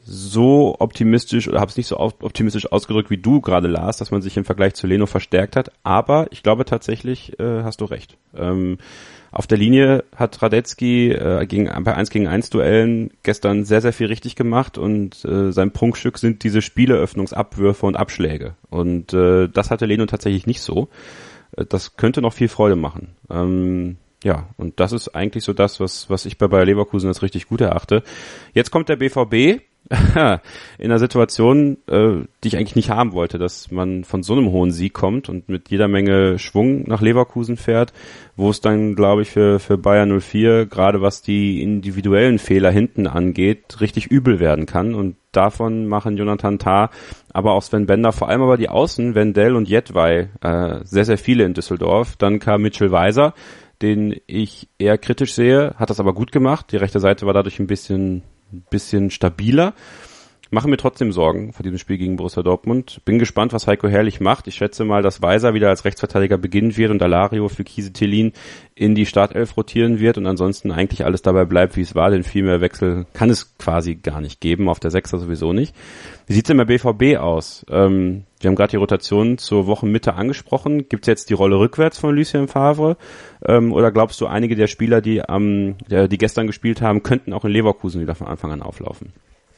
so optimistisch oder habe es nicht so optimistisch ausgedrückt wie du gerade, Lars, dass man sich im Vergleich zu Leno verstärkt hat, aber ich glaube tatsächlich, äh, hast du recht. Ähm, auf der Linie hat Radetzky äh, gegen, bei eins gegen eins Duellen gestern sehr, sehr viel richtig gemacht und äh, sein Prunkstück sind diese Spieleröffnungsabwürfe und Abschläge und äh, das hatte Leno tatsächlich nicht so. Äh, das könnte noch viel Freude machen. Ähm, Ja, und das ist eigentlich so das, was was ich bei Bayer Leverkusen als richtig gut erachte. Jetzt kommt der B V B in einer Situation, äh, die ich eigentlich nicht haben wollte, dass man von so einem hohen Sieg kommt und mit jeder Menge Schwung nach Leverkusen fährt, wo es dann, glaube ich, für für Bayer null vier, gerade was die individuellen Fehler hinten angeht, richtig übel werden kann. Und davon machen Jonathan Tah, aber auch Sven Bender, vor allem aber die Außen, Wendell und Jedwai, äh, sehr, sehr viele in Düsseldorf. Dann kam Mitchell Weiser, den ich eher kritisch sehe, hat das aber gut gemacht. Die rechte Seite war dadurch ein bisschen, bisschen stabiler. Mache mir trotzdem Sorgen vor diesem Spiel gegen Borussia Dortmund. Bin gespannt, was Heiko Herrlich macht. Ich schätze mal, dass Weiser wieder als Rechtsverteidiger beginnen wird und Alario für Kiese Thelin in die Startelf rotieren wird und ansonsten eigentlich alles dabei bleibt, wie es war, denn viel mehr Wechsel kann es quasi gar nicht geben, auf der Sechser sowieso nicht. Wie sieht's denn bei B V B aus? Ähm, wir haben gerade die Rotation zur Wochenmitte angesprochen. Gibt's jetzt die Rolle rückwärts von Lucien Favre? Ähm, oder glaubst du, einige der Spieler, die am, ähm, die gestern gespielt haben, könnten auch in Leverkusen wieder von Anfang an auflaufen?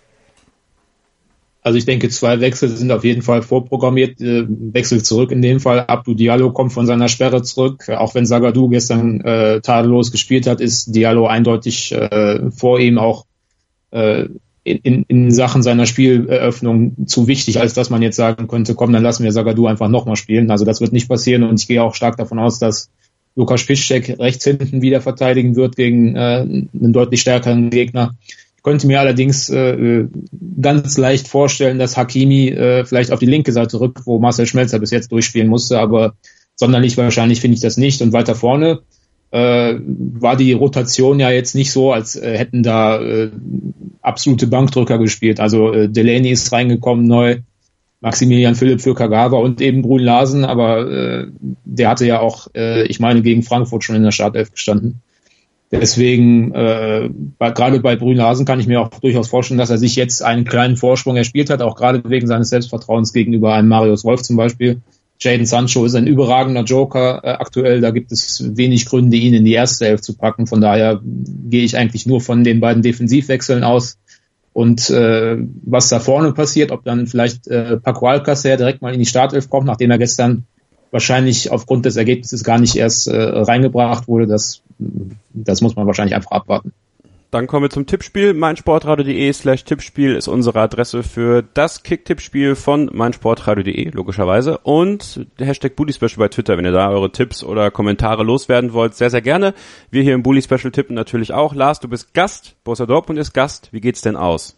Also ich denke, zwei Wechsel sind auf jeden Fall vorprogrammiert. Äh, Wechsel zurück in dem Fall. Abdou Diallo kommt von seiner Sperre zurück. Auch wenn Zagadou gestern äh, tadellos gespielt hat, ist Diallo eindeutig äh, vor ihm auch äh, in, in Sachen seiner Spieleröffnung zu wichtig, als dass man jetzt sagen könnte, komm, dann lassen wir Zagadou einfach nochmal spielen. Also das wird nicht passieren und ich gehe auch stark davon aus, dass Lukas Piszczek rechts hinten wieder verteidigen wird gegen äh, einen deutlich stärkeren Gegner. Ich könnte mir allerdings äh, ganz leicht vorstellen, dass Hakimi äh, vielleicht auf die linke Seite rückt, wo Marcel Schmelzer bis jetzt durchspielen musste, aber sonderlich wahrscheinlich finde ich das nicht. Und weiter vorne äh, war die Rotation ja jetzt nicht so, als äh, hätten da äh, absolute Bankdrücker gespielt. Also äh, Delaney ist reingekommen neu, Maximilian Philipp für Kagawa und eben Brun Larsen, aber äh, der hatte ja auch, äh, ich meine, gegen Frankfurt schon in der Startelf gestanden. Deswegen, äh, bei, gerade bei Brun Larsen kann ich mir auch durchaus vorstellen, dass er sich jetzt einen kleinen Vorsprung erspielt hat, auch gerade wegen seines Selbstvertrauens gegenüber einem Marius Wolf zum Beispiel. Jadon Sancho ist ein überragender Joker äh, aktuell, da gibt es wenig Gründe, ihn in die erste Elf zu packen. Von daher gehe ich eigentlich nur von den beiden Defensivwechseln aus. Und äh, was da vorne passiert, ob dann vielleicht äh, Paco Alcácer direkt mal in die Startelf kommt, nachdem er gestern wahrscheinlich aufgrund des Ergebnisses gar nicht erst äh, reingebracht wurde, das, das muss man wahrscheinlich einfach abwarten. Dann kommen wir zum Tippspiel. meinsportradio.de slash Tippspiel ist unsere Adresse für das Kick-Tippspiel von meinsportradio.de, logischerweise. Und der Hashtag Bully Special bei Twitter, wenn ihr da eure Tipps oder Kommentare loswerden wollt, sehr, sehr gerne. Wir hier im Bully Special tippen natürlich auch. Lars, du bist Gast, Borussia Dortmund ist Gast. Wie geht's denn aus?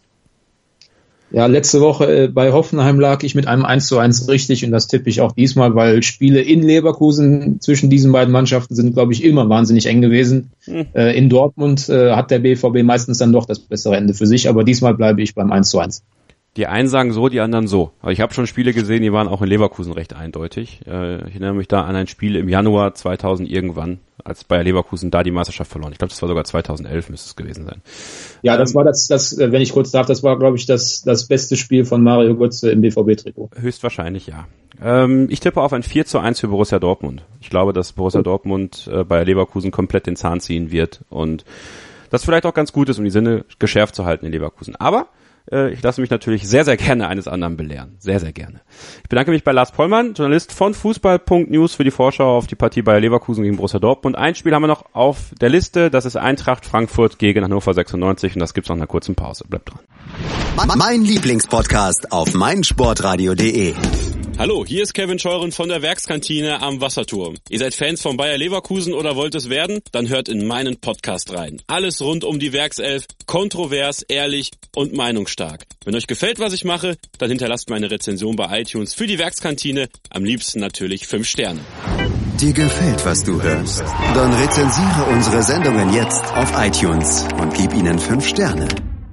Ja, letzte Woche äh, bei Hoffenheim lag ich mit einem eins zu eins richtig und das tippe ich auch diesmal, weil Spiele in Leverkusen zwischen diesen beiden Mannschaften sind, glaube ich, immer wahnsinnig eng gewesen. Hm. Äh, in Dortmund äh, hat der B V B meistens dann doch das bessere Ende für sich, aber diesmal bleibe ich beim eins zu eins. Die einen sagen so, die anderen so. Aber ich habe schon Spiele gesehen, die waren auch in Leverkusen recht eindeutig. Äh, ich erinnere mich da an ein Spiel im Januar zweitausend irgendwann, als Bayer Leverkusen da die Meisterschaft verloren. Ich glaube, das war sogar zweitausendelf, müsste es gewesen sein. Ja, das war das, das, wenn ich kurz darf, das war, glaube ich, das, das beste Spiel von Mario Götze im B V B-Trikot. Höchstwahrscheinlich, ja. Ähm, ich tippe auf ein vier zu eins für Borussia Dortmund. Ich glaube, dass Borussia Dortmund äh, Bayer Leverkusen komplett den Zahn ziehen wird und das vielleicht auch ganz gut ist, um die Sinne geschärft zu halten in Leverkusen. Aber ich lasse mich natürlich sehr, sehr gerne eines anderen belehren. Sehr, sehr gerne. Ich bedanke mich bei Lars Pollmann, Journalist von Fußball Punkt News für die Vorschau auf die Partie Bayer Leverkusen gegen Borussia Dortmund. Ein Spiel haben wir noch auf der Liste, das ist Eintracht Frankfurt gegen Hannover sechsundneunzig und das gibt's nach einer kurzen Pause. Bleibt dran. Mein Lieblingspodcast auf meinsportradio punkt de. Hallo, hier ist Kevin Scheuren von der Werkskantine am Wasserturm. Ihr seid Fans von Bayer Leverkusen oder wollt es werden? Dann hört in meinen Podcast rein. Alles rund um die Werkself, kontrovers, ehrlich und meinungsstark. Wenn euch gefällt, was ich mache, dann hinterlasst mir eine Rezension bei iTunes für die Werkskantine. Am liebsten natürlich fünf Sterne. Dir gefällt, was du hörst? Dann rezensiere unsere Sendungen jetzt auf iTunes und gib ihnen fünf Sterne.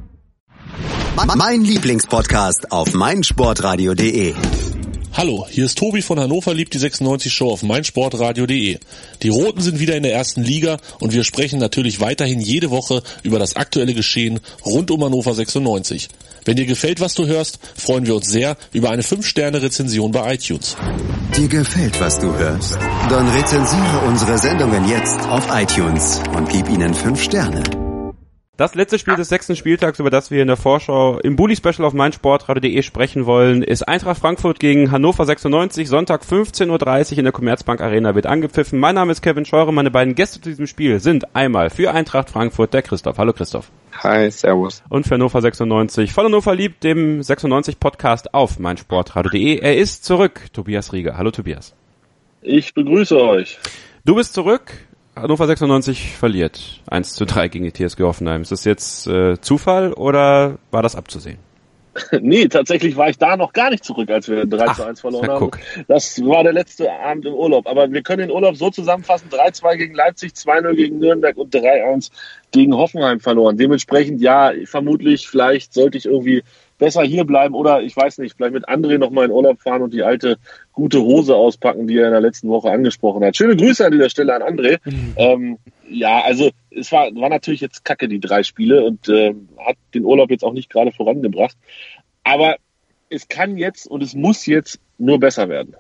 Mein Lieblingspodcast auf meinsportradio punkt de. Hallo, hier ist Tobi von Hannover liebt die sechsundneunzig Show auf meinsportradio punkt de. Die Roten sind wieder in der ersten Liga und wir sprechen natürlich weiterhin jede Woche über das aktuelle Geschehen rund um Hannover sechsundneunzig. Wenn dir gefällt, was du hörst, freuen wir uns sehr über eine fünf Sterne Rezension bei iTunes. Dir gefällt, was du hörst? Dann rezensiere unsere Sendungen jetzt auf iTunes und gib ihnen fünf Sterne. Das letzte Spiel des sechsten Spieltags, über das wir in der Vorschau im Bully Special auf meinsportradio punkt de sprechen wollen, ist Eintracht Frankfurt gegen Hannover sechsundneunzig. Sonntag fünfzehn Uhr dreißig in der Commerzbank Arena wird angepfiffen. Mein Name ist Kevin Scheuren. Meine beiden Gäste zu diesem Spiel sind einmal für Eintracht Frankfurt der Christoph. Hallo Christoph. Hi, servus. Und für Hannover sechsundneunzig von Hannover liebt, dem sechsundneunzig Podcast auf meinsportradio punkt de. Er ist zurück, Tobias Rieger. Hallo Tobias. Ich begrüße euch. Du bist zurück. Hannover sechsundneunzig verliert eins zu drei gegen die T S G Hoffenheim. Ist das jetzt äh, Zufall oder war das abzusehen? Nee, tatsächlich war ich da noch gar nicht zurück, als wir drei zu eins verloren haben. Das war der letzte Abend im Urlaub. Aber wir können den Urlaub so zusammenfassen, drei zwei gegen Leipzig, zwei null gegen Nürnberg und drei eins gegen Hoffenheim verloren. Dementsprechend, ja, vermutlich, vielleicht sollte ich irgendwie besser hier bleiben oder, ich weiß nicht, vielleicht mit André noch mal in Urlaub fahren und die alte gute Hose auspacken, die er in der letzten Woche angesprochen hat. Schöne Grüße an dieser Stelle an André. Mhm. Ähm, ja, also es war, war natürlich jetzt kacke, die drei Spiele und äh, hat den Urlaub jetzt auch nicht gerade vorangebracht. Aber es kann jetzt und es muss jetzt nur besser werden.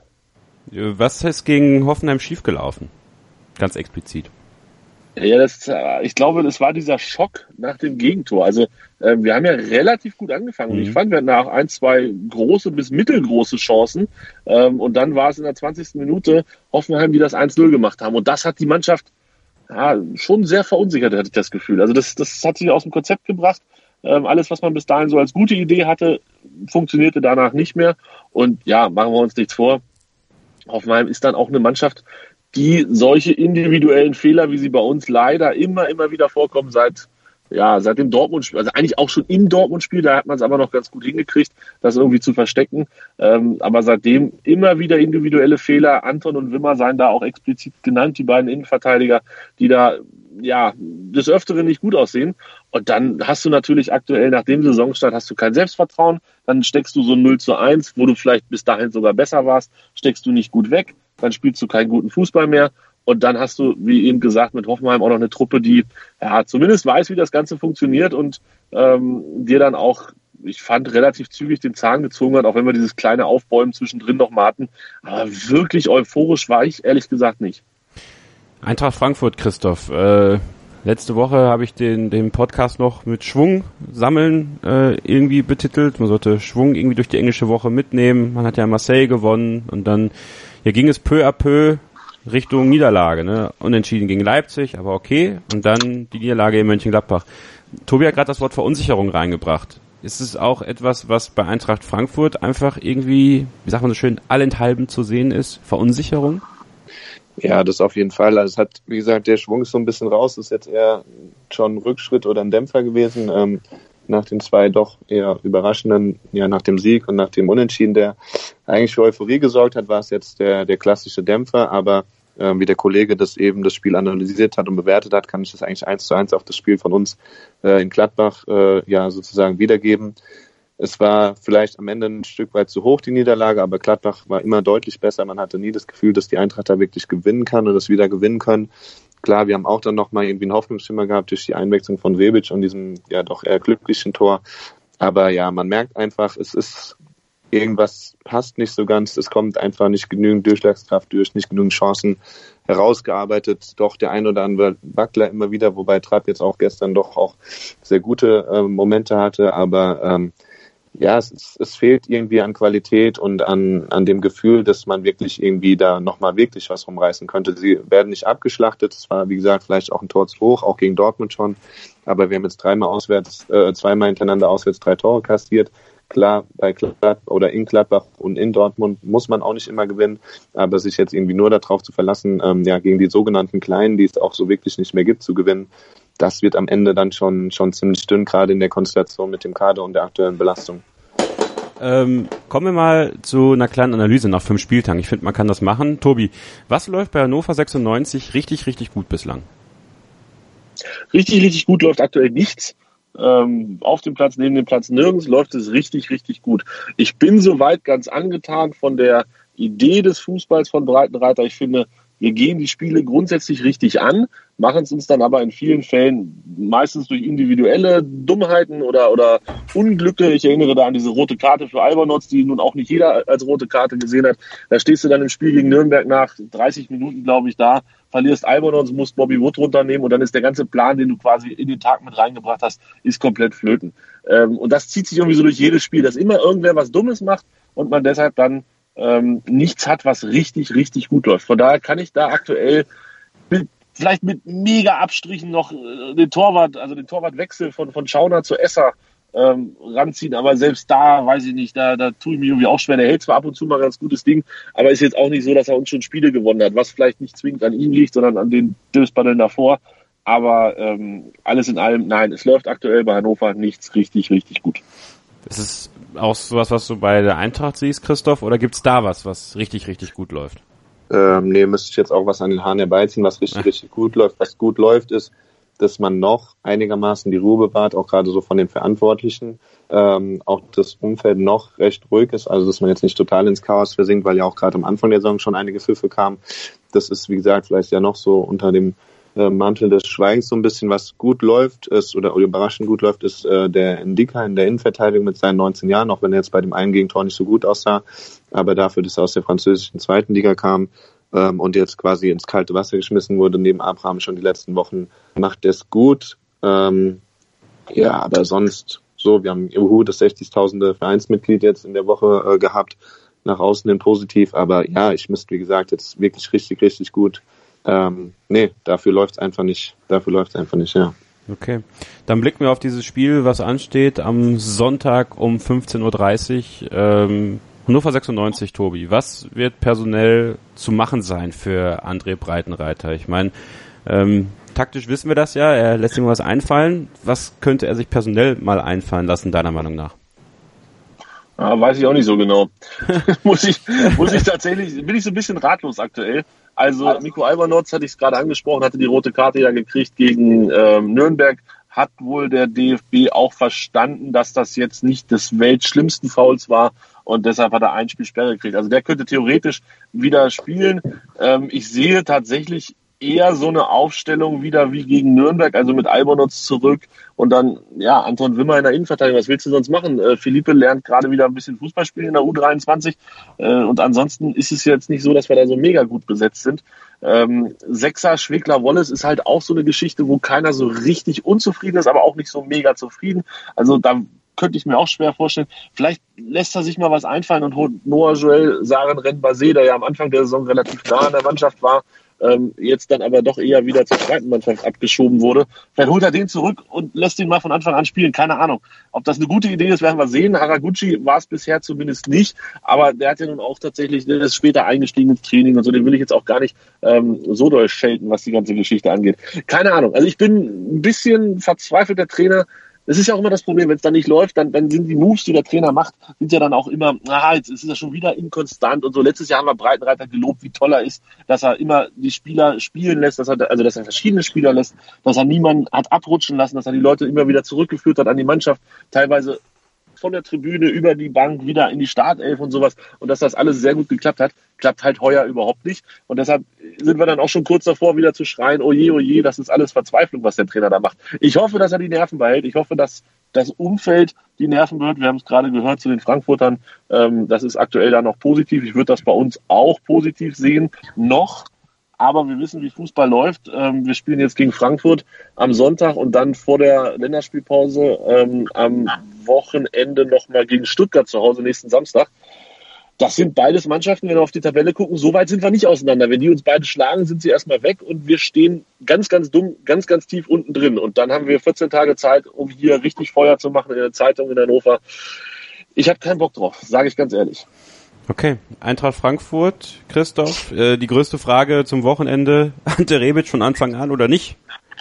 Was ist gegen Hoffenheim schiefgelaufen? Ganz explizit. Ja, das, ich glaube, das war dieser Schock nach dem Gegentor. Also äh, wir haben ja relativ gut angefangen. Mhm. Und ich fand, wir hatten auch ein, zwei große bis mittelgroße Chancen. Ähm, und dann war es in der zwanzigsten Minute Hoffenheim, die das eins null gemacht haben. Und das hat die Mannschaft ja, schon sehr verunsichert, hatte ich das Gefühl. Also das, das hat sich aus dem Konzept gebracht. Ähm, alles, was man bis dahin so als gute Idee hatte, funktionierte danach nicht mehr. Und ja, machen wir uns nichts vor. Hoffenheim ist dann auch eine Mannschaft, die solche individuellen Fehler, wie sie bei uns leider immer, immer wieder vorkommen, seit ja, seit dem Dortmund-Spiel, also eigentlich auch schon im Dortmund-Spiel, da hat man es aber noch ganz gut hingekriegt, das irgendwie zu verstecken. Ähm, aber seitdem immer wieder individuelle Fehler. Anton und Wimmer seien da auch explizit genannt, die beiden Innenverteidiger, die da ja des Öfteren nicht gut aussehen. Und dann hast du natürlich aktuell nach dem Saisonstart hast du kein Selbstvertrauen. Dann steckst du so null zu eins, wo du vielleicht bis dahin sogar besser warst, steckst du nicht gut weg. Dann spielst du keinen guten Fußball mehr. Und dann hast du, wie eben gesagt, mit Hoffenheim auch noch eine Truppe, die ja zumindest weiß, wie das Ganze funktioniert und ähm, dir dann auch, ich fand, relativ zügig den Zahn gezogen hat, auch wenn wir dieses kleine Aufbäumen zwischendrin noch mal hatten. Aber wirklich euphorisch war ich ehrlich gesagt nicht. Eintracht Frankfurt, Christoph. Äh, letzte Woche habe ich den, den Podcast noch mit Schwung sammeln äh, irgendwie betitelt. Man sollte Schwung irgendwie durch die englische Woche mitnehmen. Man hat ja Marseille gewonnen und dann ja, ging es peu à peu Richtung Niederlage, ne? Unentschieden gegen Leipzig, aber okay. Und dann die Niederlage in Mönchengladbach. Tobi hat gerade das Wort Verunsicherung reingebracht. Ist es auch etwas, was bei Eintracht Frankfurt einfach irgendwie, wie sagt man so schön, allenthalben zu sehen ist? Verunsicherung? Ja, das auf jeden Fall. Also es hat, wie gesagt, der Schwung ist so ein bisschen raus. Das ist jetzt eher schon ein Rückschritt oder ein Dämpfer gewesen. Ähm, nach den zwei doch eher überraschenden, ja, nach dem Sieg und nach dem Unentschieden, der eigentlich für Euphorie gesorgt hat, war es jetzt der, der klassische Dämpfer. Aber ähm, wie der Kollege das eben das Spiel analysiert hat und bewertet hat, kann ich das eigentlich eins zu eins auf das Spiel von uns äh, in Gladbach äh, ja sozusagen wiedergeben. Es war vielleicht am Ende ein Stück weit zu hoch, die Niederlage, aber Gladbach war immer deutlich besser. Man hatte nie das Gefühl, dass die Eintracht da wirklich gewinnen kann oder das wieder gewinnen können. Klar, wir haben auch dann nochmal irgendwie einen Hoffnungsschimmer gehabt durch die Einwechslung von Rebic und diesem ja doch eher glücklichen Tor. Aber ja, man merkt einfach, es ist irgendwas passt nicht so ganz. Es kommt einfach nicht genügend Durchschlagskraft durch, nicht genügend Chancen herausgearbeitet. Doch der ein oder andere Wackler immer wieder, wobei Trapp jetzt auch gestern doch auch sehr gute äh, Momente hatte. Aber ähm, ja, es, es, es fehlt irgendwie an Qualität und an, an dem Gefühl, dass man wirklich irgendwie da nochmal wirklich was rumreißen könnte. Sie werden nicht abgeschlachtet. Es war, wie gesagt, vielleicht auch ein Tor zu hoch, auch gegen Dortmund schon. Aber wir haben jetzt dreimal auswärts, äh, zweimal hintereinander auswärts drei Tore kassiert. Klar, bei Gladbach oder in Gladbach und in Dortmund muss man auch nicht immer gewinnen. Aber sich jetzt irgendwie nur darauf zu verlassen, ähm, ja, gegen die sogenannten Kleinen, die es auch so wirklich nicht mehr gibt, zu gewinnen, das wird am Ende dann schon schon ziemlich dünn, gerade in der Konstellation mit dem Kader und der aktuellen Belastung. Ähm, kommen wir mal zu einer kleinen Analyse nach fünf Spieltagen. Ich finde, man kann das machen. Tobi, was läuft bei Hannover sechsundneunzig richtig, richtig gut bislang? Richtig, richtig gut läuft aktuell nichts. Ähm, auf dem Platz, neben dem Platz, nirgends läuft es richtig, richtig gut. Ich bin soweit ganz angetan von der Idee des Fußballs von Breitenreiter. Ich finde, wir gehen die Spiele grundsätzlich richtig an, machen es uns dann aber in vielen Fällen meistens durch individuelle Dummheiten oder, oder Unglücke. Ich erinnere da an diese rote Karte für Albernotz, die nun auch nicht jeder als rote Karte gesehen hat. Da stehst du dann im Spiel gegen Nürnberg nach dreißig Minuten, glaube ich, da, verlierst Albernotz, musst Bobby Wood runternehmen und dann ist der ganze Plan, den du quasi in den Tag mit reingebracht hast, ist komplett flöten. Ähm, und das zieht sich irgendwie so durch jedes Spiel, dass immer irgendwer was Dummes macht und man deshalb dann ähm, nichts hat, was richtig, richtig gut läuft. Von daher kann ich da aktuell mit, vielleicht mit mega Abstrichen noch äh, den Torwart, also den Torwartwechsel von, von Schauner zu Esser ähm, ranziehen, aber selbst da, weiß ich nicht, da, da tue ich mich irgendwie auch schwer. Der hält zwar ab und zu mal ganz gutes Ding, aber ist jetzt auch nicht so, dass er uns schon Spiele gewonnen hat, was vielleicht nicht zwingend an ihm liegt, sondern an den Döspaddeln davor. Aber ähm, alles in allem, nein, es läuft aktuell bei Hannover nichts richtig, richtig gut. Ist es auch sowas, was du bei der Eintracht siehst, Christoph, oder gibt's da was, was richtig, richtig gut läuft? Ähm, nee, müsste ich jetzt auch was an den Haaren herbeiziehen, was richtig, Ach. richtig gut läuft. Was gut läuft, ist, dass man noch einigermaßen die Ruhe bewahrt, auch gerade so von den Verantwortlichen. Ähm, auch das Umfeld noch recht ruhig ist, also dass man jetzt nicht total ins Chaos versinkt, weil ja auch gerade am Anfang der Saison schon einige Pfiffe kamen. Das ist, wie gesagt, vielleicht ja noch so unter dem äh, Mantel des Schweigens so ein bisschen, was gut läuft ist oder, oder überraschend gut läuft, ist äh, der Ndika in der Innenverteidigung mit seinen neunzehn Jahren, auch wenn er jetzt bei dem einen Gegentor nicht so gut aussah, aber dafür, dass er aus der französischen zweiten Liga kam, und jetzt quasi ins kalte Wasser geschmissen wurde, neben Abraham schon die letzten Wochen, macht es gut. Ähm, ja, aber sonst so, wir haben Juhu, das sechzigtausende Vereinsmitglied jetzt in der Woche äh, gehabt, nach außen hin positiv, aber ja, ich müsste, wie gesagt, jetzt wirklich richtig, richtig gut. Ähm, nee, dafür läuft's einfach nicht, dafür läuft's einfach nicht, ja. Okay, dann blicken wir auf dieses Spiel, was ansteht am Sonntag um fünfzehn Uhr dreißig. Ähm, Hannover sechsundneunzig, Tobi, was wird personell zu machen sein für André Breitenreiter? Ich meine, ähm, taktisch wissen wir das ja, er lässt ihm was einfallen. Was könnte er sich personell mal einfallen lassen, deiner Meinung nach? Ja, weiß ich auch nicht so genau. muss ich, muss ich tatsächlich, bin ich so ein bisschen ratlos aktuell. Also Nico Albanotz, hatte ich es gerade angesprochen, hatte die rote Karte ja gekriegt gegen ähm, Nürnberg. Hat wohl der D F B auch verstanden, dass das jetzt nicht des weltschlimmsten Fouls war und deshalb hat er ein Spiel Sperre gekriegt. Also der könnte theoretisch wieder spielen. Ähm, ich sehe tatsächlich eher so eine Aufstellung wieder wie gegen Nürnberg, also mit Albanotz zurück und dann, ja, Anton Wimmer in der Innenverteidigung. Was willst du sonst machen? Äh, Philippe lernt gerade wieder ein bisschen Fußball spielen in der U dreiundzwanzig äh, und ansonsten ist es jetzt nicht so, dass wir da so mega gut besetzt sind. Ähm, Sechser Schwegler-Wallace ist halt auch so eine Geschichte, wo keiner so richtig unzufrieden ist, aber auch nicht so mega zufrieden. Also da könnte ich mir auch schwer vorstellen. Vielleicht lässt er sich mal was einfallen und holt Noah Joel Saren-Renbase, der ja am Anfang der Saison relativ nah an der Mannschaft war, ähm, jetzt dann aber doch eher wieder zur zweiten Mannschaft abgeschoben wurde. Vielleicht holt er den zurück und lässt ihn mal von Anfang an spielen. Keine Ahnung. Ob das eine gute Idee ist, werden wir sehen. Haraguchi war es bisher zumindest nicht, aber der hat ja nun auch tatsächlich, der ist später eingestiegen ins Training und so, den will ich jetzt auch gar nicht ähm, so doll schelten, was die ganze Geschichte angeht. Keine Ahnung. Also ich bin ein bisschen verzweifelt, der Trainer. Das ist ja auch immer das Problem, wenn es dann nicht läuft, dann, dann sind die Moves, die der Trainer macht, sind ja dann auch immer, ah, jetzt ist er schon wieder inkonstant und so. Letztes Jahr haben wir Breitenreiter gelobt, wie toll er ist, dass er immer die Spieler spielen lässt, dass er, also dass er verschiedene Spieler lässt, dass er niemanden hat abrutschen lassen, dass er die Leute immer wieder zurückgeführt hat an die Mannschaft, teilweise von der Tribüne über die Bank wieder in die Startelf und sowas und dass das alles sehr gut geklappt hat, klappt halt heuer überhaupt nicht und deshalb sind wir dann auch schon kurz davor, wieder zu schreien, oh je, oh je, das ist alles Verzweiflung, was der Trainer da macht. Ich hoffe, dass er die Nerven behält, ich hoffe, dass das Umfeld die Nerven behält, wir haben es gerade gehört zu den Frankfurtern, ähm, das ist aktuell da noch positiv, ich würde das bei uns auch positiv sehen, noch, aber wir wissen, wie Fußball läuft. Ähm, wir spielen jetzt gegen Frankfurt am Sonntag und dann vor der Länderspielpause ähm, am Wochenende nochmal gegen Stuttgart zu Hause nächsten Samstag. Das sind beides Mannschaften, wenn wir auf die Tabelle gucken, so weit sind wir nicht auseinander. Wenn die uns beide schlagen, sind sie erstmal weg und wir stehen ganz, ganz dumm, ganz, ganz tief unten drin. Und dann haben wir vierzehn Tage Zeit, um hier richtig Feuer zu machen in der Zeitung in Hannover. Ich habe keinen Bock drauf, sage ich ganz ehrlich. Okay, Eintracht Frankfurt, Christoph, äh, die größte Frage zum Wochenende, Ante Rebic von Anfang an oder nicht?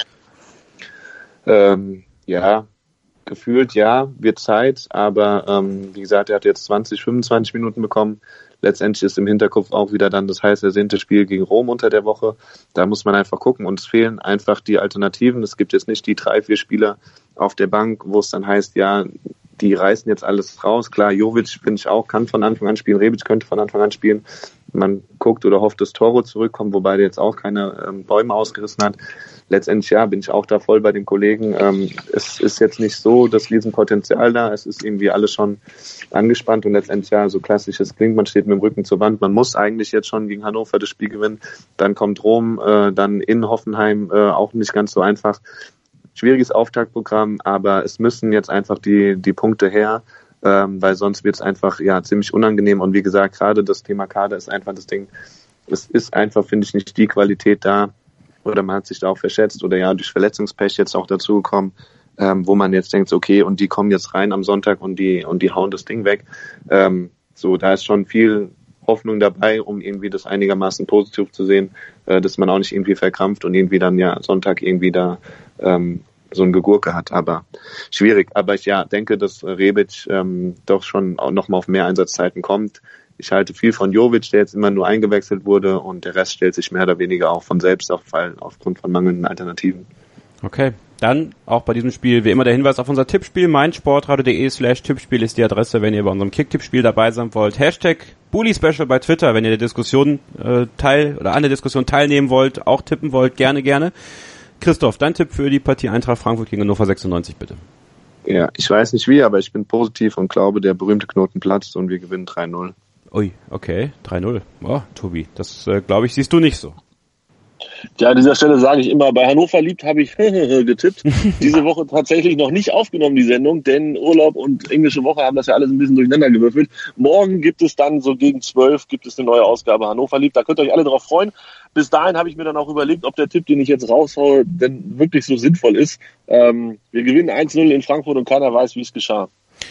Ähm, ja, gefühlt ja, wird Zeit, aber ähm, wie gesagt, er hat jetzt zwanzig, fünfundzwanzig Minuten bekommen. Letztendlich ist im Hinterkopf auch wieder dann das heiß ersehnte Spiel gegen Rom unter der Woche. Da muss man einfach gucken und es fehlen einfach die Alternativen. Es gibt jetzt nicht die drei, vier Spieler auf der Bank, wo es dann heißt, ja, die reißen jetzt alles raus. Klar, Jovic, finde ich auch, kann von Anfang an spielen. Rebic könnte von Anfang an spielen. Man guckt oder hofft, dass Toro zurückkommt, wobei der jetzt auch keine ähm, Bäume ausgerissen hat. Letztendlich, ja, bin ich auch da voll bei den Kollegen. Ähm, es ist jetzt nicht so das Riesenpotenzial da. Es ist irgendwie alles schon angespannt und letztendlich, ja, so klassisch es klingt, man steht mit dem Rücken zur Wand. Man muss eigentlich jetzt schon gegen Hannover das Spiel gewinnen. Dann kommt Rom, äh, dann in Hoffenheim, äh, auch nicht ganz so einfach. Schwieriges Auftaktprogramm, aber es müssen jetzt einfach die die Punkte her, ähm, weil sonst wird es einfach ja ziemlich unangenehm. Und wie gesagt, gerade das Thema Kader ist einfach das Ding. Es ist einfach, finde ich, nicht die Qualität da, oder man hat sich da auch verschätzt oder ja durch Verletzungspech jetzt auch dazugekommen, ähm, wo man jetzt denkt, okay, und die kommen jetzt rein am Sonntag und die und die hauen das Ding weg. Ähm, so, da ist schon viel Hoffnung dabei, um irgendwie das einigermaßen positiv zu sehen, äh, dass man auch nicht irgendwie verkrampft und irgendwie dann ja Sonntag irgendwie da ähm, so ein Gegurke hat, aber schwierig. Aber ich ja denke, dass Rebic ähm, doch schon auch nochmal auf mehr Einsatzzeiten kommt. Ich halte viel von Jovic, der jetzt immer nur eingewechselt wurde und der Rest stellt sich mehr oder weniger auch von selbst auf, weil aufgrund von mangelnden Alternativen. Okay, dann auch bei diesem Spiel wie immer der Hinweis auf unser Tippspiel. meinsportradio.de slash Tippspiel ist die Adresse, wenn ihr bei unserem Kick-Tippspiel dabei sein wollt. Hashtag Bully Special bei Twitter, wenn ihr der Diskussion äh, teil oder an der Diskussion teilnehmen wollt, auch tippen wollt, gerne, gerne. Christoph, dein Tipp für die Partie Eintracht Frankfurt gegen Hannover sechsundneunzig, bitte. Ja, ich weiß nicht wie, aber ich bin positiv und glaube, der berühmte Knoten platzt und wir gewinnen drei null. Ui, okay, drei null. Oh, Tobi, das äh, glaube ich, siehst du nicht so. Ja, an dieser Stelle sage ich immer, bei Hannover liebt habe ich getippt. Diese Woche tatsächlich noch nicht aufgenommen, die Sendung, denn Urlaub und englische Woche haben das ja alles ein bisschen durcheinander gewürfelt. Morgen gibt es dann so gegen zwölf gibt es eine neue Ausgabe Hannover liebt. Da könnt ihr euch alle drauf freuen. Bis dahin habe ich mir dann auch überlegt, ob der Tipp, den ich jetzt raushaue, denn wirklich so sinnvoll ist. Ähm, wir gewinnen eins null in Frankfurt und keiner weiß, wie es geschah.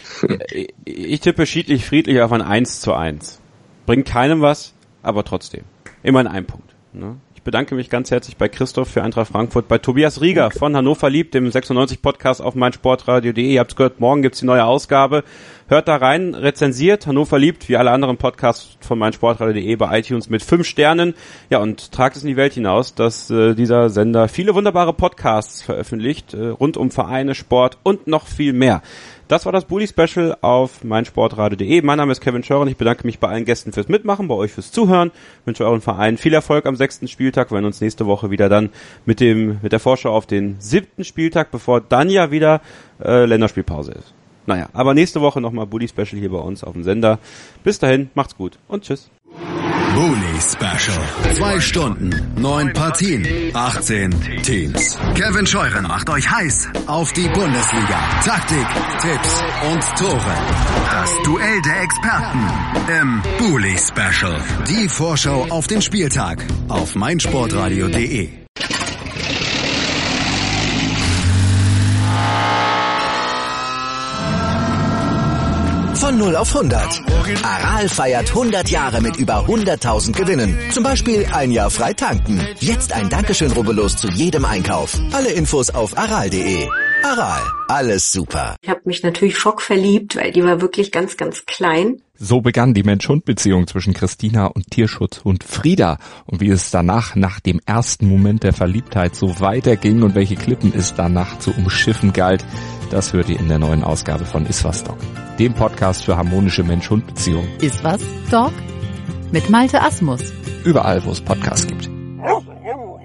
Ich tippe schiedlich friedlich auf ein eins zu eins. Bringt keinem was, aber trotzdem. Immerhin ein Punkt. Ne? Ich bedanke mich ganz herzlich bei Christoph für Eintracht Frankfurt, bei Tobias Rieger von Hannover liebt, dem sechsundneunzig Podcast auf meinsportradio punkt de. Ihr habt's gehört, morgen gibt's die neue Ausgabe. Hört da rein, rezensiert Hannover liebt, wie alle anderen Podcasts von meinsportradio punkt de bei iTunes mit fünf Sternen. Ja, und tragt es in die Welt hinaus, dass äh, dieser Sender viele wunderbare Podcasts veröffentlicht, äh, rund um Vereine, Sport und noch viel mehr. Das war das Bully-Special auf meinsportradio punkt de. Mein Name ist Kevin Scheuren. Ich bedanke mich bei allen Gästen fürs Mitmachen, bei euch fürs Zuhören. Wünsche euren Verein viel Erfolg am sechsten Spieltag. Wir werden uns nächste Woche wieder dann mit dem mit der Vorschau auf den siebten Spieltag, bevor dann ja wieder äh, Länderspielpause ist. Naja, aber nächste Woche nochmal Bully-Special hier bei uns auf dem Sender. Bis dahin, macht's gut und tschüss. Bully Special. Zwei Stunden, neun Partien, achtzehn Teams. Kevin Scheuren macht euch heiß auf die Bundesliga. Taktik, Tipps und Tore. Das Duell der Experten im Bully Special. Die Vorschau auf den Spieltag auf meinsportradio punkt de. Von null auf hundert. Aral feiert hundert Jahre mit über hunderttausend Gewinnen. Zum Beispiel ein Jahr frei tanken. Jetzt ein Dankeschön, rubbellos zu jedem Einkauf. Alle Infos auf aral punkt de. Aral, alles super. Ich habe mich natürlich schockverliebt, weil die war wirklich ganz, ganz klein. So begann die Mensch-Hund-Beziehung zwischen Christina und Tierschutzhund Frieda. Und wie es danach, nach dem ersten Moment der Verliebtheit, so weiterging und welche Klippen es danach zu umschiffen galt, das hört ihr in der neuen Ausgabe von Iswas Dog, dem Podcast für harmonische Mensch-Hund-Beziehungen. Iswas Dog? Mit Malte Asmus. Überall, wo es Podcasts gibt.